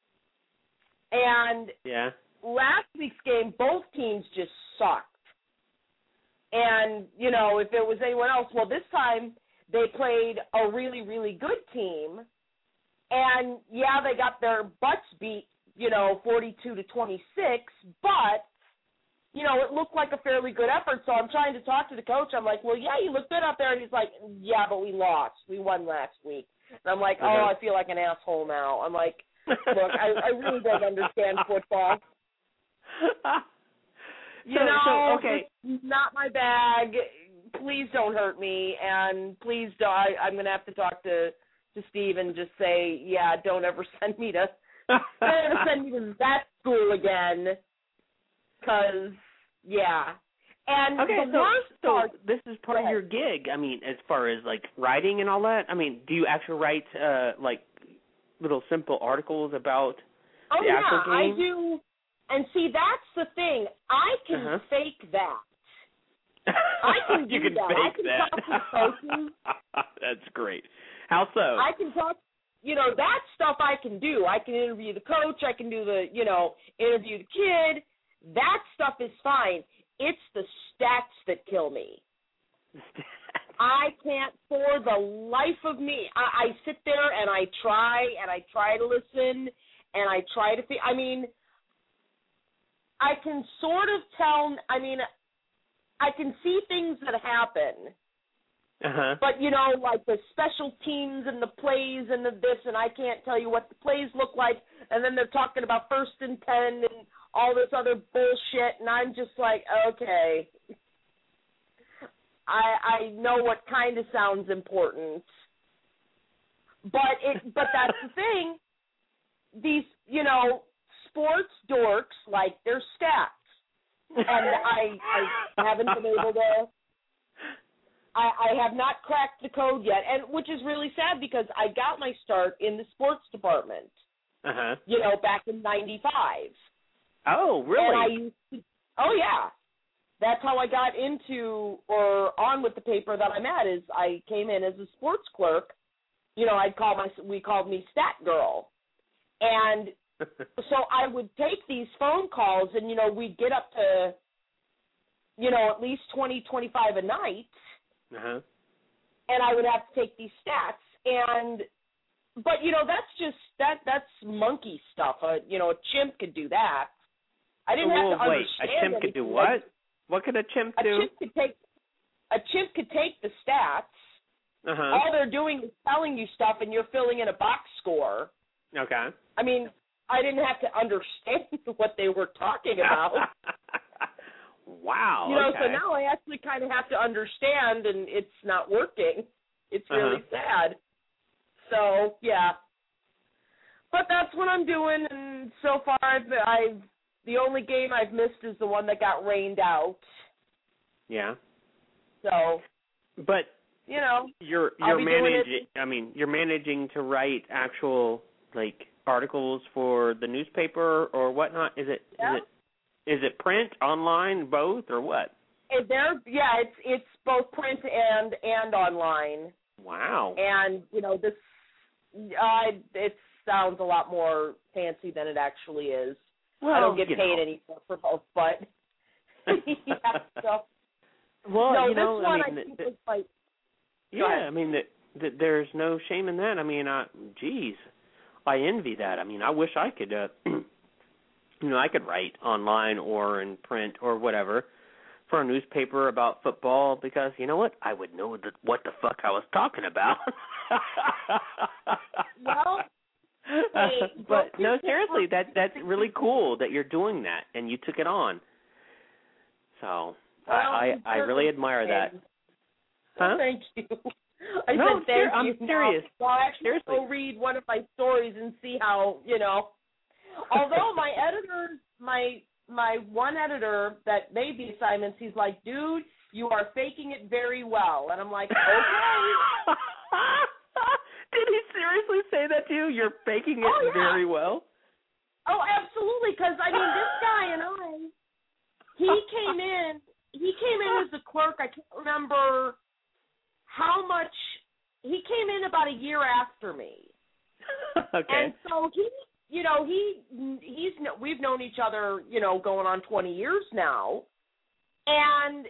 And yeah. last week's game, both teams just sucked. And, you know, if it was anyone else, well, this time they played a really, really good team. And, yeah, they got their butts beat, you know, forty-two to twenty-six. But, you know, it looked like a fairly good effort. So I'm trying to talk to the coach. I'm like, well, yeah, you look good out there. And he's like, yeah, but we lost. We won last week. And I'm like, uh-huh. oh, I feel like an asshole now. I'm like, look, I, I really don't understand football. You so, know, so, okay. It's not my bag. Please don't hurt me, and please don't. I, I'm going to have to talk to, to Steve and just say, yeah, don't ever send me to, don't ever send me to that school again, because, yeah. And okay, the so, worst so part, this is part of your gig. I mean, as far as, like, writing and all that, I mean, do you actually write, uh, like, little simple articles about oh, the yeah, actual game? I do. And see, that's the thing. I can uh-huh. fake that. I can do you can that. fake I can that. talk to coaches. That's great. How so? I can talk, you know, that stuff I can do. I can interview the coach. I can do the, you know, interview the kid. That stuff is fine. It's the stats that kill me. I can't, for the life of me, I, I sit there and I try and I try to listen and I try to feel, I mean, I can sort of tell, I mean, I can see things that happen, uh-huh. but, you know, like the special teams and the plays and the this, and I can't tell you what the plays look like, and then they're talking about first and ten and all this other bullshit, and I'm just like, okay. I, I know what kind of sounds important, but it. But that's the thing. These, you know, sports dorks like their stats, and I, I haven't been able to. I, I have not cracked the code yet, and which is really sad because I got my start in the sports department. Uh huh. You know, back in ninety-five. Oh, really? And I used to, oh yeah. That's how I got into or on with the paper that I'm at is I came in as a sports clerk, you know, I'd call my we called me Stat Girl, and so I would take these phone calls, and you know, we'd get up to, you know, at least twenty, twenty-five a night, uh-huh. and I would have to take these stats, and but you know, that's just that that's monkey stuff. Uh, you know, a chimp could do that. I didn't oh, have to wait, understand. a chimp could do what? Like, what could a chimp a do? Chimp could take a chimp could take the stats. Uh-huh. All they're doing is telling you stuff, and you're filling in a box score. Okay. I mean, I didn't have to understand what they were talking about. Wow. You know, okay. so now I actually kind of have to understand, and it's not working. It's really uh-huh. sad. So, yeah. But that's what I'm doing, and so far I've, I've the only game I've missed is the one that got rained out. Yeah. So, but you know, you're I'll you're be doing managing. I mean, you're managing to write actual like articles for the newspaper or whatnot. Is it yeah. is it is it print, online, both, or what? And there, yeah, it's it's both print and and online. Wow. And you know, this uh, it sounds a lot more fancy than it actually is. Well, I don't get you paid know. any for both, but yeah, so. Well, no, you know, this one I mean, I think the, was like, yeah, I mean, that the, there's no shame in that. I mean, uh, geez, I envy that. I mean, I wish I could, uh, you know, I could write online or in print or whatever for a newspaper about football because, you know what, I would know the, what the fuck I was talking about. well, hey, uh, but no, seriously, that that's really cool that you're doing that and you took it on. So. Well, I, I, I really admire that. Huh? Well, thank you. I no, said thank I'm you. serious. Now, I'll actually Seriously. go read one of my stories and see how, you know. Although my editor, my my one editor that made the assignments, he's like, dude, you are faking it very well. And I'm like, okay. Did he seriously say that to you? You're faking it oh, yeah. very well? Oh, absolutely, because, I mean, this guy and I, he came in. He came in as a clerk. I can't remember how much. He came in about a year after me. Okay. And so he, you know, he he's we've known each other, you know, going on twenty years now, and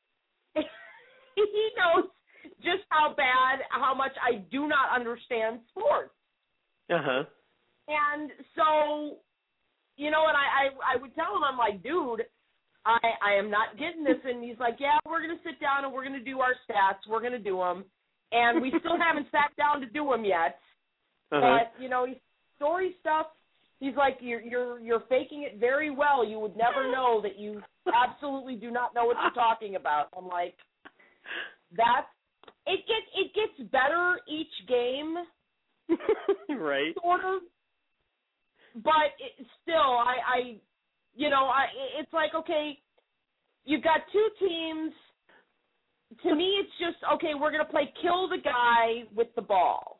he knows just how bad, how much I do not understand sports. Uh huh. And so, you know, and I, I I would tell him, I'm like, dude. I, I am not getting this, and he's like, yeah, we're going to sit down and we're going to do our stats. We're going to do them, and we still haven't sat down to do them yet. Uh-huh. But you know, story stuff. He's like, you're you're you're faking it very well. You would never know that you absolutely do not know what you're talking about. I'm like, that's it gets it gets better each game, right? Sort of, but it, still, I. I You know, I, it's like, okay, you've got two teams. To me, it's just, okay, we're going to play kill the guy with the ball.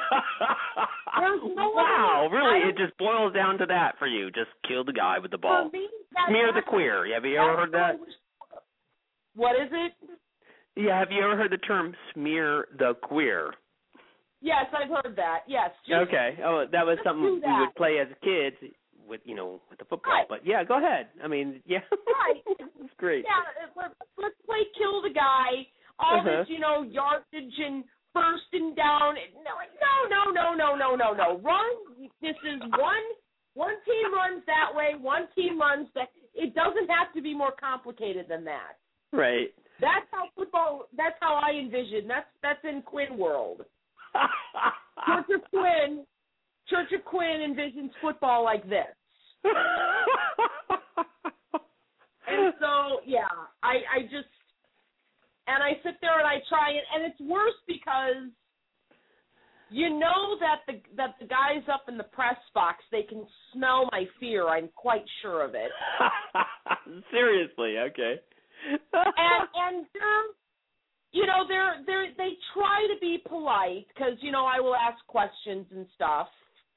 no wow, other, really? It just boils down to that for you. Just kill the guy with the ball. Me, Smear the queer. Have you ever heard that? What is it? Yeah, have you ever heard the term smear the queer? Yes, I've heard that. Yes. Just, okay. Oh, that was something we would play as kids. With you know with the football, right. But yeah, go ahead. I mean, yeah, right, it's great. Yeah, let's, let's play kill the guy. All uh-huh. this, you know, yardage and first and down. No, no, no, no, no, no, no. Run. This is one. One team runs that way. One team runs that. It doesn't have to be more complicated than that. Right. That's how football. That's how I envision. That's that's in Quinn world. Church of Quinn. Church of Quinn envisions football like this. And so, yeah, I, I just, and I sit there and I try it, and it's worse because you know that the that the guys up in the press box, they can smell my fear. I'm quite sure of it. Seriously, okay. and and they're, you know, they're they they try to be polite because you know I will ask questions and stuff.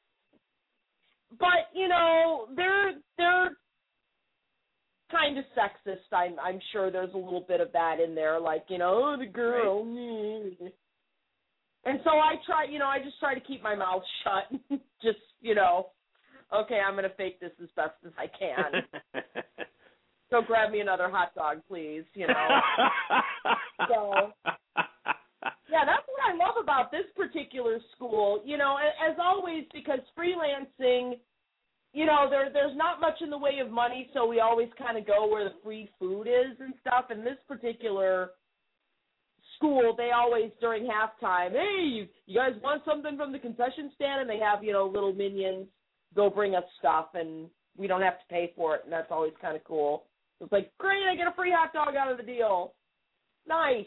But, you know, they're they're kind of sexist. I'm I'm sure there's a little bit of that in there, like, you know, oh, the girl. And And so I try, you know, I just try to keep my mouth shut. Just, you know, okay, I'm going to fake this as best as I can. So grab me another hot dog, please, you know. So, yeah, that's what I love about this particular school. You know, as always, because freelancing, you know, there there's not much in the way of money, so we always kind of go where the free food is and stuff. And this particular school, they always, during halftime, hey, you, you guys want something from the concession stand? And they have, you know, little minions go bring us stuff, and we don't have to pay for it, and that's always kind of cool. It's like, great, I get a free hot dog out of the deal. Nice.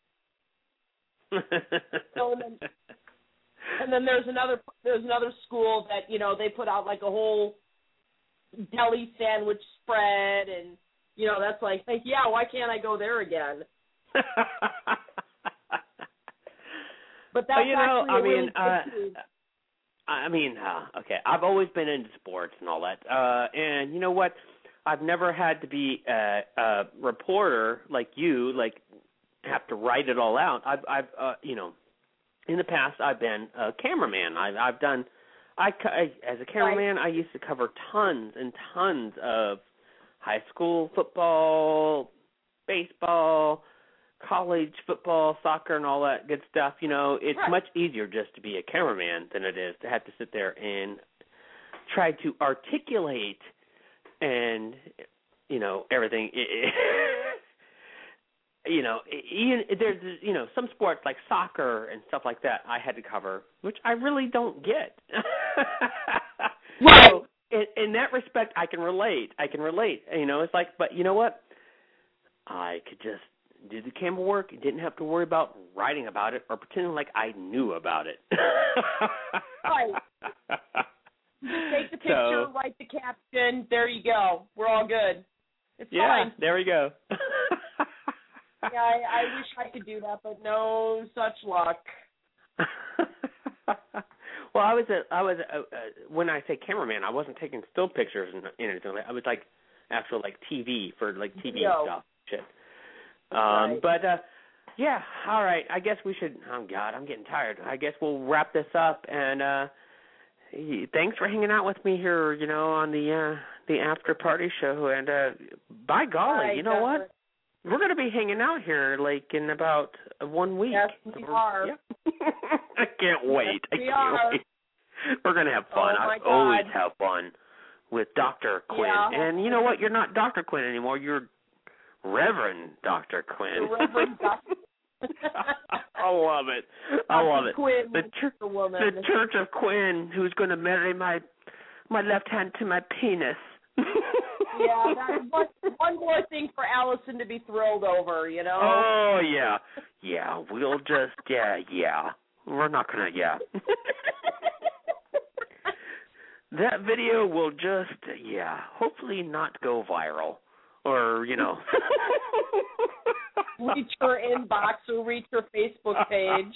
So, and, then, and then there's another there's another school that, you know, they put out like a whole deli sandwich spread, and, you know, that's like, like yeah, why can't I go there again? But that's well, you know, actually I a really mean, uh, good I mean, uh, okay, I've always been into sports and all that, uh, and you know what? I've never had to be a, a reporter like you, like have to write it all out. I've, I've, uh, you know, in the past I've been a cameraman. I've, I've done, I, I as a cameraman, I used to cover tons and tons of high school football, baseball, college football, soccer, and all that good stuff. You know, it's right. much easier just to be a cameraman than it is to have to sit there and try to articulate and, you know, everything. You know, even there's, you know, some sports like soccer and stuff like that I had to cover, which I really don't get. Right. So in, in that respect, I can relate. I can relate. You know, it's like, but you know what? I could just do the camera work and didn't have to worry about writing about it or pretending like I knew about it. Right. Take the picture, So, write the caption. There you go. We're all good. It's yeah, fine. there we go. Yeah, I, I wish I could do that, but no such luck. Well, I was a, I was a, uh, when I say cameraman, I wasn't taking still pictures and anything. I was like actual like T V for like T V Yo. stuff, shit. Um, Right. But uh, yeah, all right. I guess we should. Oh God, I'm getting tired. I guess we'll wrap this up. And uh, thanks for hanging out with me here. You know, on the uh, the after party show. And uh, by golly, Right, you know what? definitely. We're going to be hanging out here like in about one week. Yes, we are. Yeah. I can't wait. Yes, I we can't are. wait. We're going to have fun. Oh, my I always God. have fun with Doctor Quinn. Yeah. And you know what? You're not Doctor Quinn anymore. You're Reverend Doctor Quinn. The Reverend Doctor I love it. I love it. Quinn, the, chur- the woman. the Church of Quinn, who's going to marry my my left hand to my penis. Yeah, that's one, one more thing for Allison to be thrilled over, you know? Oh, yeah. Yeah, we'll just, yeah, yeah. We're not going to, yeah. That video will just, yeah, hopefully not go viral. Or, you know. Reach her inbox or reach her Facebook page.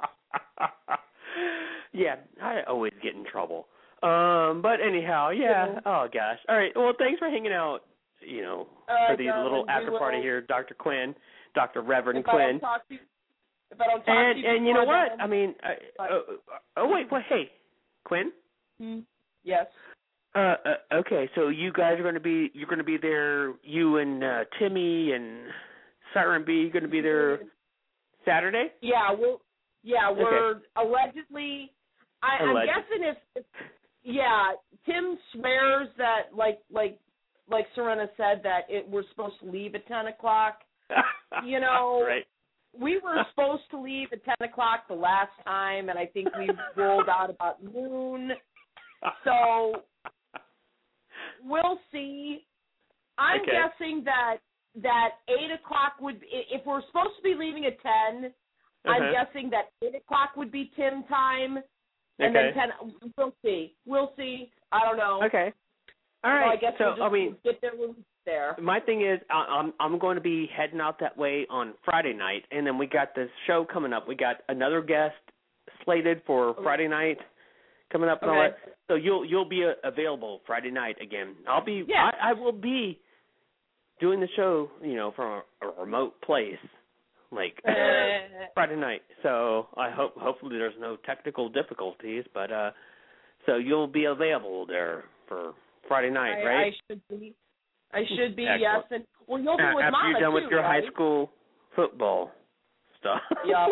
Yeah, I always get in trouble. Um, but anyhow, yeah. Yeah. Oh gosh. All right. Well, thanks for hanging out. You know, Uh, for the darling, little we after party will- here, Doctor Quinn, Doctor Reverend If I Quinn. don't talk to you, if I don't talk And to you and you know before what? then- I mean, uh, oh, oh wait, well, hey, Quinn. Hmm. Yes. Uh, uh, okay, so you guys are going to be you're going to be there. You and uh, Timmy and Siren B going to be there Saturday. Yeah, we'll. Yeah, we're Okay. allegedly. I, I'm Alleged. guessing if, if. Yeah, Tim swears that, like, like, like Serena said, that it we're supposed to leave at ten o'clock. You know, Right. we were supposed to leave at ten o'clock the last time, and I think we rolled out about noon. So we'll see. I'm Okay. guessing that that eight o'clock would, if we're supposed to be leaving at ten, I'm Uh-huh. guessing that eight o'clock would be Tim time, and then Okay. ten. We'll see. We'll see. I don't know. Okay. All So right. I guess so we'll just I mean, get there when we get there. my thing is, I, I'm I'm going to be heading out that way on Friday night, and then we got this show coming up. We got another guest slated for Friday night coming up and all Okay. that. So you'll you'll be uh, available Friday night again. I'll be. Yeah. I, I will be doing the show, you know, from a, a remote place like Friday night. So I hope hopefully there's no technical difficulties, but uh, so you'll be available there for Friday night, I, right? I should be. I should be. Excellent. Yes, and well, you'll be with After Mama you're done too, with your right? high school football stuff. Yeah.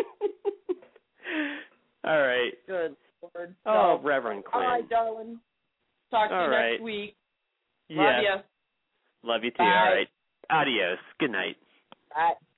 All right. Good Lord. Oh, So, Reverend Quinn. all right, darling. Talk to All you right. next week. Yes. Love you. Love you too. Bye. All right. Adios. Good night. Bye.